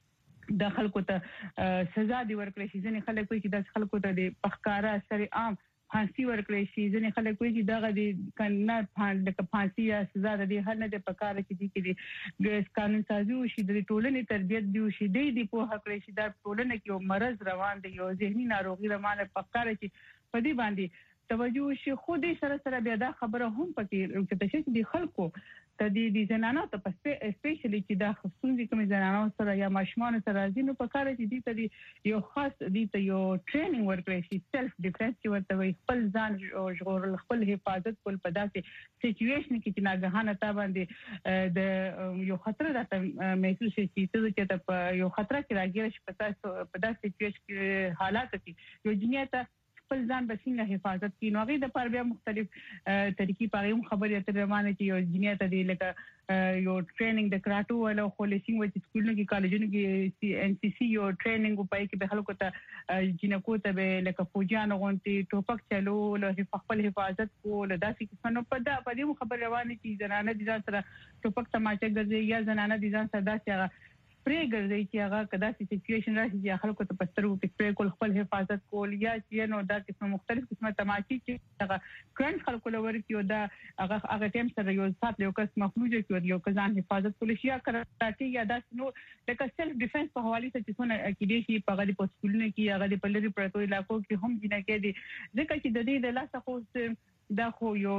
د خلکو ته سزا دی ورکړي شي. ځینې خلک وایي چې د خلکو ته د پخکارا سره عام فانسی ورکړي شي. ځینې خلک وایي چې دغه د کنه فانسی یا سزا د هر نه د پکاره کې د قانون سازي او شي د ټولنې تربيت دی او شي د په حق لري چې د ټولنې کې یو مرض روان دی یو ذهني ناروغي روانه پکاره چې په دې باندې توجه شي. خو دې سره بیا دا خبره هم پکې چې د خلکو ته د زنانو ته اسپیشلی چې دا خصوصي کوم زنانو سره یا ماشومان سره ځینو په کار چې دي ته یو خاص دي ته یو ټریننګ ورکړي شي سلف ډیفنس چې ورته وي خپل ځان ژغورل خپل حفاظت کول په داسې سچويشن کې چې ناګهانه تا باندې د یو خطر راته محسوس شي چې ته یو خطر کې راګیر شي په داسې سچويشن کې حالات کې یو جنیته خپل ځان بسینګه حفاظت کی نو غي د پر بیا مختلف طریقې په اړه خبرې اترې روانه چې یو جنیته دی لکه یو ټریننګ د کراټو ولا خولسینګ و چې سکولونو کې کالجونو کې ان سی سی یو ټریننګ په کې به خلکو ته جنکو ته به لکه فوجان غونټي ټوپک چلو له خپل حفاظت کول داسې کسانو په دې خبرې روانه چې زنانه دي ځان سره ټوپک تماچه ګرځي یا زنانه دي ځان سره داسې پرې ګرځي چې هغه کدا سچويشن راشي چې خلکو ته پسترو کې پرې کول خپل حفاظت کول یا چې نو دا قسم مختلف قسمه تماچي چې هغه کرنټ خلکو لور کې دا هغه ټیم سره یو سات یو کس مخلوج کې یو کزان حفاظت کول شي یا کراټي یا دا نو لکه سلف ډیفنس په حواله څه چې څونه کې دي چې په غلي پوسټولونه کې هغه په لري پرتو علاقو کې هم جنہ کې دي ځکه چې د دې د لاسه خو دا خو یو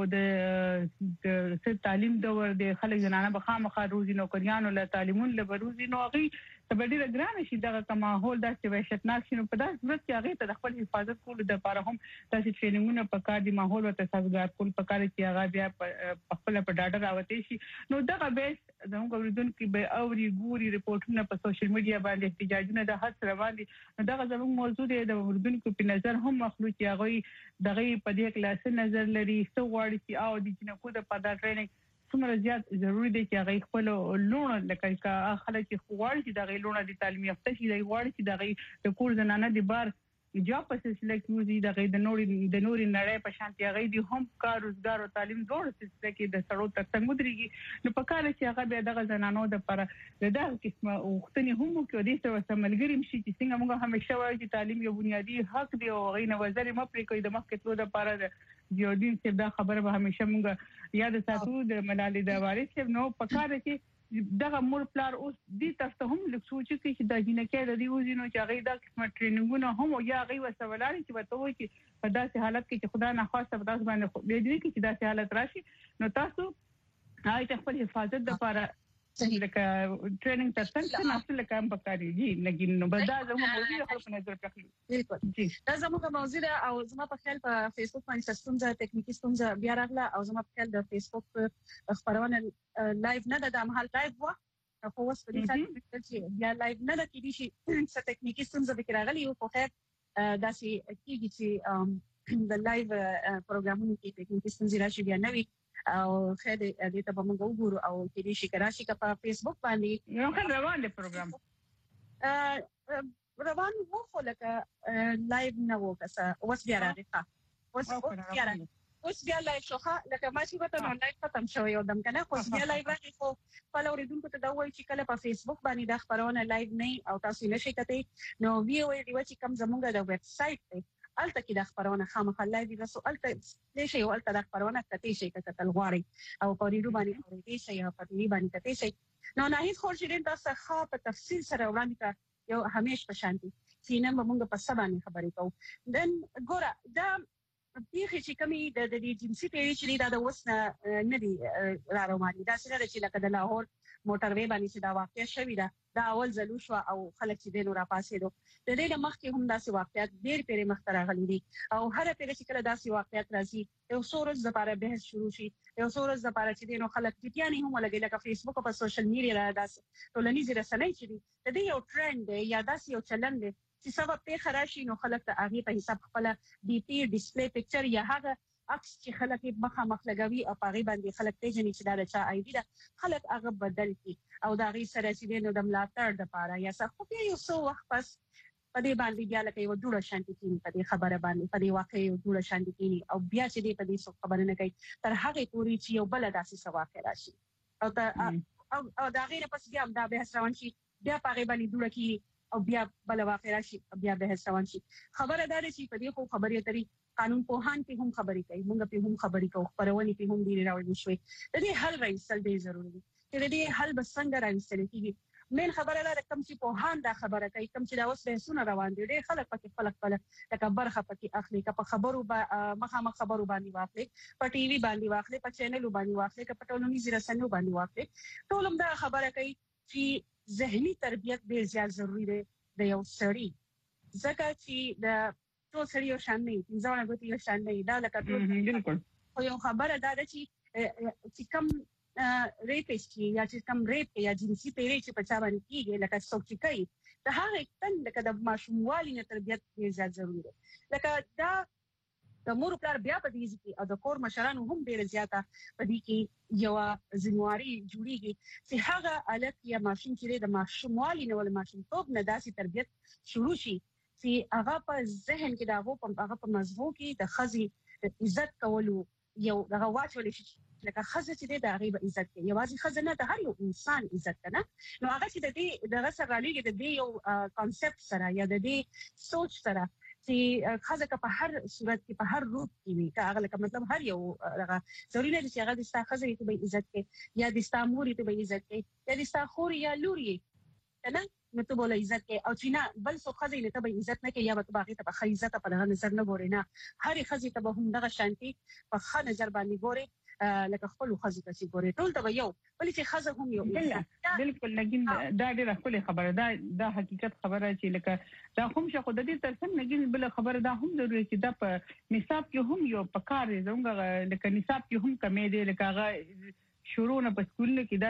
د تعلیم دور د خلک زنانه بخامخه روزي نوکریانو له تعلیمون له بروزي نوغي تبدیل ګران شي دغه ماحول د وحشتناک شنو په داس ورځ کې هغه ته خپل حفاظت کول د لپاره هم تاسو ټریننګونه په کار دي ماحول او تسابقات کول په کار چې هغه بیا په خپل په ډاډه راوته شي. نو دغه بیس زموږ اوریدونکو به اوري ګوري ریپورتونه په سوشل میډیا باندې احتجاجونه د حد روان دي. دغه زموږ موضوع دی د اوریدونکو په نظر هم مخلوق چې هغه دغه په دې کلاس نظر لري څو غواړي چې او د جنکو د پادا ټریننګ څومره زیات ضروری دی چې هغه خپل لونه لکه خلک چې غواړي چې دغه لونه د تعلیم یافته شي د غواړي چې دغه د کور زنانه د بار جاب په سلسله کې وزي دغه د نوري نړۍ په شان کې هغه د هم کار روزګار او تعلیم ډور سلسله کې د سړو ترڅنګ مدريږي. نو په کار چې هغه به دغه زنانو د پر دغه قسمه وختنی هم کې د څه سملګری مشي چې څنګه موږ همیشه وایو چې تعلیم یو بنیادی حق دی او غي نظر مپرې کوي د مخکې تلو د لپاره جوړین چې دا خبره به همیشه موږ یاد ساتو د ملالي د وارث نو په کار کې دغه مور پلار اوس دې تاسو هم لږ سوچ وکړئ چې د جنکې د دې وزینو چې هغه د قسمه ټریننګونه هم یا هغه وسولاري چې وته وي چې په داسې حالت کې چې خدا نه خواسته په تاسو باندې دې دې کې چې داسې حالت راشي نو تاسو هاي خپل حفاظت لپاره لکه ټریننګ ترڅنګ ناسل لکه هم پکاريږي لګین نو بدا زموږ موضوع خپل نظر راخلي. بالکل جی دا زموږ موضوع ده او زما په خیال په فیسبوک باندې ستونزه ټکنیکی ستونزه بیا راغله او زما په خیال د فیسبوک خبرونه لایو نه ده د محل لایو و خو اوس په دې حال کې بیا لایو نه ده کې شي څه ټکنیکی ستونزه به راغلي او په خیر داسې کېږي چې د لایو پروګرامونو کې ټکنیکی ستونزې راشي بیا نوي او خیر دې ته به موږ وګورو او کې شي کراشي کا په فیسبوک باندې نو خل روان دي پروګرام روان وو خو لکه لایو نه وو کسه اوس بیا راغی اوس بیا لایو شوخه لکه ما چې وته نو لایو ختم شوی او دم کنه خو بیا لایو راغی خو په لوریدونکو ته دا وایي چې کله په فیسبوک باندې د خبرونه لایو نه او تاسو نشئ کته نو ویو دی چې کوم زمونږ د ویب سټ دی الته کې د خبرونه خامخا لایو دي رسو الته ليش یو الته د خبرونه کته شي کته غواړي او په ریډو باندې اورېدي شي او په دې باندې کته شي نو نه هیڅ خورشیدین تاسو ښه په تفصیل سره وړاندې یو همیش په شانتي سینه موږ په سبانه خبرې کوو دن ګوره دا پیخي چې کمی د دې جنسي پیری چې دا د وسنه نه دی راروماني دا څنګه چې لکه د لاهور موټر وې باندې چې دا واقع شوی دا اول زلو شو او خلک چې دینو را پاسې دو د دې مخکې هم داسې واقعیت ډېر پیری مختره غلي دي او هر پیری چې کله داسې واقعیت راځي یو سورز د لپاره بحث شروع شي یو سورز د لپاره چې دینو خلک ټیټیانی هم لګي لکه فیسبوک او په سوشل میډیا را داسې ټولنیز رسنۍ چې دي د دې یو ټرند یا داسې یو چلن دی چې سبب په خراشي نو خلک ته هغه په حساب خپل ډي پی ډیسپلی پکچر یا هغه عکس چې خلک مخ لګوي او هغه باندې خلک پیژني چې دا چا آی ډی ده خلک هغه بدل کی او دا غي سره چې نو د ملاتړ د پاره یا څه خو یو څو وخت پس په دې باندې بیا لکه یو ډوړه شانتي کینی په دې خبره باندې په دې واقع یو ډوړه شانتي کینی او بیا چې دې په دې څه خبره نه کوي تر هغه پوری چې یو بل داسې سواکه راشي او دا غیر پس بیا دا به روان شي بیا په هغه باندې ډوړه کی او بیا بل واقع راشي بیا بحث روان شي. خبره دا ده چې په دې خو خبرې اترې قانون پوهان په هم خبرې کوي، موږ په هم خبرې کوو، خبرونه په هم ډېرې راوړل شوې. د دې حل راوستل ډېر ضروري دي چې د دې حل به څنګه راوستل کېږي. مین خبره ده کوم چې پوهان دا خبره کوي، کوم چې دا اوس بحثونه روان دي، ډېر خلک پکې خپل لکه برخه پکې اخلي، که په خبرو مخامخ خبرو باندې واخلي، په ټي وي باندې واخلي، په چینلو باندې واخلي، که په ټولنیزو رسنیو باندې واخلي، ټول هم دا خبره کوي چې ذهني تربیت ډېر زیات ضروری دی د یو سړي، ځکه چې د ټول سړي یو شان نه وي، پنځه ګوتې یو شان نه وي. دا لکه ټول خو یو خبره دا ده چې کم ریپسټ یا چې کم ریپ یا جنسي پیری چې په چا باندې کیږي، لکه څوک چې کوي د هغه تن لکه د ماشوموالي نه تربیت ډېر زیات ضروري دی. لکه دا د مور پلار بیا په دې کې او د کور مشرانو هم ډېر زیاته په دې کې یو ذمہواری جوړیږي چې هغه الک یا ماشوم چې د ماشوموالي نه ول ماشومتوب نه داسې تربیت شروع شي چې هغه په ذهن کې هغه په مزغو کې د خزي عزت کولو یو دغه واچول شي، لکه خزه چې د هغه عزت کوي. یوازې خزه نه، د هر یو انسان عزت کنه. نو هغه چې د دې دغه سره لګي د دې یو کانسپټ سره یا د دې سوچ سره چې خزه که په هر صورت کې په هر روپ کې وي، که هغه لکه مطلب هر یو هغه ضروري نه چې هغه د ستا خزه ته به عزت کوي یا د ستا مور ته به عزت کوي یا د ستا خور یا لور یې کنه، نو ته بوله عزت کوي. او چې نه بل څوک خزه نه ته به عزت نه کوي یا به ته هغه ته په ښه عزت په دغه نظر نه ګوري، نه هر خزه ته به هم دغه شانتي په ښه نظر باندې ګوري، لکه خپل خزه ته چې ګوري ټول ته یو، بلې چې خزه هم یو. بالکل نګین دا ډېره خپل خبره ده، دا حقیقت خبره چې لکه دا هم شخو د دې ترڅنګ نګین بل خبره دا هم ضروري چې دا په نصاب کې هم یو پکار دی، زموږ لکه نصاب کې هم کمې دی، لکه هغه شروع نه په سکولونو کې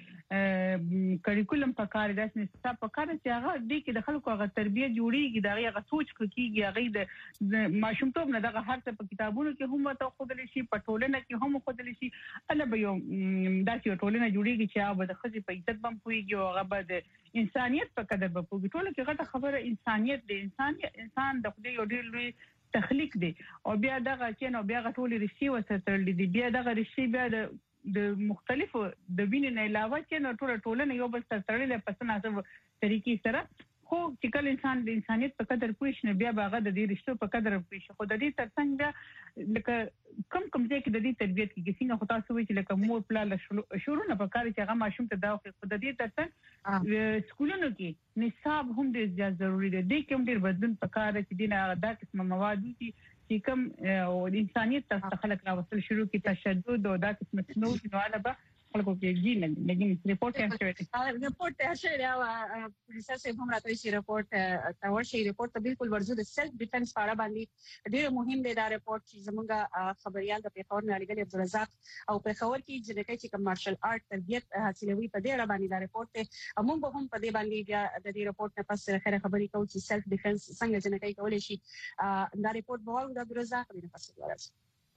داسې کریکولم پکار دی، داسې نصاب پکار دی چې هغه دې کې د خلکو هغه تربیه جوړیږي، دا هغه سوچ کېږي، هغه د ماشومتوب نه دغه هر څه په کتابونو کې هم ورته ښودل شي، په ټولنه کې هم ښودل شي. الله به یو داسې یو ټولنه جوړیږي چې هغه به د ښځې په عزت باندې پوهېږي او هغه به د انسانیت په قدر به پوهېږي. ټوله کې غټه خبره انسانیت دی. انسان د خدای یو ډېر لوی تخلیق دی او بیا دغه چې نو بیا ټولې رشتې ورسره تړلې دي، بیا دغه رشتې بیا د مختلفو د وینې نه علاوه چې نو ټولنه یو بل سره تړلې په تناسب طریقې سره، خو چې کله انسان د انسانیت په قدر پوه شي بیا به هغه د دې رشتو په قدر پوه شي. خو د دې ترڅنګ بیا لکه کم ځای کې د دې تربیت کې څنګه خو تاسو وایي چې لکه مور پلار شروع نه پکاري چې هغه ماشوم ته دا خو د دې ترڅنګ سکولونو کې نصاب هم ډېر زیات ضروری دی. د کوم ډېر بدلون پکاره چې دینه دا قسم مواد دي چې کوم او انسانیت ته خلک راوصل شروع کی تشدد او دا قسم نو علاوه خلکو کې جین لګین ریپورت شوی ریپورت شوی او پولیسه سه هم راځي چې ریپورت تاور شي ریپورت بالکل ورزو د سیلف ډیفنس په اړه باندې ډېر مهم دی دا ریپورت چې زموږ خبريال د پیښور نه علي عبدالرزاق او پیښور کې چې کوم مارشل آرټ تربیت حاصلوي په دې اړه باندې دا ریپورت ته موږ به هم په دې باندې بیا د دې ریپورت نه پس خبرې کوو چې سیلف ډیفنس څنګه جنکای کولای شي. دا ریپورت به د عبدالرزاق نه پس ورسي.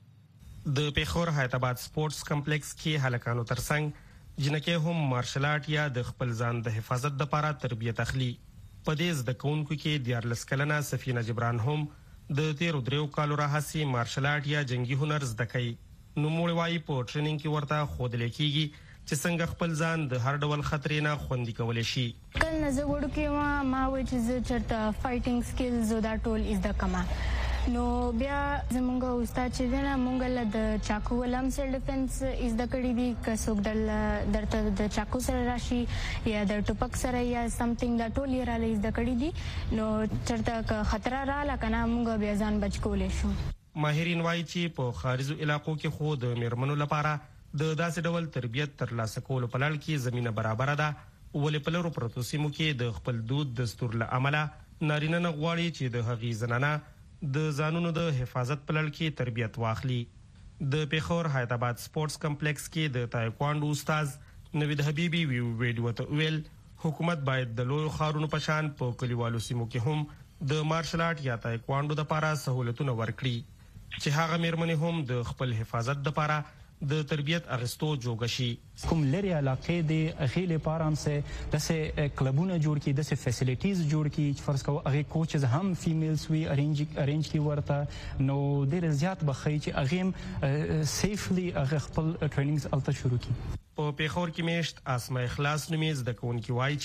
د پیښور حیدرآباد سپورتس کمپلیکس کې هلکانو ترڅنګ جنکه هم مارشل آرټ یا د خپل ځان د حفاظت لپاره تربیت اخلي. په دې زده کوونکو کې 14 کلنه سفینه جبران هم د 13 کالو راهسي مارشل آرټ یا جنگي هنر زده کوي. نو موږ وايي په ټریننګ کې ورته خودل کېږي چې څنګه خپل ځان د هر ډول خطر نه خوندي کولای شي. کله زه وړو کې ما وایي چې چرته فایټینګ سکلز او دا ټول از د کما نو بیا زمونږ استاد چې دی نه مونږ له د چاقو ولم سیل ډیفنس از د کړي دي که څوک درته د چاقو سره راشي یا د ټوپک سره یا سمثینګ دا ټول یې راله از د کړي دي نو چرته که خطر رااله که نه مونږ بیا ځان بچ کولی شو. ماهرین وایي چې په خارجو علاقو کې خو د میرمنو لپاره د داسې ډول تربیت ترلاسه کولو په لړ کې زمینه برابره ده، ولې په لرو پرتو سیمو کې د خپل دود دستور له امله نارینه نه غواړي چې د هغې زنانه د ځانونو د حفاظت په لړ کې تربیت واخلي. د پیښور حیدرآباد سپورتس کمپلیکس کې د تایکوانډو استاد نوید حبیبي ویډیو ته ویل حکومت باید د لویو ښارونو په شان په کلیوالو سیمو کې هم د مارشل آرټ یا تایکوانډو لپاره سہولتونه ورکړي چې هغه میرمنې هم د خپل حفاظت لپاره د تربیت اغستو جوګ شي. کوم لري علاقې د اخیل پارام سه دسه کلبونه جوړ کی دسه فیسیلیټیز جوړ کی فرض کو هغه کوچز هم فیمیلز وی ارینج کی ورته نو ډیر زیات بخی چې هغه سیفلی هغه خپل ټریننګز الته شروع کی. په پیښور کې میشت اسماء اخلاص نومیز د کونکي وای چې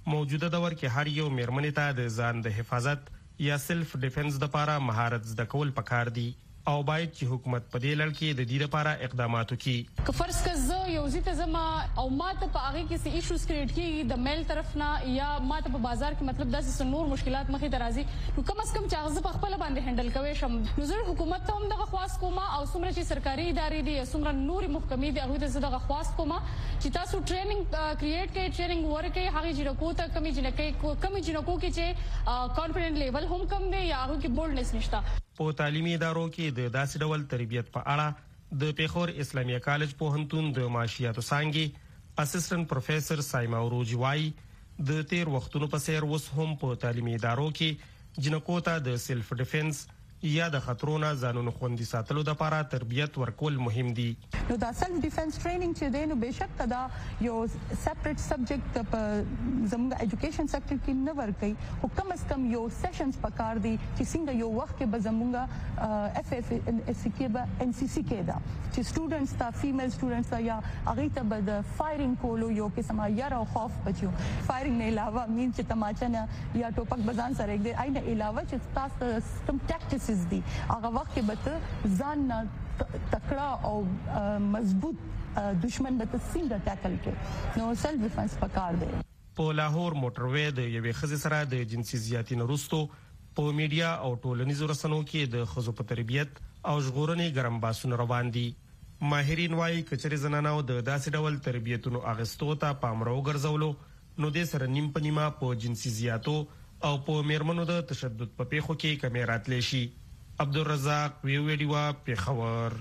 موجوده دور کې هر یو میرمنې ته د ځان د حفاظت یا سلف ډیفنس لپاره مهارت زده کول پکار دي او باید چې حکومت په دې لړ کې د دې لپاره اقدامات وکړي. که فرض کړه زه یو ځای ته ځم او ماته په هغه کې څه ایشوز کریټ کیږي د میل طرف نه یا ماته په بازار کې مطلب داسې نور مشکلات مخې ته راځي نو کم از کم چې هغه په خپل باندې هندل کوي شم نو زه حکومت ته هم دغه خواست کوم او څومره چې سرکاري ادارې دي څومره نوري محکمې دي هغه ته دغه خواست کوم چې تاسو ټریننګ کریټ کړئ ټریننګ ورکړئ هغه جنکو ته کمی جنکو کې چې کانفیډنس لیول هم کم دی یا هغه کې بولډنس نشته. په تعلیمي ادارو کې د داسې ډول تربیت په اړه د پیښور اسلامیه کالج پوهنتون د معاشیاتو څانګې اسسټنټ پروفیسور سایما اوروجي وايي د تیر وختونو په څیر اوس هم په تعلیمي ادارو کې جنکو ته د سلف ډیفنس یا د خطرونو ځانونو خوندي ساتلو لپاره تربیت ورکول مهم دي. نو دا سلف ډیفنس ټریننګ چې دی نو بهشک دا یو سپریټ سبجیکټ په زموږ ایجوکیشن سېکټر کې نه ورکي او کم از کم یو سیشنز پکار دي چې څنګه یو وخت کې به زموږ اف اف اس کې به ان سی سی کې دا چې سټوډنټس تا فیمیل سټوډنټس تا یا هغه ته به د فایرینګ کولو یو قسم یا او خوف بچو فایرینګ نه علاوه مين چې تماچا نه یا ټوپک بزان سره یک دی اېنه علاوه چې تاسو سم ټیکټکس دي هغه وخت کې به ځان تکړه او مضبوط دشمن به څنګه ټاکل کې نو سلف ډیفنس پکار دی. په لاهور موټروي د یوې ښځې سره د جنسي زیاتي نه وروسته په میډیا او ټولنیزو رسنیو کې د ښځو په تربیت او ژغورنې ګرم باسونه روان دي. ماهرین وايي کچري زنانو د داسې ډول تربیتونو اغستو ته پام راوګرځولو نو د سره نیم په نیمه په جنسي زیاتو او په میرمنو د تشدد په پیښو کې کمی راتلی شي. عبدالرزاق ویډیو پیښور.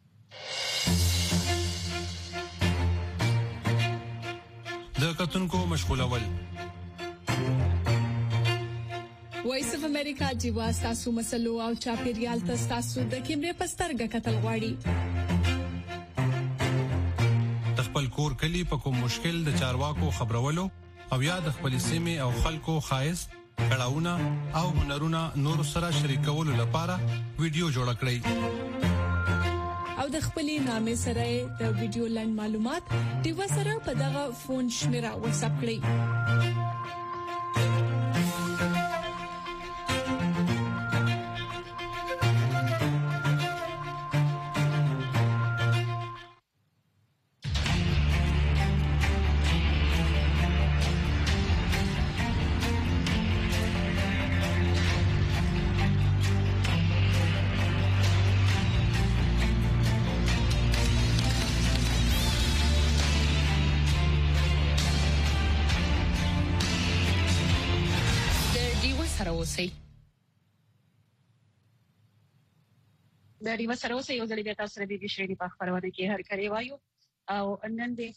د کتونکو مشغولول وایس اف امریکا جیوا تاسو مسلو او چاپیریال تاسو د کیمرې پسترګه کتل غواړي خپل کور کلی په کوم مشکل د چارواکو خبرولو او یا د خپل سیمه او خلکو خایس کړهونه او هنرونه نور سره شریکولو لپاره ویډیو جوړ کړئ او د خپلې نامې سره د ویډیو لاند معلومات دیو سره په دغه فون شمیره واتساپ کړئ. د ریو سره اوسه یو ځل بیا تاسو سره د شریدي په خبرونه کې هر کړي وایو او نن د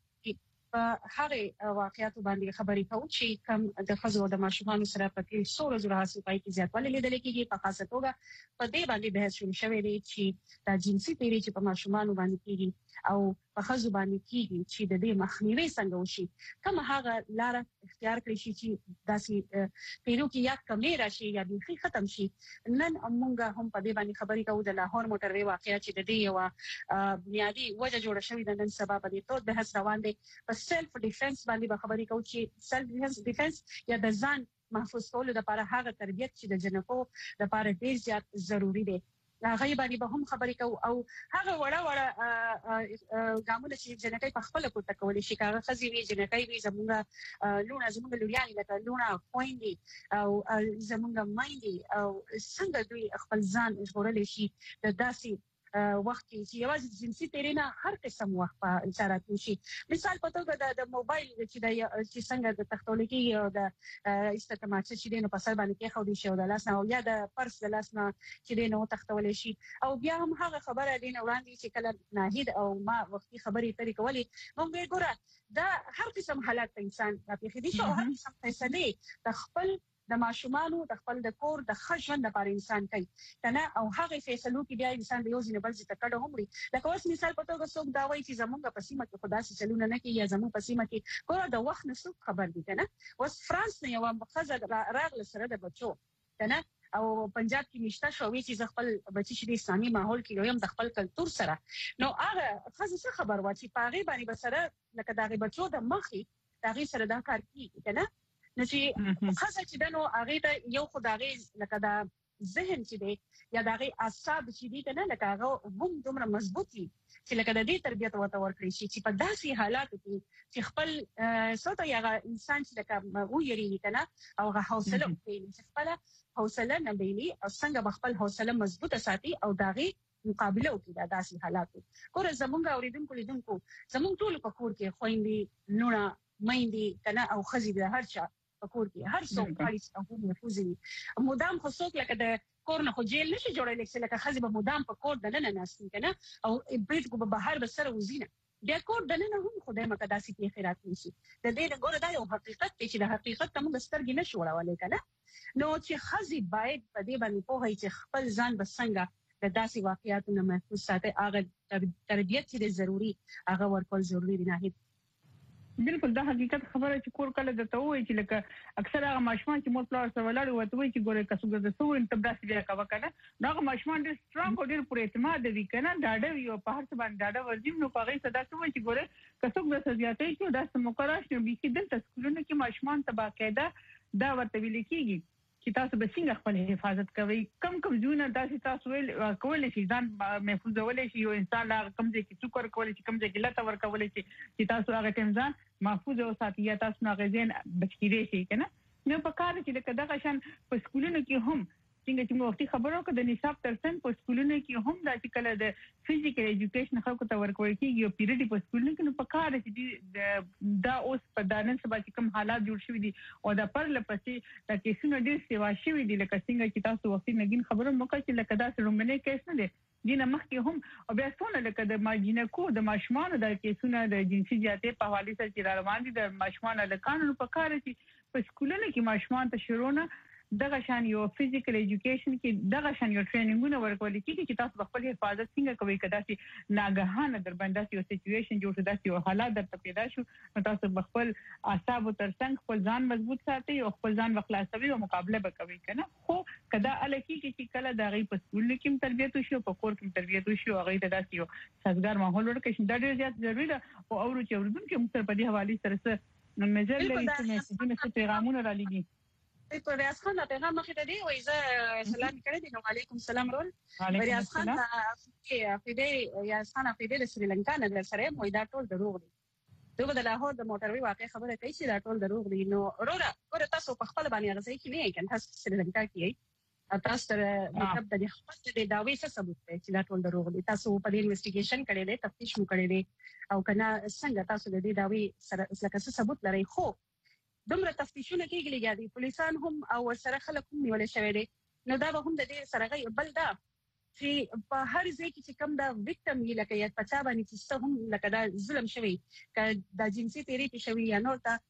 هغه واقعیت باندې خبرې کوو چې کوم د خزو د ماشومان سره په کې سور زړه حاصل پای کې زیاتوالی لیدل کېږي په خاصه توګه په دې باندې بحث شوی دی چې د جنسي پیری چې په ماشومان باندې کېږي او په خزو باندې کېږي چې د دې مخنیوي څنګه وشي کوم هغه لار اختیار کړی شي چې داسې پیرو کې یا کمې راشي یا بيخي ختم شي. نن موږ هم په دې باندې خبرې کوو د لاهور موټروي واقعیا چې د دې یو بنیادی وجه جوړه شوې ده نن سبا په دې ټول بحث روان دی په سلف ډیفنس باندې به خبرې کوو چې سلف ډیفنس یا د ځان محفوظ کولو لپاره هغه تربیت چې د جنکو لپاره ډیر زیات ضروری دی هغه باندې به هم خبرې کوو او هغه وړه ګامونه چې جنکې په خپل پورته کولې شي هغه خزي وی جنکې وی زمونږ لوريانې لکه لونه خويندې او زمونږ مایندې او څنګه دوی خپل ځان ژغورل شي د داسې وخت چې یوازې جنسي پیرینا هر قسم وخت په اشاره کوي. مثال په توګه د موبایل چې څنګه د تختولګي او د استعمال چې دینو په سر باندې کې خو دي شو د لاس نه او یا د پرس د لاس نه چې دینو تختول شي او بیا هم هغه خبره دین وړاندې چې کله ناهید او ما وختي خبرې ترې کولې موږ ګوره دا هر قسم حالات انسان په خې دي او هر قسم فیصله د خپل د ماشومانو د خپل د کور د خښوند لپاره انسان کوي کنه او هغه فیصلو کې بیا انسان د یو ځینې بل څه تکړه هم لري لکه اوس مثال په توګه څوک دا وایي چې زمونږ په سیمه کې خدای سي چلونه نه کوي یا زمونږ په سیمه کې ګوره د وخت نه څوک خبر دي کنه اوس فرانس نه یو مخزه راغله سره د بچو کنه او پنجاب کې نشته شوې چې خپل بچی شې د اسلامي ماحول کې یو د خپل کلچر سره نو هغه خاصه خبر و چې پاغي باندې بسره لکه دغه بچو د مخې دا غي سره دا کار کوي کنه نو چې خاصه چې دنو هغه ته یو خدای لکه دا ذهن چې دی یا دا غي اعصاب چې دي کنه لکه هغه هم دومره مضبوطي چې لکه د دې تربيت وته ورکړي شي چې په داسې حالاتو کې چې خپل سوته یا انسان چې لکه ویری کنه او هغه حوصله کوي چې خپل حوصله نه بیلی او څنګه خپل حوصله مضبوطه ساتي او دا غي مقابله وکړي د داسې حالاتو ګوره زمونږ اوریدونکو لیدونکو زمونږ ټول په کور کې خويندې لونه مېندې کنه او خزي د هر چا په کور کې هر څوک هیڅ حقوق محفوظ دي مدام خو څوک لکه د کور نه خو جیل نشي جوړول چې لکه خزي به مدام په کور د نن ناستي کنه او بیت کو به بهر به سره وزینه بیا کور د نن هم خدای مکه داسې کې خیرات نشي د دې ګوره دا یو حقیقت دی چې د حقیقت ته موږ سترګې نشو وړولای کنه نو چې خزي باید په دې باندې په هي چې خپل ځان بسنګ د داسې واقعیاتو نه محفوظ ساتي هغه تربیت چې ضروری هغه ورکول ضروری دی نه بالکل دا حقیقت خبره چې کور کله د توې چې لکه اکثر هغه ماشومان چې مور پلار سره ولاړ وي ته وي چې ګوره کسوګه د سوین تبداسي بیا کا وکنه دا ماشومان ډېر سترونګ او ډېر پر اعتماد دي کنه ډاډه یو په هر څه باندې ډاډه ورځي نو پغې صدا ته وي چې ګوره کسوګ د سزیاتې چې د مقرره شنو به کې د سکولونو کې ماشومان تبا کېده دا ورته ویل کېږي چې تاسو به څنګه خپل حفاظت کوئ کم ځونه تاسو ویل کولای شي ځان محفوظ ولې شي یو انسان لا کم ځای کې څوک کولای شي کم ځای کې لته ورکولای شي چې تاسو هغه ټیم ځان محفوظ او ساتي یا تاسو نه غزين بچی شي کنه نو په کار چې د کده غشن په سکولونو کې هم څنګه چې موږ خبرو کړو د نصاب ترڅنګ په سکولونو کې هم د کله د فزیکل ایجوکیشن خلکو ته ورکول کېږي یو پیریډ په سکولونو کې نو په کار چې دا اوس په دانن سبا چې کوم حالات جوړ شوي دي او د پر لپسې د کیسونو ډیر سیوا شوي دي لکه څنګه چې تاسو وختي نګین خبرو مکه چې لکه دا سرومنه کیس نه دي دینه مخکې هم او بیا څونه لکه د ماجینکو د ماشومان د کیسونو د جنسي جاتې په حواله سره چې روان دي د ماشومان له قانون په کار چې په سکولونو کې ماشومان ته شروع دغه شان یو فزیکل ایجوکیشن کې دغه شان یو ټریننګونه ورکول کېږي چې تاسو خپل حفاظت څنګه کوئ کدا چې ناګهانه در باندې یو سچويشن جوړ شي دا یو حالات درته پیدا شو نو تاسو خپل اعصاب ترڅنګ خپل ځان مضبوط ساتئ او خپل ځان وخلاصوي او مقابله وکوي کنه خو کدا الکی چې کله د غي په سکول کې تربیت وشي په کور کې تربیت وشي او غي د داسې یو سازګار ماحول ورکړي دا ډېر زیات ضروري ده او اورو چې اوردون کې مستر په دې حواله سره نظر لري چې میسجونه څه پیغامونه را لګي په ریاض خان دا پیغام مخې ته دی وای زه سلام کړی دی نو علیکم السلام رول ریاض خان افیدې یا خان افیدې د سریلانکا نه سره وای دا ټول دروغ دي دغه د لاهور د موټروي واقع خبره کوي چې دا ټول دروغ دي نو ورته تاسو په خپل باندې غزي کې نه کین تاسو سریلانکا کې تاسو سره مطلب د خپل د داوی څه ثبوت دی چې دا ټول دروغ دي تاسو په دې انویسټیګیشن کړی دی تفتیش مو کړی دی او کنه څنګه تاسو د دې داوی سره څه ثبوت لري خو دومره تفتیشونه کېږي لګیا دي پولیسان هم او سره خلک هم نیول شوی دي نو دا به هم د دې سره غي بل دا چې په هر ځای کې چې کوم دا وکټم یې لکه یا پچا باندې چې هم لکه دا ظلم شوی ک دا جنسي تیری کې شوی یا نور تا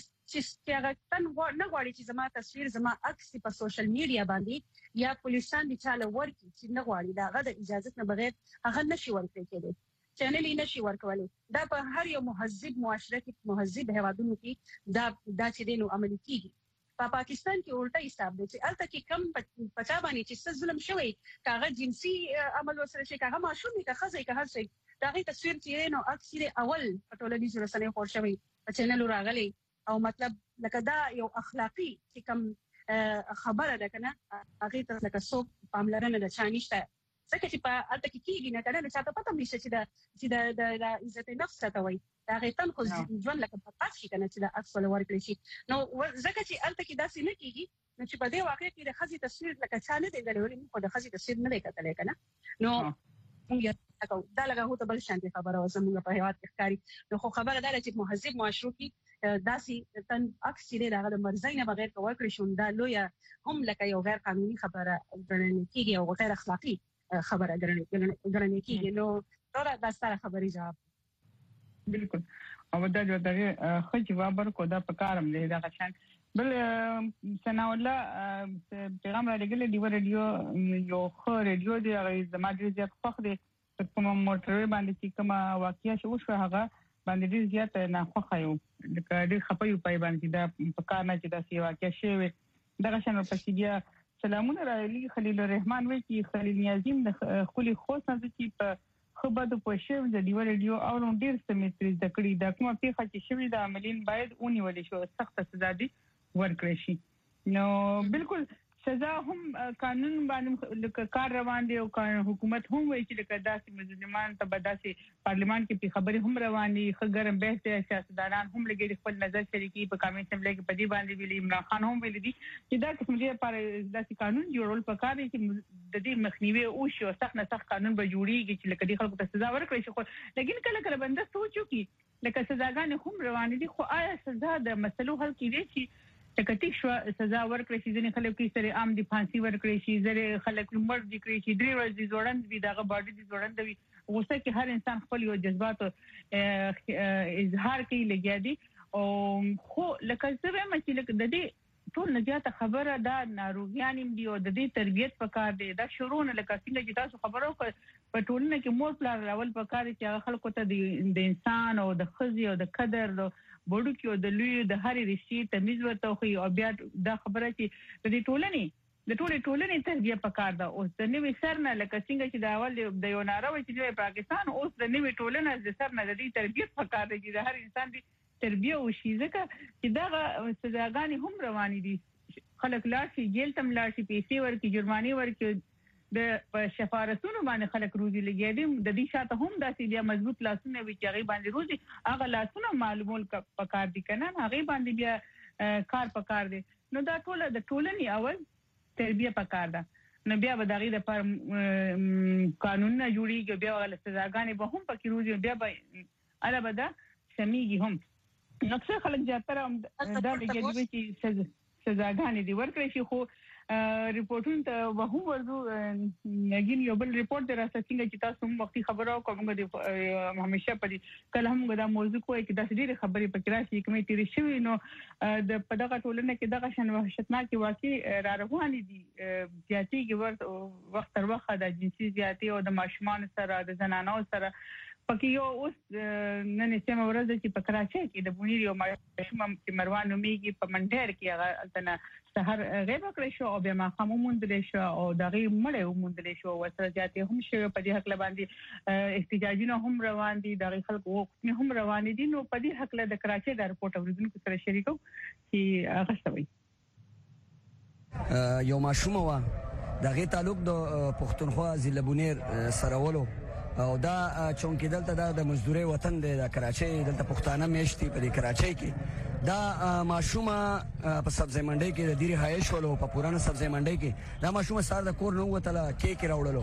چې هغه تن نه غواړي چې زما تصویر زما عکس په سوشل میډیا باندې یا پولیسان دي چاله ورکی چې نه غواړي دا غو د اجازه نه بغیر هغه نشي ورکړي کېږي چینل یې نشي ورکولای دا په هر یو مهذب معاشره کې مهذب هوادونو کې دا چې دینو عملي کیږي په پاکستان کې الټا حساب دی چې الته کې کم پچا باندې چې ظلم شوی کاغه جنسي عمل وسره شي کاغه ماشوم کې خزه کې هر څه دا غي تصویر چې نو اکثر اول په ټولنیزو رسنیو خور شوی په چینل راغلي او مطلب لکه دا یو اخلاقی چې کم خبره ده کنه هغه ته لکه څوک پاملرنه د چانيشته څنګه چې په الته کې کېږي نه کنه چې تاسو پته نشي چې د عزت نفس ته وایي دا غیتن خو ځوان لکه په پات شي کنه چې دا اصل ورکړي شي نو ځکه چې الته کې داسې نه کېږي نو چې په دې واقع کې د خزي تصویر لکه چانه دی غلوري خو د خزي تصویر نه کتلې کنه نو موږ دا لګه هو ته بل شانتي خبره او زموږ په هیواد کې ښکاری نو خو خبره ده چې مهذب معاشرو کې داسې تن اکثر دغه د مرزي نه بغیر کوي کړی شون دا لوی هم لکه یو غیر قانوني خبره ګڼل کېږي او غیر اخلاقی خبره ګڼل کېږي نو دا ستاره خبري جواب بالکل او دا جو دغه خو جواب ورکو دا په کارم دی دا شان بل ثنا الله پیغام را لګل دی ریډیو یو خو ریډیو دی هغه زما ډیر زیات خوښ دی کوم موټر باندې چې کوم واقعیا شو هغه باندې ډیر زیات نه خوښ یو د ډیر خپي په باندې دا په کار نه چې دا سی واقعیا شوی دا شان په سیګیا سلامونه را لګي خلیل الرحمن وی چې خلیل نیازیم د خولي خوښ نه چې په خبرو په شو د دیو ریډیو او نو ډیر سمستر د کړي د کومه پیښه چې شوی د عملین باید اونې ولې شو سخت سزا دي ورکړي شي نو بالکل سزا هم قانون باندې لکه کار روان دي او حکومت هم وایي چې لکه داسې مظلومان ته داسې پارلیمان کې په خبرې هم روان دي خګرم به سیاستدانان هم لګي خپل نظر شریکي په قومي اسمبلی کې په دې باندې ویلي عمران خان هم ویلي دي چې دا قسم دي پر داسې قانون جوړول پکار دي چې د دې مخنیوي او شو سخت نه سخت قانون به جوړیږي چې لکه دې خلکو ته سزا ورکړي شي لیکن کله کله بنده سوچو کې لکه سزاګانې هم روان دي خو آیا سزا د مسلو حل کیږي چې تکتیک شو سزا ورکړي چې ځینې خلک کې سره عام دي پھانسی ورکړي شي زره خلک مړ دي کړی شي درې ورځې زوړند وي دغه باډي دي زوړند وي غوسه کې هر انسان خپل یو جذبات اظهار کوي لګیا دي او خو لکه زه هم چې لکه د دې ټول نجات خبره دا ناروغیان دي او د دې تربيت پکار دي دا شروع نه لکه څنګه چې تاسو خبرو په ټولنه کې مور پلار راول پکار دي چې خلکو ته د انسان او د خزي او د قدر بوډو کې د لوی د هرې رشتي تمیز ورته خو او بیا دا خبره چې د دې ټولنې تربیه پکار ده او د نوې سر نه لکه څنګه چې د اول د یو ناروي چې د پاکستان اوس د نوې ټولنې د سر نه د دې تربیه پکار ده چې د هر انسان دی تربیه او شي ځکه چې دا سزاګانې هم روانې دي خلک لاړ شي جیل تم لاړ شي پیسې ورکړي جرمانه ورکړي د شفارتونو باندې خلک روزي لګي دي د دې شاته هم داسې بیا مضبوط لاسونه وي چې هغه باندې روزي هغه لاسونه معلومول پکار دي کنه هغه باندې بیا کار پکار دي نو دا ټول د ټولنې اول تربیه پکار ده نو بیا به دغه د پر قانون نه جوړیږي بیا ول سزاګانې به هم پکې روزي بیا به البته سميږي هم نقصه خلک زیاتره دا لګي دي چې سزاګانې دي ورکړي شي خو ریپورټونه ته وهم ورزو نګین یو بل ریپورت دراسته څنګه چې تاسو هم وختي خبرو کومه د همیشه پدې کله هم دا موضوع کوی چې د ډېر خبرې پکې راشي کومې تیری شوی نو د پدغه ټولنه کې دغه شن وحشتناک واقع را روان دي زیاتی کې وخت تر وخت د جنسي زیاتی او د ماشومان سره د زنانو سره پکې یو اوس نن سیمه ورځ چې په کراچۍ کې د بونیر یو ماشوم چې مروان نوميږي په منډر کې هغه تنه سحر غیب کړی شو او بیا ما هم موندل شو او دغه مړ موندل شو وسره جاتي هم شو په دې حق باندې احتجاجونه هم روان دي دغه خلکو وخت هم روان دي نو په دې حق له د کراچۍ د رپورټ اوریدونکو سره شریکو چې هغه شوی یو ماشوم و دغه تعلق د پښتونخوا ضلع بونیر سرولو او دا چونکی دلته د مزدوري وطن د کراچۍ دلته پښتانه میشتي په کراچۍ کې دا ماشومه په سبزی منډي کې د ډیری هایش ولو په پورانه سبزی منډي کې دا ماشومه سار د کور نو وتله کیک راوړلو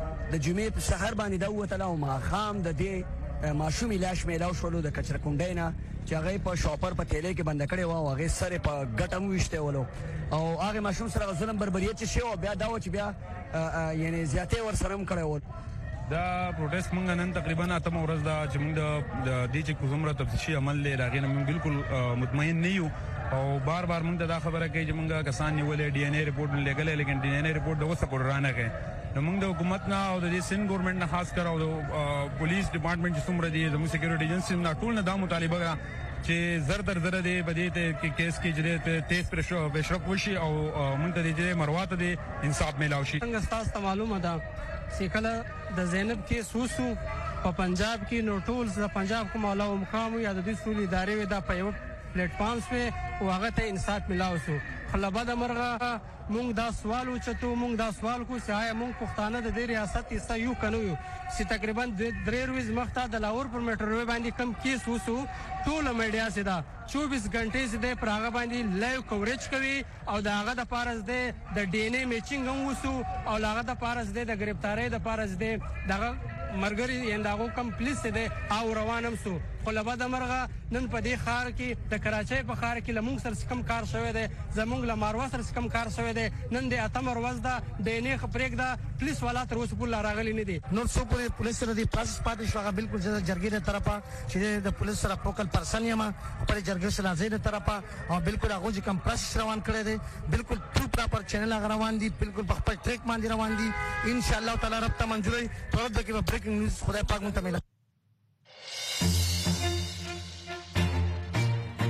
د جمعې په سحر باندې دا وتله او ما خام د دې ماشومي لاش میلاو شولو د کچره کونډینا چې هغه په شاپر په تیلې کې بند کړي و هغه سره په ګټم وشته ولو او هغه ماشوم سره ظلم بربریت شي او بیا دا و چې بیا یعنی زیاته ور سره کړي و دا پروټیست مونږ نن تقریبا اتم ورځ دا چې مونږ د دې چې کومره تفتیشي عمل لري راغی نو بالکل مطمئن نه یو او بار مونږ دا خبره کوي چې مونږه کسان نیولې ډي ان اي رپورټ لګلې لیکن ډي ان اي رپورټ د وسه قرانه کوي نو مونږ د حکومت نه او د سین ګورنمنت نه خاص کر او د پولیس ډپارټمنټ چې څومره دي د سکیورټي ایجنسی نه ټول نه دا مطالبه چې زر در زر دی بدې ته کیس کې جره تیز پرشرک وشي او مونږ ته دې مروات دي انصاف میلاو شي څنګه تاسو معلومه ده سیکله د زینب کې سوسو په پنجاب کې نو ټول د پنجاب کوم علاوه مقام یا د دې سولې ادارې دا په یو پلیټ فارم په واغه ته انصاف ملاو شو خلبا د مرغه مونږ دا سوال وچتو مونږ دا سوال کو چې آیا مونږ پښتانه د دې ریاست حصہ یو کنو چې تقریبا 3 ورځې مخته د لاهور پر میټرو باندې کم کیس وسو ټول میډیا سره 24 غنټې سره پراغه باندې لایو کوریج کوي او داغه د پارس د ډي ان اي میچینګ هم وسو او لاغه د پارس د گرفتاری د پارس دغه مرګري انداغو کمپلیس دي او روانم سو خلبا د مرغه نن په دې خار کې د کراچۍ په خار کې لمونږ سره کم کار شوی دی زمونږ له ماروا سره کم کار شوی دی نن د اتم ورځ دا د نه خبرېک دا پولیس والا تر اوسه پول راغلی نه دي نور څو پولیس سره دی پروسس پاتې شو بالکل جرګې د طرفه چې د پولیس سره فوکل پرسن یم پر جرګې سره زید طرفه او بالکل هغه چې کم پروسس روان کړی دی بالکل ټول پراپر چینل روان دي بالکل په خپل ټریک باندې روان دي ان شاء الله تعالی رب ته منځوري تر دغه کې بریکینګ نیوز خدای پاک مونږ ته ملي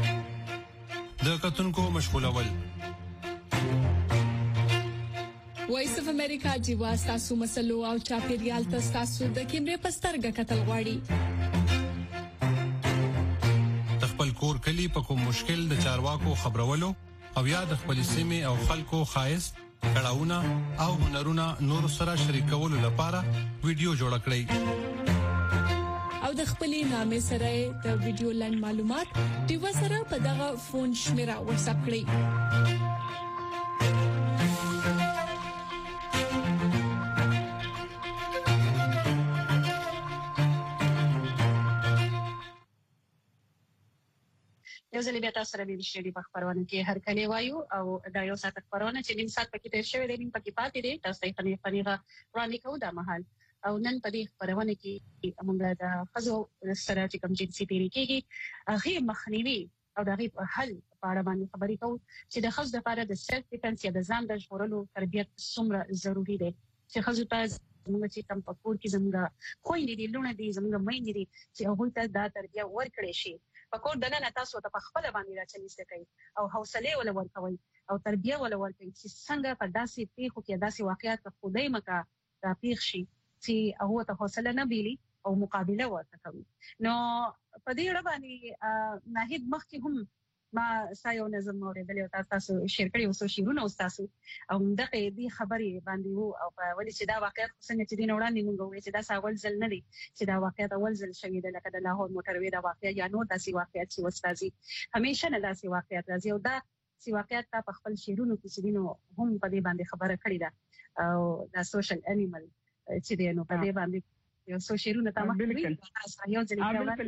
د کتونکو مشغولول وایس اف امریکا جیوا تاسو مسلو او چاپیریال تاسو د کیمرې پسترګه کتل غواړي خپل کور کلی په کوم مشکل د چارواکو خبرولو او یا د خپل سیمه او خلکو خایس کړهونه او هنرونه نور سره شریکولو لپاره ویډیو جوړ کړئ او د خپل نامې سره د ویډیو لاند معلومات ټیو سره په دغه فون شمیره واتس اپ کړئ یو ځل بیا تاسو سره به وشي په خبرونه کې هر کله وایو او دا یو ساعت خبرونه چې نیم ساعت پکې تیر شوی دی نیم پکې پاتې دی تاسو ته فنیغه وړاندې کوو دا مهال او نن په دې خبرونه کې موږ د خزو سره چې کوم جنسي طریقې هغه مخنیوي او د غیب حل په اړه باندې خبرې کوو چې د خزو لپاره د سیلف ډیفنس یا د ځان د ژغورلو تربیت څومره ضروری دی چې خزو ته موږ چې کوم په کور کې زموږ خويندې دي لونه دي زموږ میندې دي چې هغه ته دا تربیت ورکړي شي په کور دنه تاسو ته په خپل باندې راچلیسته کوي او حوصله ول ورکوي او تربیه ول ورکوي چې څنګه په داسې پیښو کې داسې واقعیات خدای مکا را پیښ شي چې هغه ته حوصله نه بیلی او مقابله ورته کوي نو په دې اړه باندې ناهید مخکې هم ما سایو نظم اوریدل او تاسو شیر کړی اوسو شیرونه تاسو او دغه دې خبرې باندې وو او په ولې چې دا واقعیت څنګه چې دین وړاندې موږ وایي چې دا ساول ځل نه دي چې دا واقعیت اول ځل شوی دی لکه د لاهور موټروي دا واقعیت یا نور داسې واقعیت چې وستازي همیشه نه داسې واقعیت راځي او دا چې واقعیت په خپل شیرونو کې چې دینو هم په دې باندې خبره کړې ده او دا سوشل انیمل چې دینو په دې باندې یو سوشیرونه تمام کوي یو ځل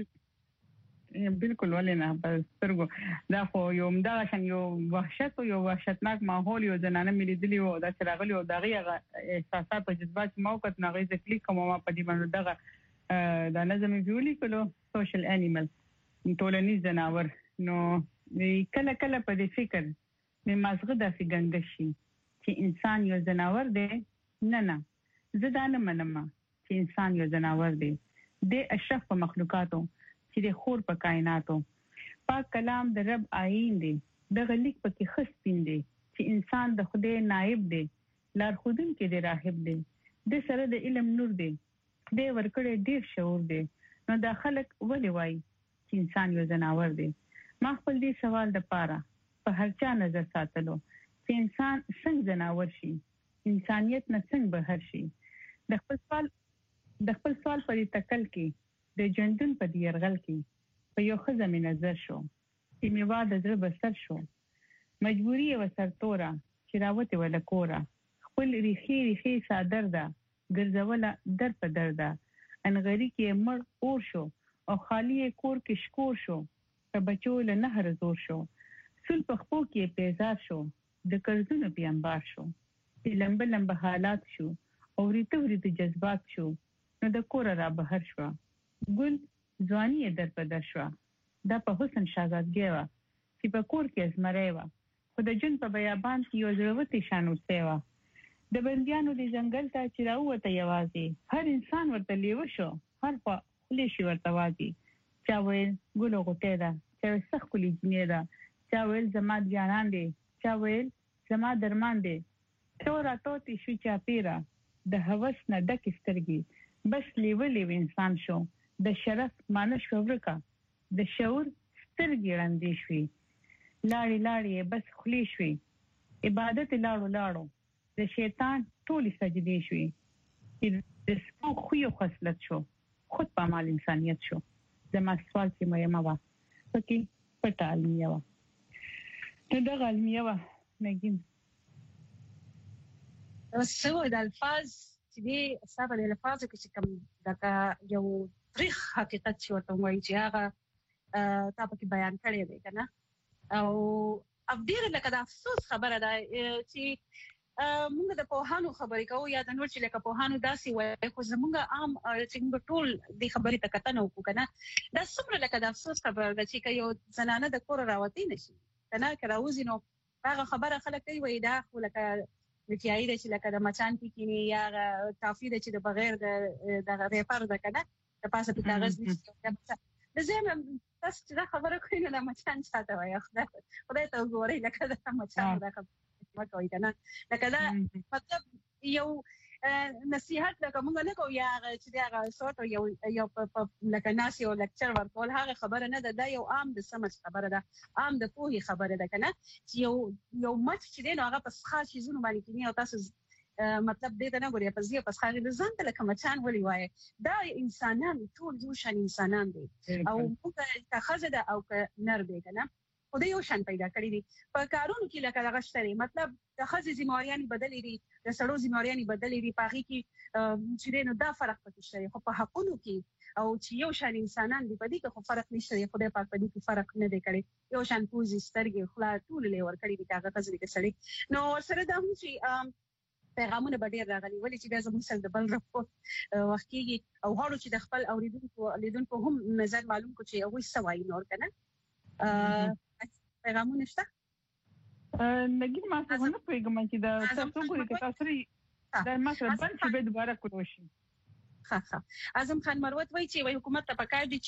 بالکل ولنه په سترګو دا خو یو مدغه شان یو وحشتناک ماحول یو زنانه مليدلی او دا چرغلی او دغه احساسات او جذبات موقت نغې ځکلی کوم ما په دې باندې دغه د نظم ویولي کلو سوشل انیمل ټولنیز جناور نو کله کله په دې فکر مې مازغه د فګنګ شي چې انسان یو جناور دی نه زه دا نه منم چې انسان یو جناور دی د اشرف مخلوقاتو چې د خور په کائناتو پاک کلام د رب آئین دی د غلیک پکې خصین دی چې انسان د خدای نائب دی لار خودن کې دی راهب دی د سره د علم نور دی د ورکړې ډیر شعور دی نو د خلک ولې وای چې انسان یو جناور دی ما خپل دې سوال د پاره په هر چا نظر ساتلو چې انسان څنګه جناور شي انسانيت نه څنګه بهر شي د خپل سوال په تکل کې د جندن په دیرغل کې په یو خزه مې نظر شو چې میوا د زړه بسر شو مجبوری و سرتورا چې راوته ولا کورا خپل ریخي صادر ده ګرځوله در په درده انغری کې مړ اور شو او خالی کور کې شکور شو په بچو له نهر زور شو سل په خپو کې پیزار شو د قرضونو پیامبار شو لمبه حالات شو او ریته جذبات شو نو د کور را بهر شو ګل ځواني در په در شو دا په حسن شاهزادګي وا چې په کور کې ازمره وا خو د جن په بیابان کې یو ضرورتي شانو سیوا د بنديانو د ځنګل ته چې راوته یوازې هر انسان ورته لیو شو هر په خلی شي ورته واځي چا ویل ګلو غټه ده چا سخت کلی جنې ده چا ویل زما ځانان دي چا ویل زما درمان دي تورا توتی شو چا پیرا د هوس نه ډک سترګي بس لیو انسان شو د شرف مانش ورکا د شعور سترګې وړاندې شوي لاړې بس خلی شوي عبادت لاړو د شیطان ټولې سجدي شوي د سپو خو خصلت شو خود په مال انسانيت شو زما سوال چې مې وا پکې پټه علميه وا ته د علميه وا نګین سو د الفاظ چې دي سبب د الفاظ کې کوم دا یو تاریخ حقیقت چې ورته وایي چې هغه تاسو کې بیان کړی دی کنه او افډیر لکه د افسوس خبره ده چې موږ د پوهانو خبرې کوو یا د نور چې لکه پوهانو داسې وایي خو زموږ عام چې موږ ټول د خبرې ته کتنه وکړو کنه دا څومره لکه د افسوس خبره ده چې یو زنانه د کور راوتی نشي کنه کراوزي نو هغه خبره خلک کوي وای دا خو لکه لکیای د چې لکه د مچان پکینی یا کافی د چې د بغیر د ریپر د کنه د پاسه په کاغذ نشي د زمم تاسو چې دا خبره کوي نه مچان چاته وای خدای ته وګورئ لکه د مچان دا مکوئ کنه لکه دا مطلب یو نصيحت لکه موږ نه کوو یا چې دا سورت یو لکه ناس یو لیکچر ورکول هغه خبره نه ده دا یو عام د سمج خبره ده عام د پوهې خبره ده کنه چې یو مچ چې دی نو هغه په خاص شیزونو باندې کینی او تاسو مطلب دې ته نه ګوري په ځای په خاري د ځان ته لکه مچان ولي وای دا انسانان ټول یو شان انسانان دي او موږ که خزه ده او که نر دی کنه خو د یو شان پیدا کړی دي په کارونو کې لکه دغه شته مطلب د خزې ذمہوریانې بدلې دي د سړو ذمہوریانې بدلې دي پاغي کې چې نو دا فرق پکې شته خو په حقونو کې او چې یو شان انسانان دي په دې کې خو فرق نشته خدای پاک په دې کې فرق نه دی کړی یو شان پوزي سترګې خلا ټول له ور کړی دي هغه خزې کې سړی نو سره دا هم چې پیغامونه به ډیر راغلي ولې چې بیا زموږ سره د بل رپورټ وخت کېږي او هغه چې د خپل اوریدونکو هم نظر معلوم کو چې هغه سوای نور کنه پیغامونه شته نګین ما څه ونه پیغام چې دا تاسو ګورئ چې تاسو دا ما سره بل څه به دوباره کول شي اعظم خان مروت وایي چې حکومت ته پکار دي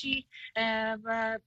چې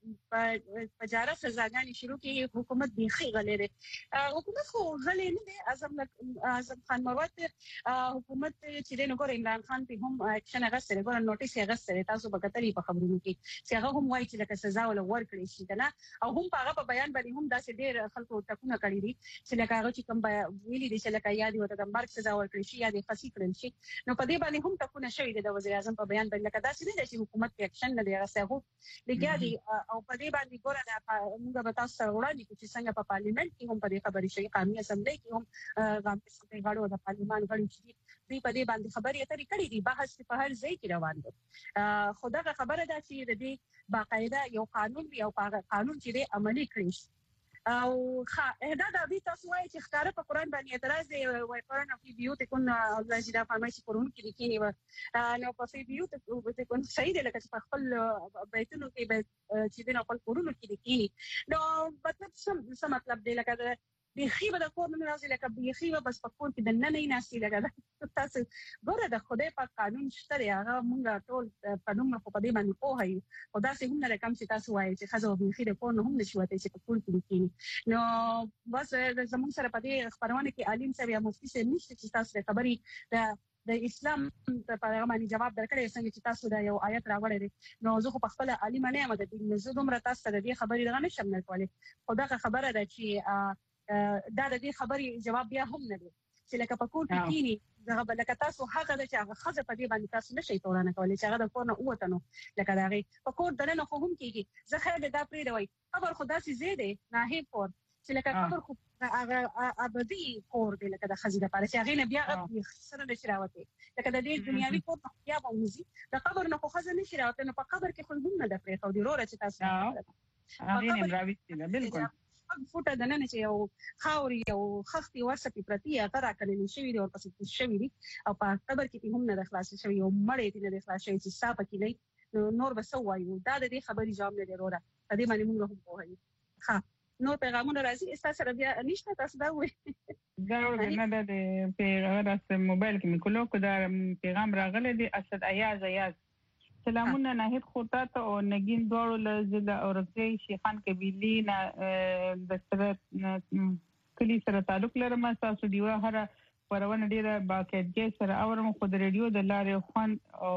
په جاره سزاګانې شروع کړي حکومت بيخي غلې ده حکومت خو غلې نه ده اعظم خان مروت حکومت چې د نګور عمران خان په هم اکشن غسر ګور نوټیس غسر تاسو په کتري په خبرونو کې چې هغه هم وایي چې لکه سزا ول ورکړي شي کنه او هم هغه په بیان باندې هم داسې ډېر خلکو ټکونه کړی دي چې لکه هغه چې کوم ویلي دي چې لکه یادي وته د مرګ سزا ورکړي شي یا د فسي کړل شي نو په دې باندې هم ټکونه شوی دي وزیر اعظم په بیان باندې لکه دا چې د حکومت په اکشن نه دی راځي لګیا دي او په دې باندې ګوره دا موږ به تاسو سره وړاندې کوو چې څنګه په پارلیمنت کې هم په دې خبرې شي قانوني اسمبلی کې هم غامپسته غاړو د پارلیمان غړي چې دوی په دې باندې خبرې اترې کړې دي بحث په هر ځای کې روان دي خدای خبره ده چې د دې باقاعده یو قانون وي او قانون چې د عملي کړي او دا د دې تاسو وایي چې ښکارا په قرآن باندې اعتراض دی وای قرآن په ویډیو ته کوم الله جل فرمایي قرآن کې لیکلي و نو په ویډیو ته کوم صحیح دی لکه په خپل بیتونو کې چې د خپل قرآن کې لیکلي نو مطلب څه مطلب دی لکه بيخي به د کور نه راځي لکه بيخي به بس په کور کې د نن نه ناسي لکه تاسو ګوره د خدای په قانون شته هغه مونږ ټول قانون په دې باندې پوهایو او دا څه هم نه کوم چې تاسو وایي چې خزه بيخي د کور نه هم نشي وته چې په کور کې لیکي نو بس زموږ سره په دې خبرونه کې عالم صاحب یا مفتي صاحب نشته چې تاسو خبري د اسلام په پیغام باندې جواب درکړی څنګه چې تاسو دا یو آیت راوړی دی نو زه په خپل عالم نه یم د دې زه دومره تاسو ته د خبرې دغه نشم نه کولای خدای خبره ده چې دا د دې خبرې جواب بیا هم نه دی چې لکه په کور کې کینی زغه لکه تاسو هغه د چې هغه خزه په دې باندې تاسو نشئ تورانه کولای چې هغه د کور نه اوته نو لکه دا غي په کور دنه خو هم کیږي زه خیر دا پرې دوی خبر خدا سي زیاده نه هي کور چې لکه خبر خو هغه ابدي کور دی لکه د خزه لپاره چې هغه نه بیا سره نشي راوته لکه د دې دنیوي کور په بیا باندې د قبر نه خو خزه نشي راوته نو په قبر کې خو هم نه د پرې خو دی روره چې تاسو هغه نه راوځي بالکل فوټه د نن چې یو خاوري یو خختي ورسپی پرتی هغه راکړل شي او پسې شوی دي او په قبر کې هم نه د خلاص شوی او مړې دي نه د خلاص شوی چې صاحب کې نه نور بس وایو دا د دې خبري جواب نه دی وروره د دې باندې موږ هم پوهیږو ها نو پیغامونه راځي تاسو سره بیا نشته تاسو دا وایي دا نه د پیغام راځي موبایل کې مکلو کو دا پیغام راغلی دی اسد ایاز سلامونه ناهید خوتا ته او نگین دوړو لزله او رضی شیخان قبیلی نه د سره کلی سره تعلق لرم تاسو دیوه هر پرونه ډیره باقاعدګي سره اورم خو د ریډیو د لارې خوان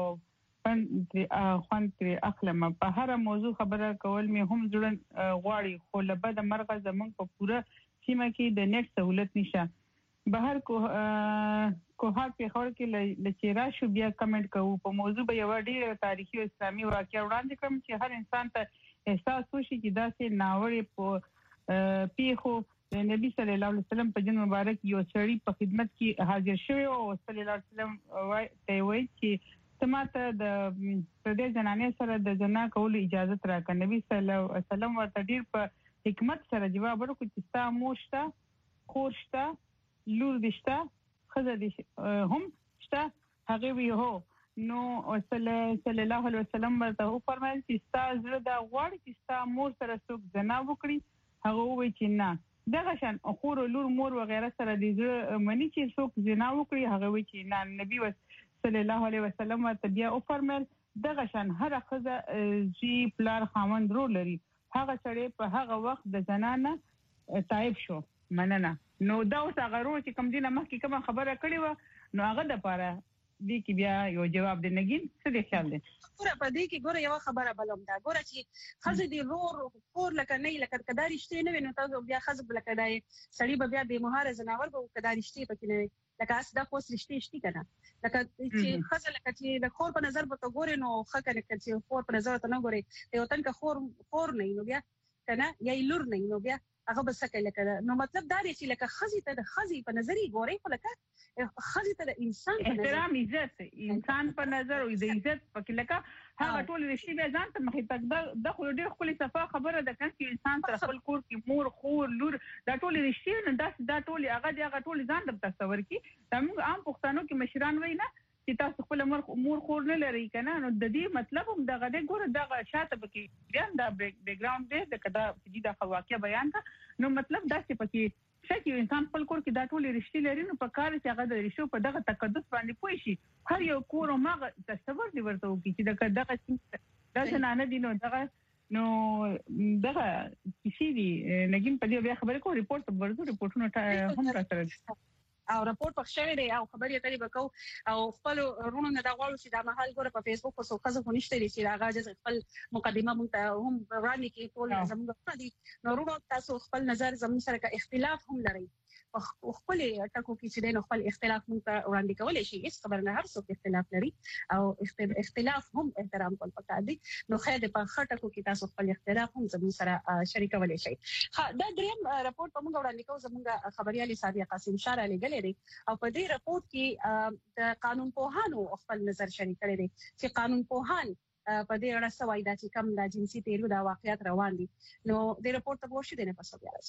او خوان تر اخلم په هر موضوع خبره کول می هم ځړن غواړي خو لبد مرغه زمون په پوره سیمه کې د نیټ سہولت نشه بهر کوه په خور کې لچیرا شو بیا کمنټ کوو په موضوع به یو ډیر تاریخي او اسلامي واقعیا وړاندې کوم چې هر انسان ته احساس وشي چې داسې ناوړې په پیخو نبی صلی الله علیه وسلم په جن مبارک یو سړی په خدمت کې حاضر شوی او صلی الله علیه وسلم وایي چې سماته د پردې جنانې سره د جنا کول اجازه راکړه نبی صلی الله علیه وسلم ورته ډیر په حکمت سره جواب ورکړ چې ستا موشته خورشته لور دشته خزه دي هم شته هغه وی هو نو صلی الله علیه وسلم ورته فرمایل چې ستا زړه دا غواړي چې ستا مور سره څوک زنا وکړي هغه وی چې نه دغه شان خور لور مور وغیرہ سره دي زړه منی چې څوک زنا وکړي هغه وی چې نه نبی صلی الله علیه وسلم ورته بیا فرمایل دغه شان هر خزه چې پلار خاوند رو لري هغه سره په هغه وخت د زنا نه تایب شو مننه نو دا اوس هغه چې کوم دینه مخکې کوم خبره کړې و نو هغه د پاره دي کې بیا یو جواب دی نګین څه دی خیال دی ګوره په دې کې ګوره یو خبره بلوم دا ګوره چې خزه دی رور لکه نه لکه کداري شته نه نو تاسو بیا خزه لکه دای سړی به بیا د مهار زناور به کداري شته پکې نه لکه اس دا خو سرشتي کنه لکه چې خزه لکه چې د خور په نظر به تو ګوره نو خکه نه چې خور په نظر ته نه ګوره یو تن که خور نه نو بیا کنه یا لور نه نو بیا هغه بس کله کړه نو مطلب دا دی چې لکه خزي ته د خزي په نظر یې ګوري خو لکه خزي ته د انسان په نظر احترام عزت انسان په نظر او د عزت په کې لکه هغه ټول رښتې به ځان ته مخې تک د خو ډېر خپل صفه خبره ده چې انسان تر خپل کور کې مور خور لور دا ټول رښتې نه دا ټول هغه ټول ځان د تصور کې زموږ عام پښتنو کې مشران وای نه چې تاسو خپل مور خور نه لري کنه نو د دې مطلب هم دغه د ګوره دغه شاته پکې بیان دا بیک ګراوند دی د کدا چې دا واقعیا بیان کا نو مطلب دا چې پکې شکه انسان خپل کور کې دا ټول رښتې لري نو په کار چې هغه د رښتو په دغه تقدس باندې پوي شي هر یو کور ماغه تصور دی ورته وکړي چې دغه دا څنګه دي نو دغه کسی دی نګین په دې بیا خبرې کو ریپورت ورته ریپورتونه هم راځي او راپورټ پښه دی او خبرې اترې وکاو او خپل رونو نه دا غواړو چې دا محل ګوره په فیسبوک او سوخه خو نشته چې دا غاجز خپل مقدمه مونږ ته هم وړاندې کې ټول زموږ دي نو رونو تاسو خپل نظر زموږ سره اختلاف هم لري خپل ټکو کې چې د خپل اختلاف مونږ ته وړاندې کولای شي هیڅ خبر نه هر څوک اختلاف لري او اختلاف هم احترام کول پکار دي نو خیر په خټکو کې تاسو خپل اختلاف هم زموږ سره شریکولای شي دا دریم راپورټ په موږ وړاندې کوو زموږ خبريالي صادق قاسم شار علی ګلری او په دې راپورټ کې د قانون پوهانو خپل نظر شریک کړي دي چې قانون پوهان په دې اړه سوای دا چې کوم د جنسي تیرو دا واقعیت روان دي نو د راپورټ په ورشي دنه پسو بیا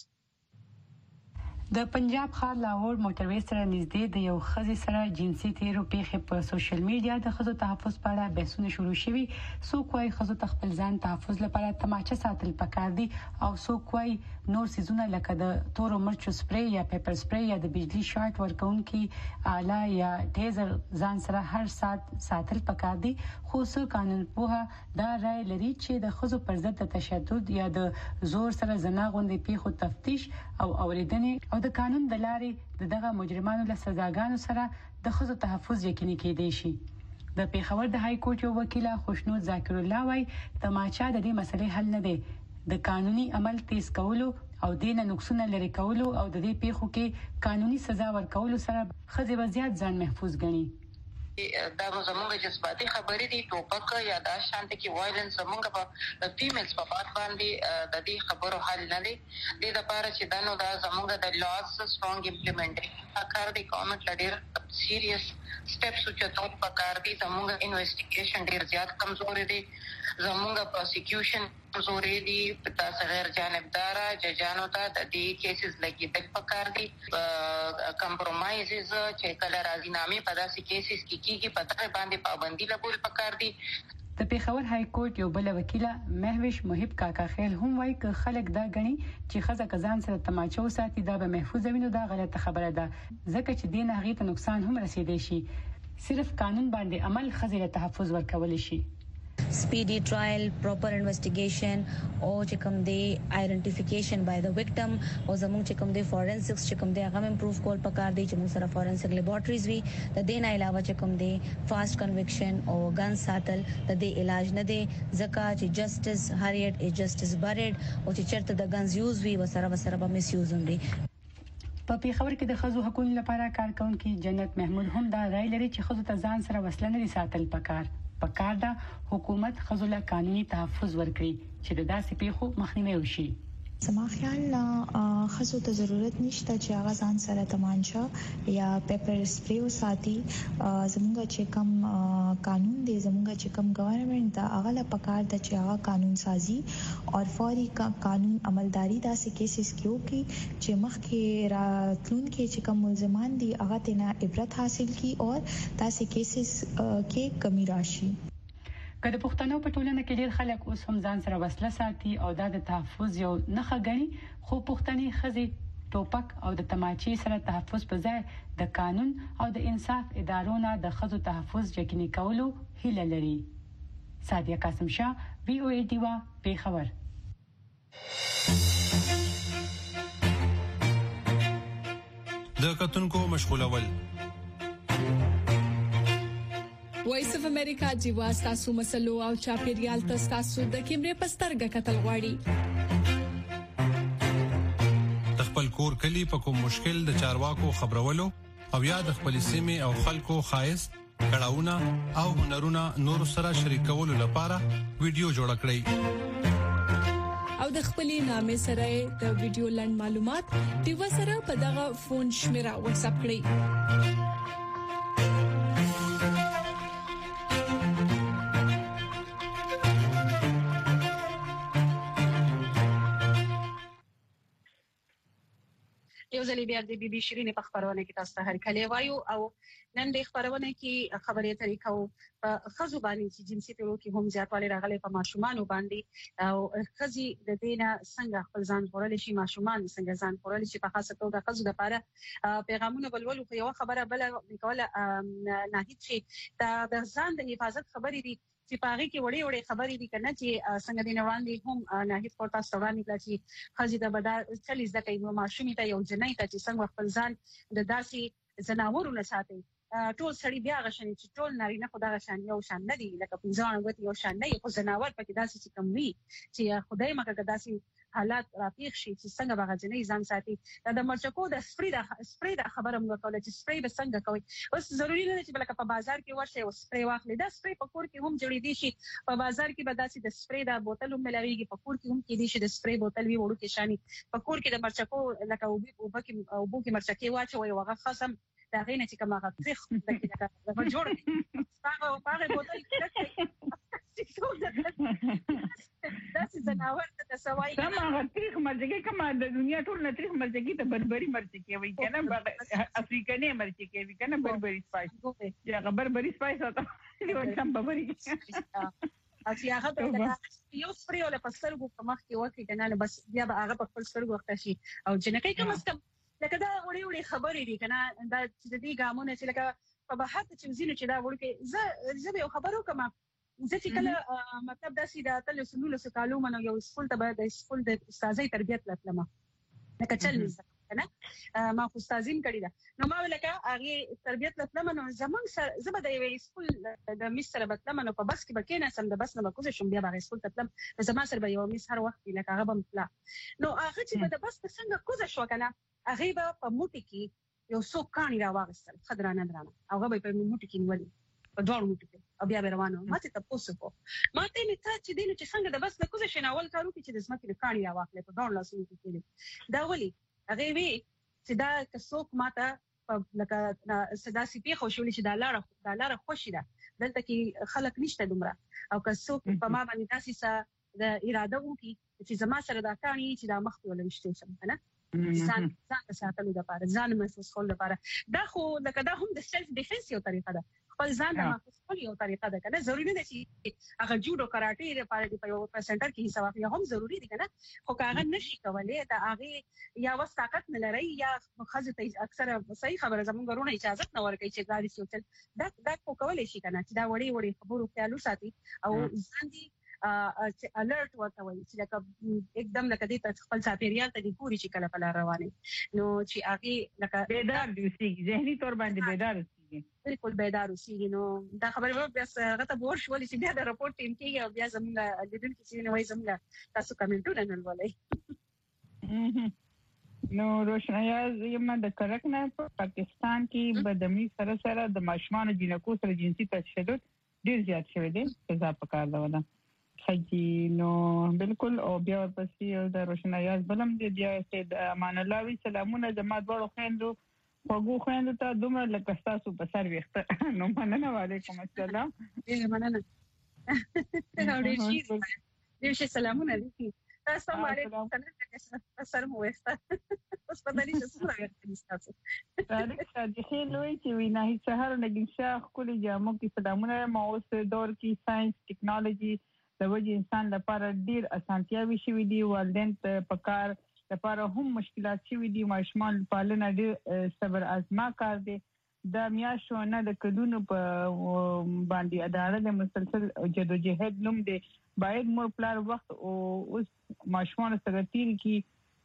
د پنجاب ښار لاهور موټروي سره نږدې د یو ښځې سره جنسي تیرو پیښې په سوشل میډیا د ښځو تحفظ په اړه بحثونه شروع شوي څوک وايي ښځو ته خپل ځان تحفظ لپاره تماچه ساتل پکار دي او څوک وايي نور سيزونه لکه د تورو مرچو سپری یا پیپر سپری یا د بجلی شارټ ورکونکي آله یا ټیزر ځان سره هر ساتل پکار دي خو څو قانون په دا رائے لري چې د ښځو پر ضد تشدد یا د زور سره زنا غونډې پیښو تفتیش او اوریدنې او د قانون د لارې دغه مجرمانو له سزاګانو سره د ښځو تحفظ یقیني کېدای شي د پیښور د های کورټ یو وکیل خوشنود ذاکر الله وايي تماچا د دې مسلې حل نه دی د قانوني عمل تیز کولو او دینه نقصونه لري کولو او د دې پیښو کې قانوني سزا ورکولو سره ښځې وضعیت ځان محفوظ ګڼي دا زموږ جذباتي خبرې دي ټوپک یا دا شانت کې وایلنس زموږ په فیمیلز په پات باندې د دې خبرو حل نه دی د لپاره چې دا نو دا زموږ د لاس سترونګ امپلیمنټ کار دی ګورنمنت لډیر سیریس سټیپس چې تاسو په کار دي زموږ انویسټیګیشن ډیر زیات کمزوري دي زموږ پروسیکیوشن کمزوري دي تاسو غیر جانبدار ججانو ته د دې کیسز لګي د پکار دي کمپرمایزز چې کله راځينامې په داسې کیسز کې کیږي پته باندې پابندي لګول پکار دي د پیښور های کورټ یو بل وکیل مهوش محب کاکا خیل هم وایي ک خلک دا غني چې خزه کزان سره تماچو ساتي دا به محفوظ ویني دا غلطه خبره ده ځکه چې دین هغه ته نقصان هم رسیدي شي صرف قانون باندې عمل خزه له تحفظ ورکول شي speedy trial, proper investigation او چې کوم دی identification by the victim او زموږ چې کوم دی forensics چې کوم دی هغه امپروف کول پکار دی چې موږ سره forensic laboratories وي د دې نه علاوه چې کوم دی fast conviction او gun ساتل د دې علاج نه دی ځکه چې justice hurried is justice buried او چې چرته د guns use وي وسره به مس یوز هم وي په پیښور کې د ښځو حقوقو لپاره کارکونکي جنت محمود هم دا رائے لري چې ښځو ته ځان سره وسله نه ساتل پکار دا حکومت ښځو له قانوني تحفظ ورکړي چې د داسې پیښو مخنیوي وشي زما خیال خزو ته ضرورت نشته چې هغه ځان سره تمانچا یا پیپر سپری وساتي زموږ چې کوم قانون دی زموږ چې کوم ګورنمنت دا هغه له پکار د چې هغه قانون سازي او فوري قانون عملداري داسې کیسز کیو کې چې مخکې راتلون کې چې کوم ملزمان دي هغه تینا عبرت حاصل کی او داسې کیسز کې کمی راشي کله پښتنو په ټولنه کې ډېر خلک اوس هم ځان سره وسله ساتي او د تحفظ یو نخښه غني خو پښتني ښځې ټوپک او د تماچې سره تحفظ په ځای د قانون او د انصاف ادارو نه د ښځو تحفظ یقیني کولو هیله لري صادق قاسم شاه VOA دیوا پیښور د کتونکو مشغولول. وایس اف امریکا جیوا تاسو مسلو او چاپیریال تاسو د کیمرې پسترګه کتل غواړي. خپل کور کلی په کوم مشکل د چارواکو خبرولو او یا د خپل سیمې او خلکو خایست کړهونه او هنرونه نور سره شریکولو لپاره ویډیو جوړ کړئ او د خپلې نامې سره د ویډیو لند معلومات د وسره په دغه فون شمیره واتس اپ کړئ. یو ځلې بیا د بي بي شيرين په خبرونه کې تاسو ته هرکلی وایو او نن د خبرونه کې خبرې طریقو په خزو باندې چې جنسي تړو کې هم زیاتوالی راغلی په ماشومان باندې او خزي د دینه څنګه خپل ځان خورل شي ماشومان څنګه ځان خورل شي په خاصه توګه خزو لپاره پیغامونه بلولو په یو خبره بل کوله ناهید شي د ځان د حفاظت خبرې دي چې پاره کې وړي خبرې دي کنه چې څنګه دین وړاندې هم ناهید کوټه سوړانی کړي چې خزي د بدا 40 دقیقې نو ماشومې ته یو جنۍ ته چې څنګه خپل ځان د داسي زناورو نه ساتي ټول سړي بیا غشنې چې ټول نارینه خدای غشن یو شان نه دي لکه پنځه وخت یو شان نه یو زناور پکې داسي چې کم وي چې خدای مکه داسي حالات راپیښ شي چې څنګه باغجنې ځان ساتي دا د مرچکو د سپری د خبره موږ کوله چې سپری به څنګه کوي اوس ضروری نه چې بلکې په بازار کې ورشه او سپری واخلې دا سپری په کور کې هم جوړې دي شي په بازار کې به داسي د سپری د بوتل هم ملاويږي په کور کې هم کې دي شي د سپری بوتل وی وړو کې شاني په کور کې د مرچکو لکه او بو کې مرچکي واچوي وغه خصم دا غینه چې کومه غفخ دا جوړ هغه بوتل کې داسې زناور ته سوای کومه تاریخ مرجګي کومه د دنیا ټول نه تاریخ مرجګي ته بربري مرجګي وي کنه افریقاني مرجګي وي کنه بربري سپایس یا بربري سپایس او یو څم بربري چې هغه یو سپری ولا پسرګو کومه کې وکی کنه بس بیا به هغه په خپل سرګو وخت شي او جنکې کوم څه لکه دا وړي خبرې دي کنه دا چې د دې ګامونه چې لکه په بحث چې زینو چې دا وړي زه به خبرو کوم چې کله مطلب داسې د تل سنولو سکالو منو یو سکول ته د سکول د استادۍ تربیت لپاره لکه چل کنه ما خو استادین کړی دا نو ما ولکه هغه تربیت لپاره منو زمونږ سره زبر د یو سکول د مستر بتلم نو په بس کې بکینه سم د بس نه بکوز شم بیا به سکول تلم زما سره به یو مس هر وخت لکه هغه بم پلا نو هغه چې د بس څنګه کوز شو کنه هغه په موټي کې یو څو کانی راوغستل خضرانه درانه هغه به په موټي کې نیولې په ډور موټي کې او بیا روانو ماته تاسو کو ماته می ته چې دینه چې څنګه د بس نه کوز شنه اول کارو کې چې د سمکې کانی راوغلې په ډور لاسو کې دا ولي هغه وی چې دا کڅوک ماته لکه صدا سي پی خوشولې چې دا لاره خوشي ده دلته کې خلک نشته دومره او کڅوک په ما باندې داسې د اراده وکي چې زما سره دا کانی چې دا مخ ته ولنشته سم کنه ځان ساتلو لپاره ځان محسوس کول لپاره دا خو لکه دا هم د سلف ډیفنس یو طریقه ده خپل ځان د محسوس کول یو طریقه ده کنه ضروري نه چې هغه جوډو کراټي لپاره دی په یو سنټر کې حساب اخلي هم ضروري دي کنه خو هغه نشي کولای دا هغه یا وس طاقت نه لري یا خزه ته اکثر صحیح خبره زموږ غرونه اجازه نه ورکوي چې غاړي سوچل دا کو کولای شي کنه چې دا وړي خبرو خیالو ساتي او ځان دي الرټ ورته وایي چې لکه एकदम لکه دې ته خپل چاپیریال ته د پوری چې کله په روانه نو چې هغه لکه بیدار دي سي ذهني تور باندې بیدار سي بالکل بیدار سي نو دا خبره بیا غته بور شو چې بیا د رپورټ ټیم کې او بیا زموږ لیدل کې چې نو زموږ تاسو کمنټونه نن ولای نو روشنایا یم د کرکنا پاکستان کې بدمی سره د ماشومان جنکو سره جنسي تشدد ډیر زیات شوی دی سزا پکار ده خجی نو بالکل او بیا ورپسې د روشنایا بلم دی بیا سید امان الله وی سلامونه جماعت ورو خويندو وګو خويندو ته دومره لکه تاسو په سر وخت نو مننه وعلیکم السلام مننه ډیر شي سلامونه لیکي السلام علیکم سر مو وستا اوس په دې چې څومره وخت نشته دا د خیر لوي چې وینا هي سهار نګین شاه خپل جامو کې سلامونه مو اوس دور کې ساينس ټیکنالوژي د وجه انسان لپاره ډیر اسانتیاوي شوي دي والدین په کار لپاره هم مشکلات شوي دي ماشومان پالنه ډیر صبر آزما کار دی د میاشتونو د کډونو په باندې اداره د مسلسل جدوجہد نوم دی باید مور پلار وخت او اوس ماشومان سره تیر کی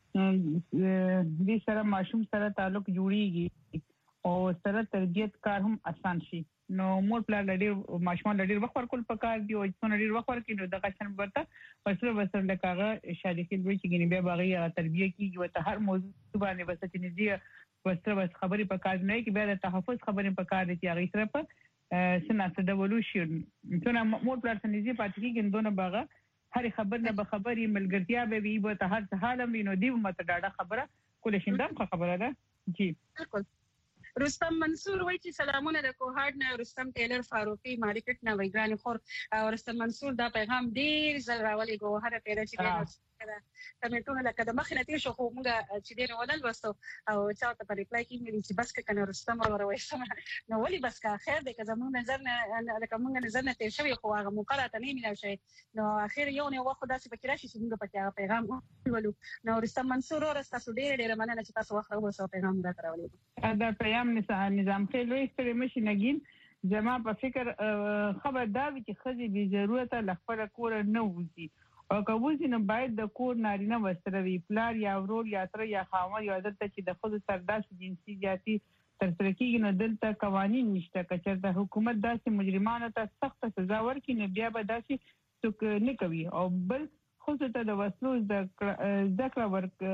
دې سره ماشوم سره تعلق جوړیږي او سره تربیت کار هم آسان شي. نو مور پلار ډېر ماشومان ډېر وخت ورکول پکار دی او څونه ډېر وخت ورکړي نو دغه شان ورته پسره وسره لکه شادي کې وی چې ګنې بیا باغی تربیت کیږي او ته هر موضوع باندې بس چې نږدې وسره خبرې پکار نه کې بیا د تحفظ خبرې پکار دي چې هغه سره په سنت د ايوولوشن څونه مور پلار څنګه دي پاتې کېږي دونه باغه هر خبر نه به خبري ملګرتیا به وي به هر حالم وي نو دی مته ډاډه خبره کول شندم خبره ده جی بالکل. رستم منصور وایي چې سلامونه د کوهاټ نه رستم ټیلر فاروقي مارکیټ نه ویګرانی خور او رستم منصور دا پیغام ډیر زل راولي ګوهره پیدا چې کمنټونه لکه د مخ نه تیر شو خو موږ چې ډیر ولل وستو او چاته په ریپلای کې مې چې بس کنه رستم وروي سم نو ولي بس کا خیر دې که زموږ نظر نه لکه موږ نظر نه تیر شوی خو هغه مقاله نه میناو شي نو اخر یو نه وخت داسې فکر شي چې موږ په پیغام ولو نو رستم منصور ورسته ډیر مننه چې تاسو وخت راوځو پیغام درولې دا پیغام نظام کې لوي ستړي مشي نګین زما په فکر خبر دا چې خزي به ضرورت لخپل کور نه وځي او کومځ نه باید د کور نارینه وسره وی پلار یا ورور یا تر یا خاوند یا عادت چې د خود سرداش جنسي جاتی تر سره کېږي نو دلته قوانين نشته چې د حکومت داسې مجرمانو ته سخت سزا ورکړي نه بیا به داسې څوک نه کوي او بل خو ته د وسلو ذکر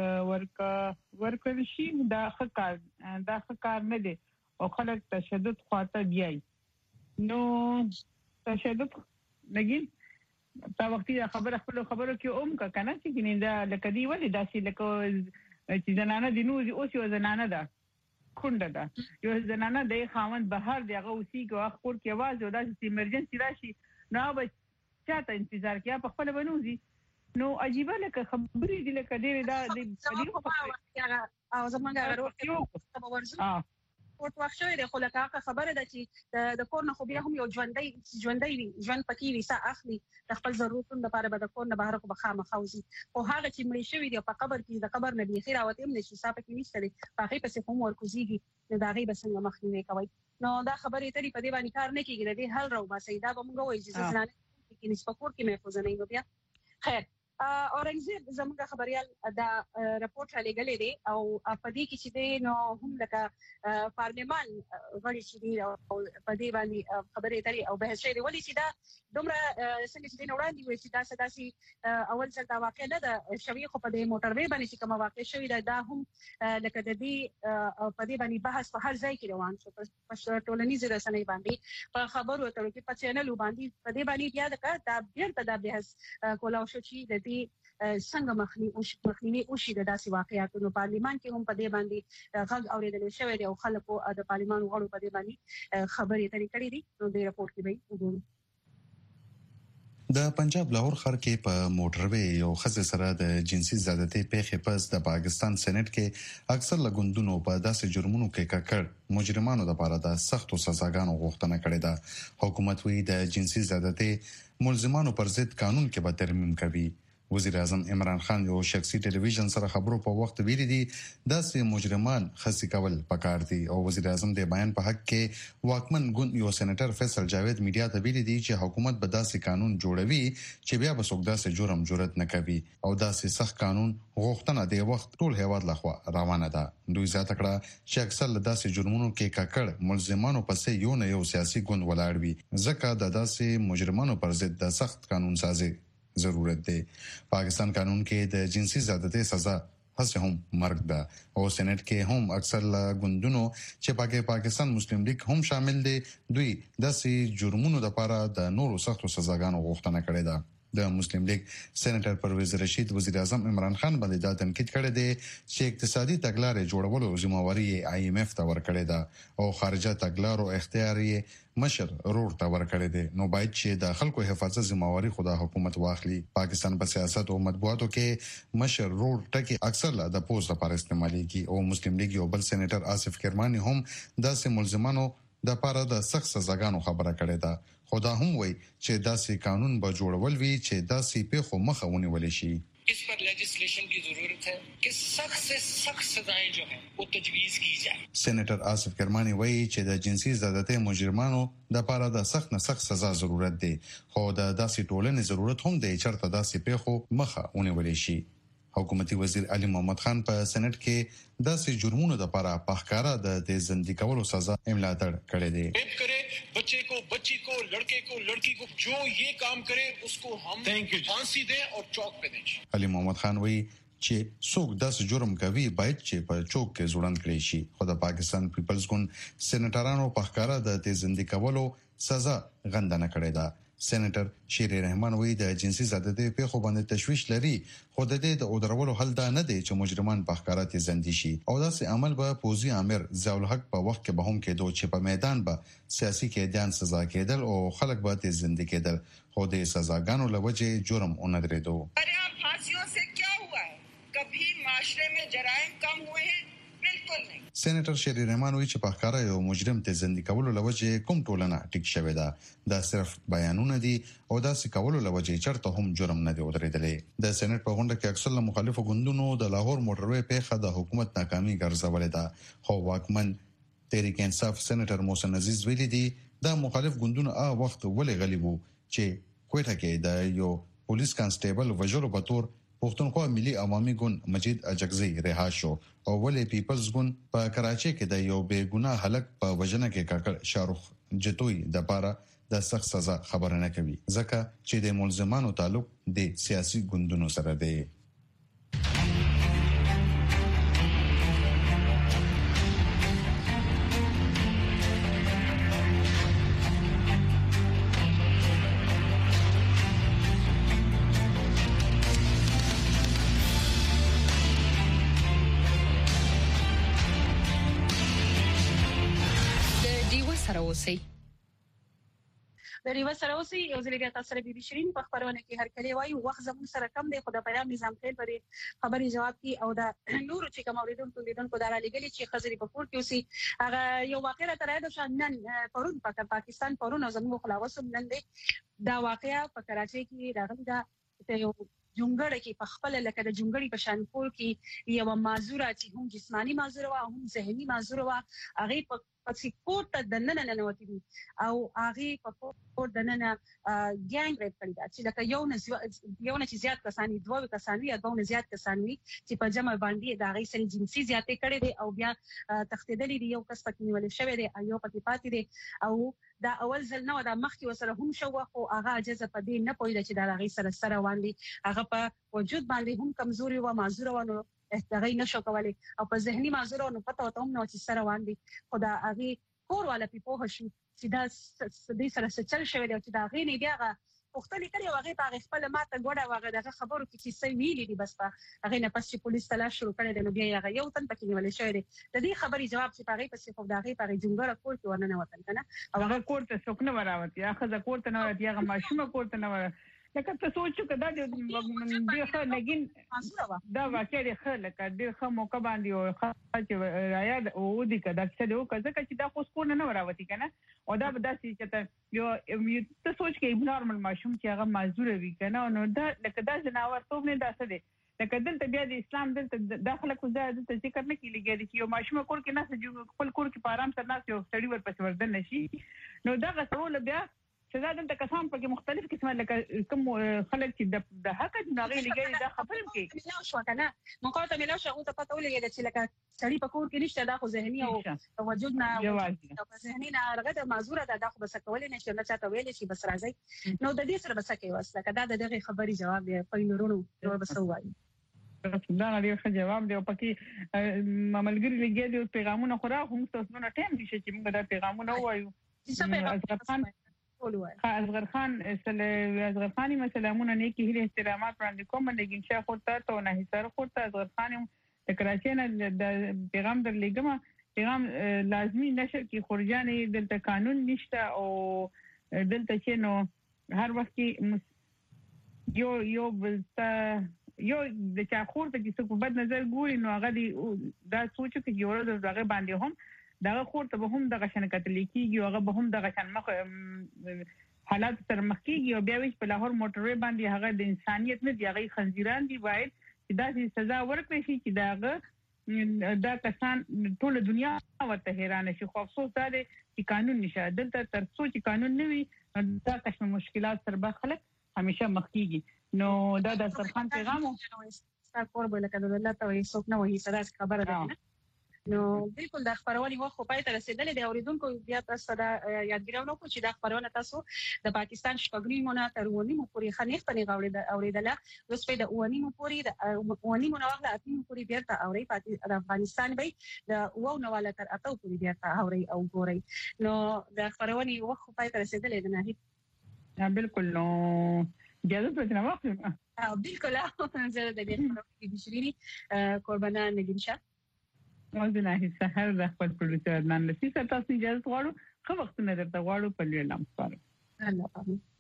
ورکړل شي دا ښکار نه دی او خلک تشدد خواته بیاي نو تشدد نګین تا وختي خبره خبرو کې کا کنه چې ګیندا لکه دی ولې داسې لکه چې زنانه د نو اوس یو زنانه ده کونډه ده یو زنانه د خاوند بهر دی هغه اوسې کو خپل کې आवाज او داسې ایمرجنسي راشي نو به چاته انتظار کیا په خپل بنوزي نو عجیب لکه خبرې دي لکه ډېر دا د او زمونږ غوړو ورزو پورت وخت شوی دی خو لکه خبره ده چې د کور نه خو بیا هم یو ژوندۍ وي ژوند پکې وي سا اخلي د خپل ضرورتونو لپاره به د کور نه بهر خو بخامه خوځي او هغه چې مړ شوی دی په قبر کې د قبر نه بيخي راوته هم نشي صاحب کې نشته دی هغه پسې هم ورکوزيږي دا غي بسنګ مخنیوي کوي نو دا خبرې ترې په دی باندې کار نه کیږي د دې حل راو باسي دا به موږ وایي چې ځنانه کې نسبت کور کې محفوظ نه وي بیا خیر اورنګزیب زموږ خبريال دا رپورټ را لګلې دي او په دې کې چې دی نو هم لکه پارلمان غړي چې دی او په دې باندې خبرې اترې او بحث شوی ولې چې دا دومره څنګه چې نه وړاندې وي چې دا سداسي اول ځل دا واقع نه ده شوی خو په دې موټر وې باندې چې کوم واقع شوی دا هم لکه د دې په دې باندې بحث په هر ځای کې روان شو په ټولنیزو رسنۍ باندې په خبرو اترو کې په چینل باندې په دې باندې بیا دا بیرته دا بحث کولاو شو چې څنګه مخنیوي وشي د داسې واقعیاتو نو پارلیمان کې هم په دې باندې غږ اوریدل شوی دی او خلکو د پارلیمان غړو په دې باندې خبرې اترې کړې دي نو د رپورت کې به وګورو. د پنجاب لاهور ښار کې په موټروي یو ښځه سره د جنسي زیاتې پیښې پس د پاکستان سېنات کې اکثر لګوندونو په داسې جرمونو کې ککړ مجرمانو لپاره د سختو سزاګانو غوښتنه کړې ده. حکومت وی د جنسي زیاتې ملزمانو پر ضد قانون کې به ترمیم کوي. وزیر اعظم عمران خان یو شخصي ټلویزیون سره خبرو په وخت ویلي دي داسې مجرمان خسي کول پکار دي او وزیر اعظم د بیان په حق کې واکمن ګوند یو سېنیټر فیصل جاوید میډیا ته ویلي دي چې حکومت به داسې قانون جوړوي چې بیا به څوک داسې جرم جرأت نه کوي او داسې سخت قانون غوښتنه د وخت ټول هیواد لخوا روانه ده. دوی زیاته کړه چې اکثر له داسې جرمونو کې ککړ ملزمانو پسې یو نه یو سیاسي ګوند ولاړ وي ځکه د داسې مجرمانو پر ضد د سخت قانون سازي ضرورت دی. پاکستان قانون کې د جنسي زیاتې سزا هڅه هم مرګ ده او سېنات کې هم اکثر ګوندونو چې پاکستان مسلم لیگ هم شامل دي دوی داسې جرمونو لپاره د نورو سختو سزاګانو غوښتنه کړې ده. د مسلم لیگ سېنیټر پرویز رشید وزیر اعظم عمران خان باندې دا تنقید کړی دی چې اقتصادي تګلارې جوړولو ذمہواری IMF ته ورکړې ده او خارجه تګلارو اختیار یې مشر رور ته ورکړی دی نو باید چې د خلکو حفاظت ذمہواری خدا حکومت واخلي. پاکستان په سیاست او مطبوعاتو کې مشر رور ټکی اکثر د پوز لپاره استعماليږي او مسلم لیگ یو بل سېنیټر آصف کرمانی هم داسې ملزمانو د پاره د سخت سزاګانو خبره کړې ده. خدا هم وای چې داسې قانون به جوړول وي چې داسې پیښو مخه ونیول شي. इस पर लेजिस्लेशन की जरूरत है कि सख्त से सख्त सजाएं जो हैं वो तजवीज की जाए. سېنیټر آصف کرمانی وایي چې د جنسي زیاتې مجرمانو د لپاره د سخت نه سخت سزا ضرورت دی خو د داسې ټولنې ضرورت هم دی چې چرته داسې پیښو مخه ونیول شي. حکومتي وزیر علي محمد خان په سېنات کې داسې جرمونو لپاره په ښکارا د زندګي کولو سزا ملاتړ کړې ده. बच्चे को, बच्ची को, लड़के को, लड़की को जो ये काम करे उसको हम फांसी दें और चौक पे दें. علي محمد خان وایي چې څوک داسې جرم کوي باید چې په چوک کې ځوړند کړي شي. خو د پاکستان پیپلز ګوند سېنیټرانو په ښکارا د زندګي کولو سزا غندنه کړې ده. سېنیټر شیر رحمان وایي د جنسي زیاتې پیښو باندې تشویش لري، خو د دې د اودرولو حل دا نه دی چې مجرمان په ښکارا زندي شي او داسې عمل به پوزي امیر ضیاء الحق په وخت کې به هم کېدو چې په میدان به سیاسي قیدیان سزا کېدل او خلک به زندي کېدل، خو د سزاګانو لوجه جرم اون درېدو. फांसियों से क्या हुआ है? कभी माशरे में जराइम कम हुए हैं? बिल्कुल नहीं. سېنیټر شیر رحمان وایي چې په ښکارا یو مجرم زندي کولو لوجه کوم ټولنه ټیک شوې ده، دا صرف بیانونه دي او داسې کولو لوجه چرته هم جرم نه دی ودرېدلی. د سېنات په غونډه کې اکثر مخالفو ګوندونو د لاهور موټروي پیښه د حکومت ناکامي ګرځولې ده، خو واکمن تحریک انصاف سېنیټر محسن عزیز ویلي دي دا مخالف ګوندونه وخت ولې غلي وو چې کوټه کې د یو پولیس کانسټیبل وژلو په تور پښتونخوا ملي عوامي ګوند مجید اجگزی رها شو او ولې پیپلز ګوند په کراچۍ کې د یو بے ګناه هلک په وژنه کې کاکړ شاروخ جتوي د پاره د سخت سزا خبره نه کوي ځکه چې د ملزمانو تعلق د سیاسي ګوندونو سره دی. د ریو سره اوسې یو ځل بیا تاسو سره بي بي شيرين په خبرونه کې هر کله وایي وخت زموږ سره کم دی، خو د پیغام نظام خیل پر خبري جواب کی او دا نور چې کوم اوریدونکو لیدونکو دارا لګلی چې خزري په پور کې اوسې هغه یو واقعه تر اده شانن پرون پاکستان پرون زموږ خلاصو نن دی دا واقعیا په کراچۍ کې راغلی دا یو جونګړه کې په خپل لکه د جونګړي په شانپور کې یو معذوره چې هم جسمانی معذوره او هم ذهني معذوره وا هغه په پسیکوټ د نن نوتی دي او هغه په کور د نن ګانګ ریپ کړی دا چې لکه یو نه زیات کسانی دوه کسانی یا دوه زیات کسانی چې په جمع باندې دا غي سره جنسي زیاتې کړي دي او بیا تختیدلې دي یو کس پکې نیول شوی دی یو پکې پاتې دي او دا اول ځل نو دا مخکې وسره هم شو خو هغه اجازه په دې نه پوهیږي چې دا غي سره باندې هغه په وجود باندې هم کمزوري او معذوره ونه هغه نشو کولای او په ذهني معذوره نو پته وته هم نو چې سره باندې خدا هغه کور والا په هوښ چې دا د سره چل شوی دی چې دا غي نه بیا وختلې کړي او هغه په خپل ماته ګوډه واغه دغه خبرو کې چې سې ویلي دي بس په هغه نه پس چې پولیس تلاش شروع کړي نو بیا هغه یو تن پکې نیول شوی دی د دې خبري جواب چې هغه پس خو دغه په جونګره کور کې ونه وطن کنه او هغه کور ته څوک نه وراوت یا خزه کور ته نه وراوت یا ماشومه کور ته نه وراوت لکه ته سوچ کدا دې خو لګین دا واقع دی خلک دې خو موقع باندې او چې رایا او دې کدا چې یو کزه چې دا خو سکون نه وراوتی کنه او دا بداسي چې یو ته سوچ کې نورمال ماشوم چې هغه معذور وي کنه نو دا لکه دا جناور توب نه داسه دي لکه دلته بیا د اسلام دلته داخله کو دا د ذکر نه کیږي چې یو ماشوم کور کې نه سجو خپل کور کې په آرام سره نه یو سړی ورپسې وردن نشي نو دا غسول بیا چې دا دلته کسان په مختلف قسمه لکه کوم خلک چې د حق د غي لګي دا خبرم کې نو شو کنه مقاطعه ملو شو ته پته ولګي چې لکه سړی په کور کې نشته دا خو ذهني او وجود نه په ذهني نه هغه معذوره ده دا خو بس کولای نه شي نه چاته ویل شي بس راځي نو د دې سره بس کې واسه کدا دغه خبري جواب دی په نورونو نور بس وایي دا لري ښه جواب دی او پکې مملګری لګي دی پیغامونه خورا هم تاسو نه ټیم دي چې موږ دا پیغامونه وایو اصغر خان سلامونه نیکی هیله احترامات وړاندې کوم د ګنشا خورته ته نه هیڅ خورته اصغر خان د کراچۍ نه د پیغام در لګم پیغام لازمی نشر کی خورجانې دلته قانون نشته او دلته چې نو هر وخت یو د چا خورته چې څوک په بد نظر ګوري نو هغه دا سوچ کې یو ورځ هغه باندې هم دا خورته به هم د غشن کتل کیږي هغه به هم د غشن مخ حالات تر مخ کیږي او بیا په لاهور موټروي باندې هغه د انسانيت نه دی هغه خنزیران دی باید چې دا سزا ورکړي شي چې دا کسان ټول دنیا ورته حیران شي خو افسوس دا دی چې قانون نشه دلته تر څو چې قانون نه وي دا قسم مشکلات سره به خلک همیشه مخ کیږي نو دا د سرخان پیغام ستا کور به لکه د دولت او څوک نه وایي سره خبره ده نو بالکل د خبرونې وخت په پای ته رسیدلې د اوریدونکو بیا تاسو ته یادګیرونه کوم چې د خبرونه تاسو د پاکستان شپږنیمونه تر ونیمو پورې خنیخ پنې اوریدله اوس په د ونیمو پورې د ونیمو نو وخت اتینو پورې بیا ته اوري د افغانستان به د وونه تر اتو پورې بیا ته اوري او ګوري نو د خبرونې وخت په پای ته رسیدلې ده نه بالکل نو اجازه پرته واخلم بالکل زه د دې خبرې د شيريني قربانه نگین شاه موږ نه سحر د خپل پروډوسر نن لسی تاسو اجازه غواړو خو وخت نه درته غواړو په لړم سره الله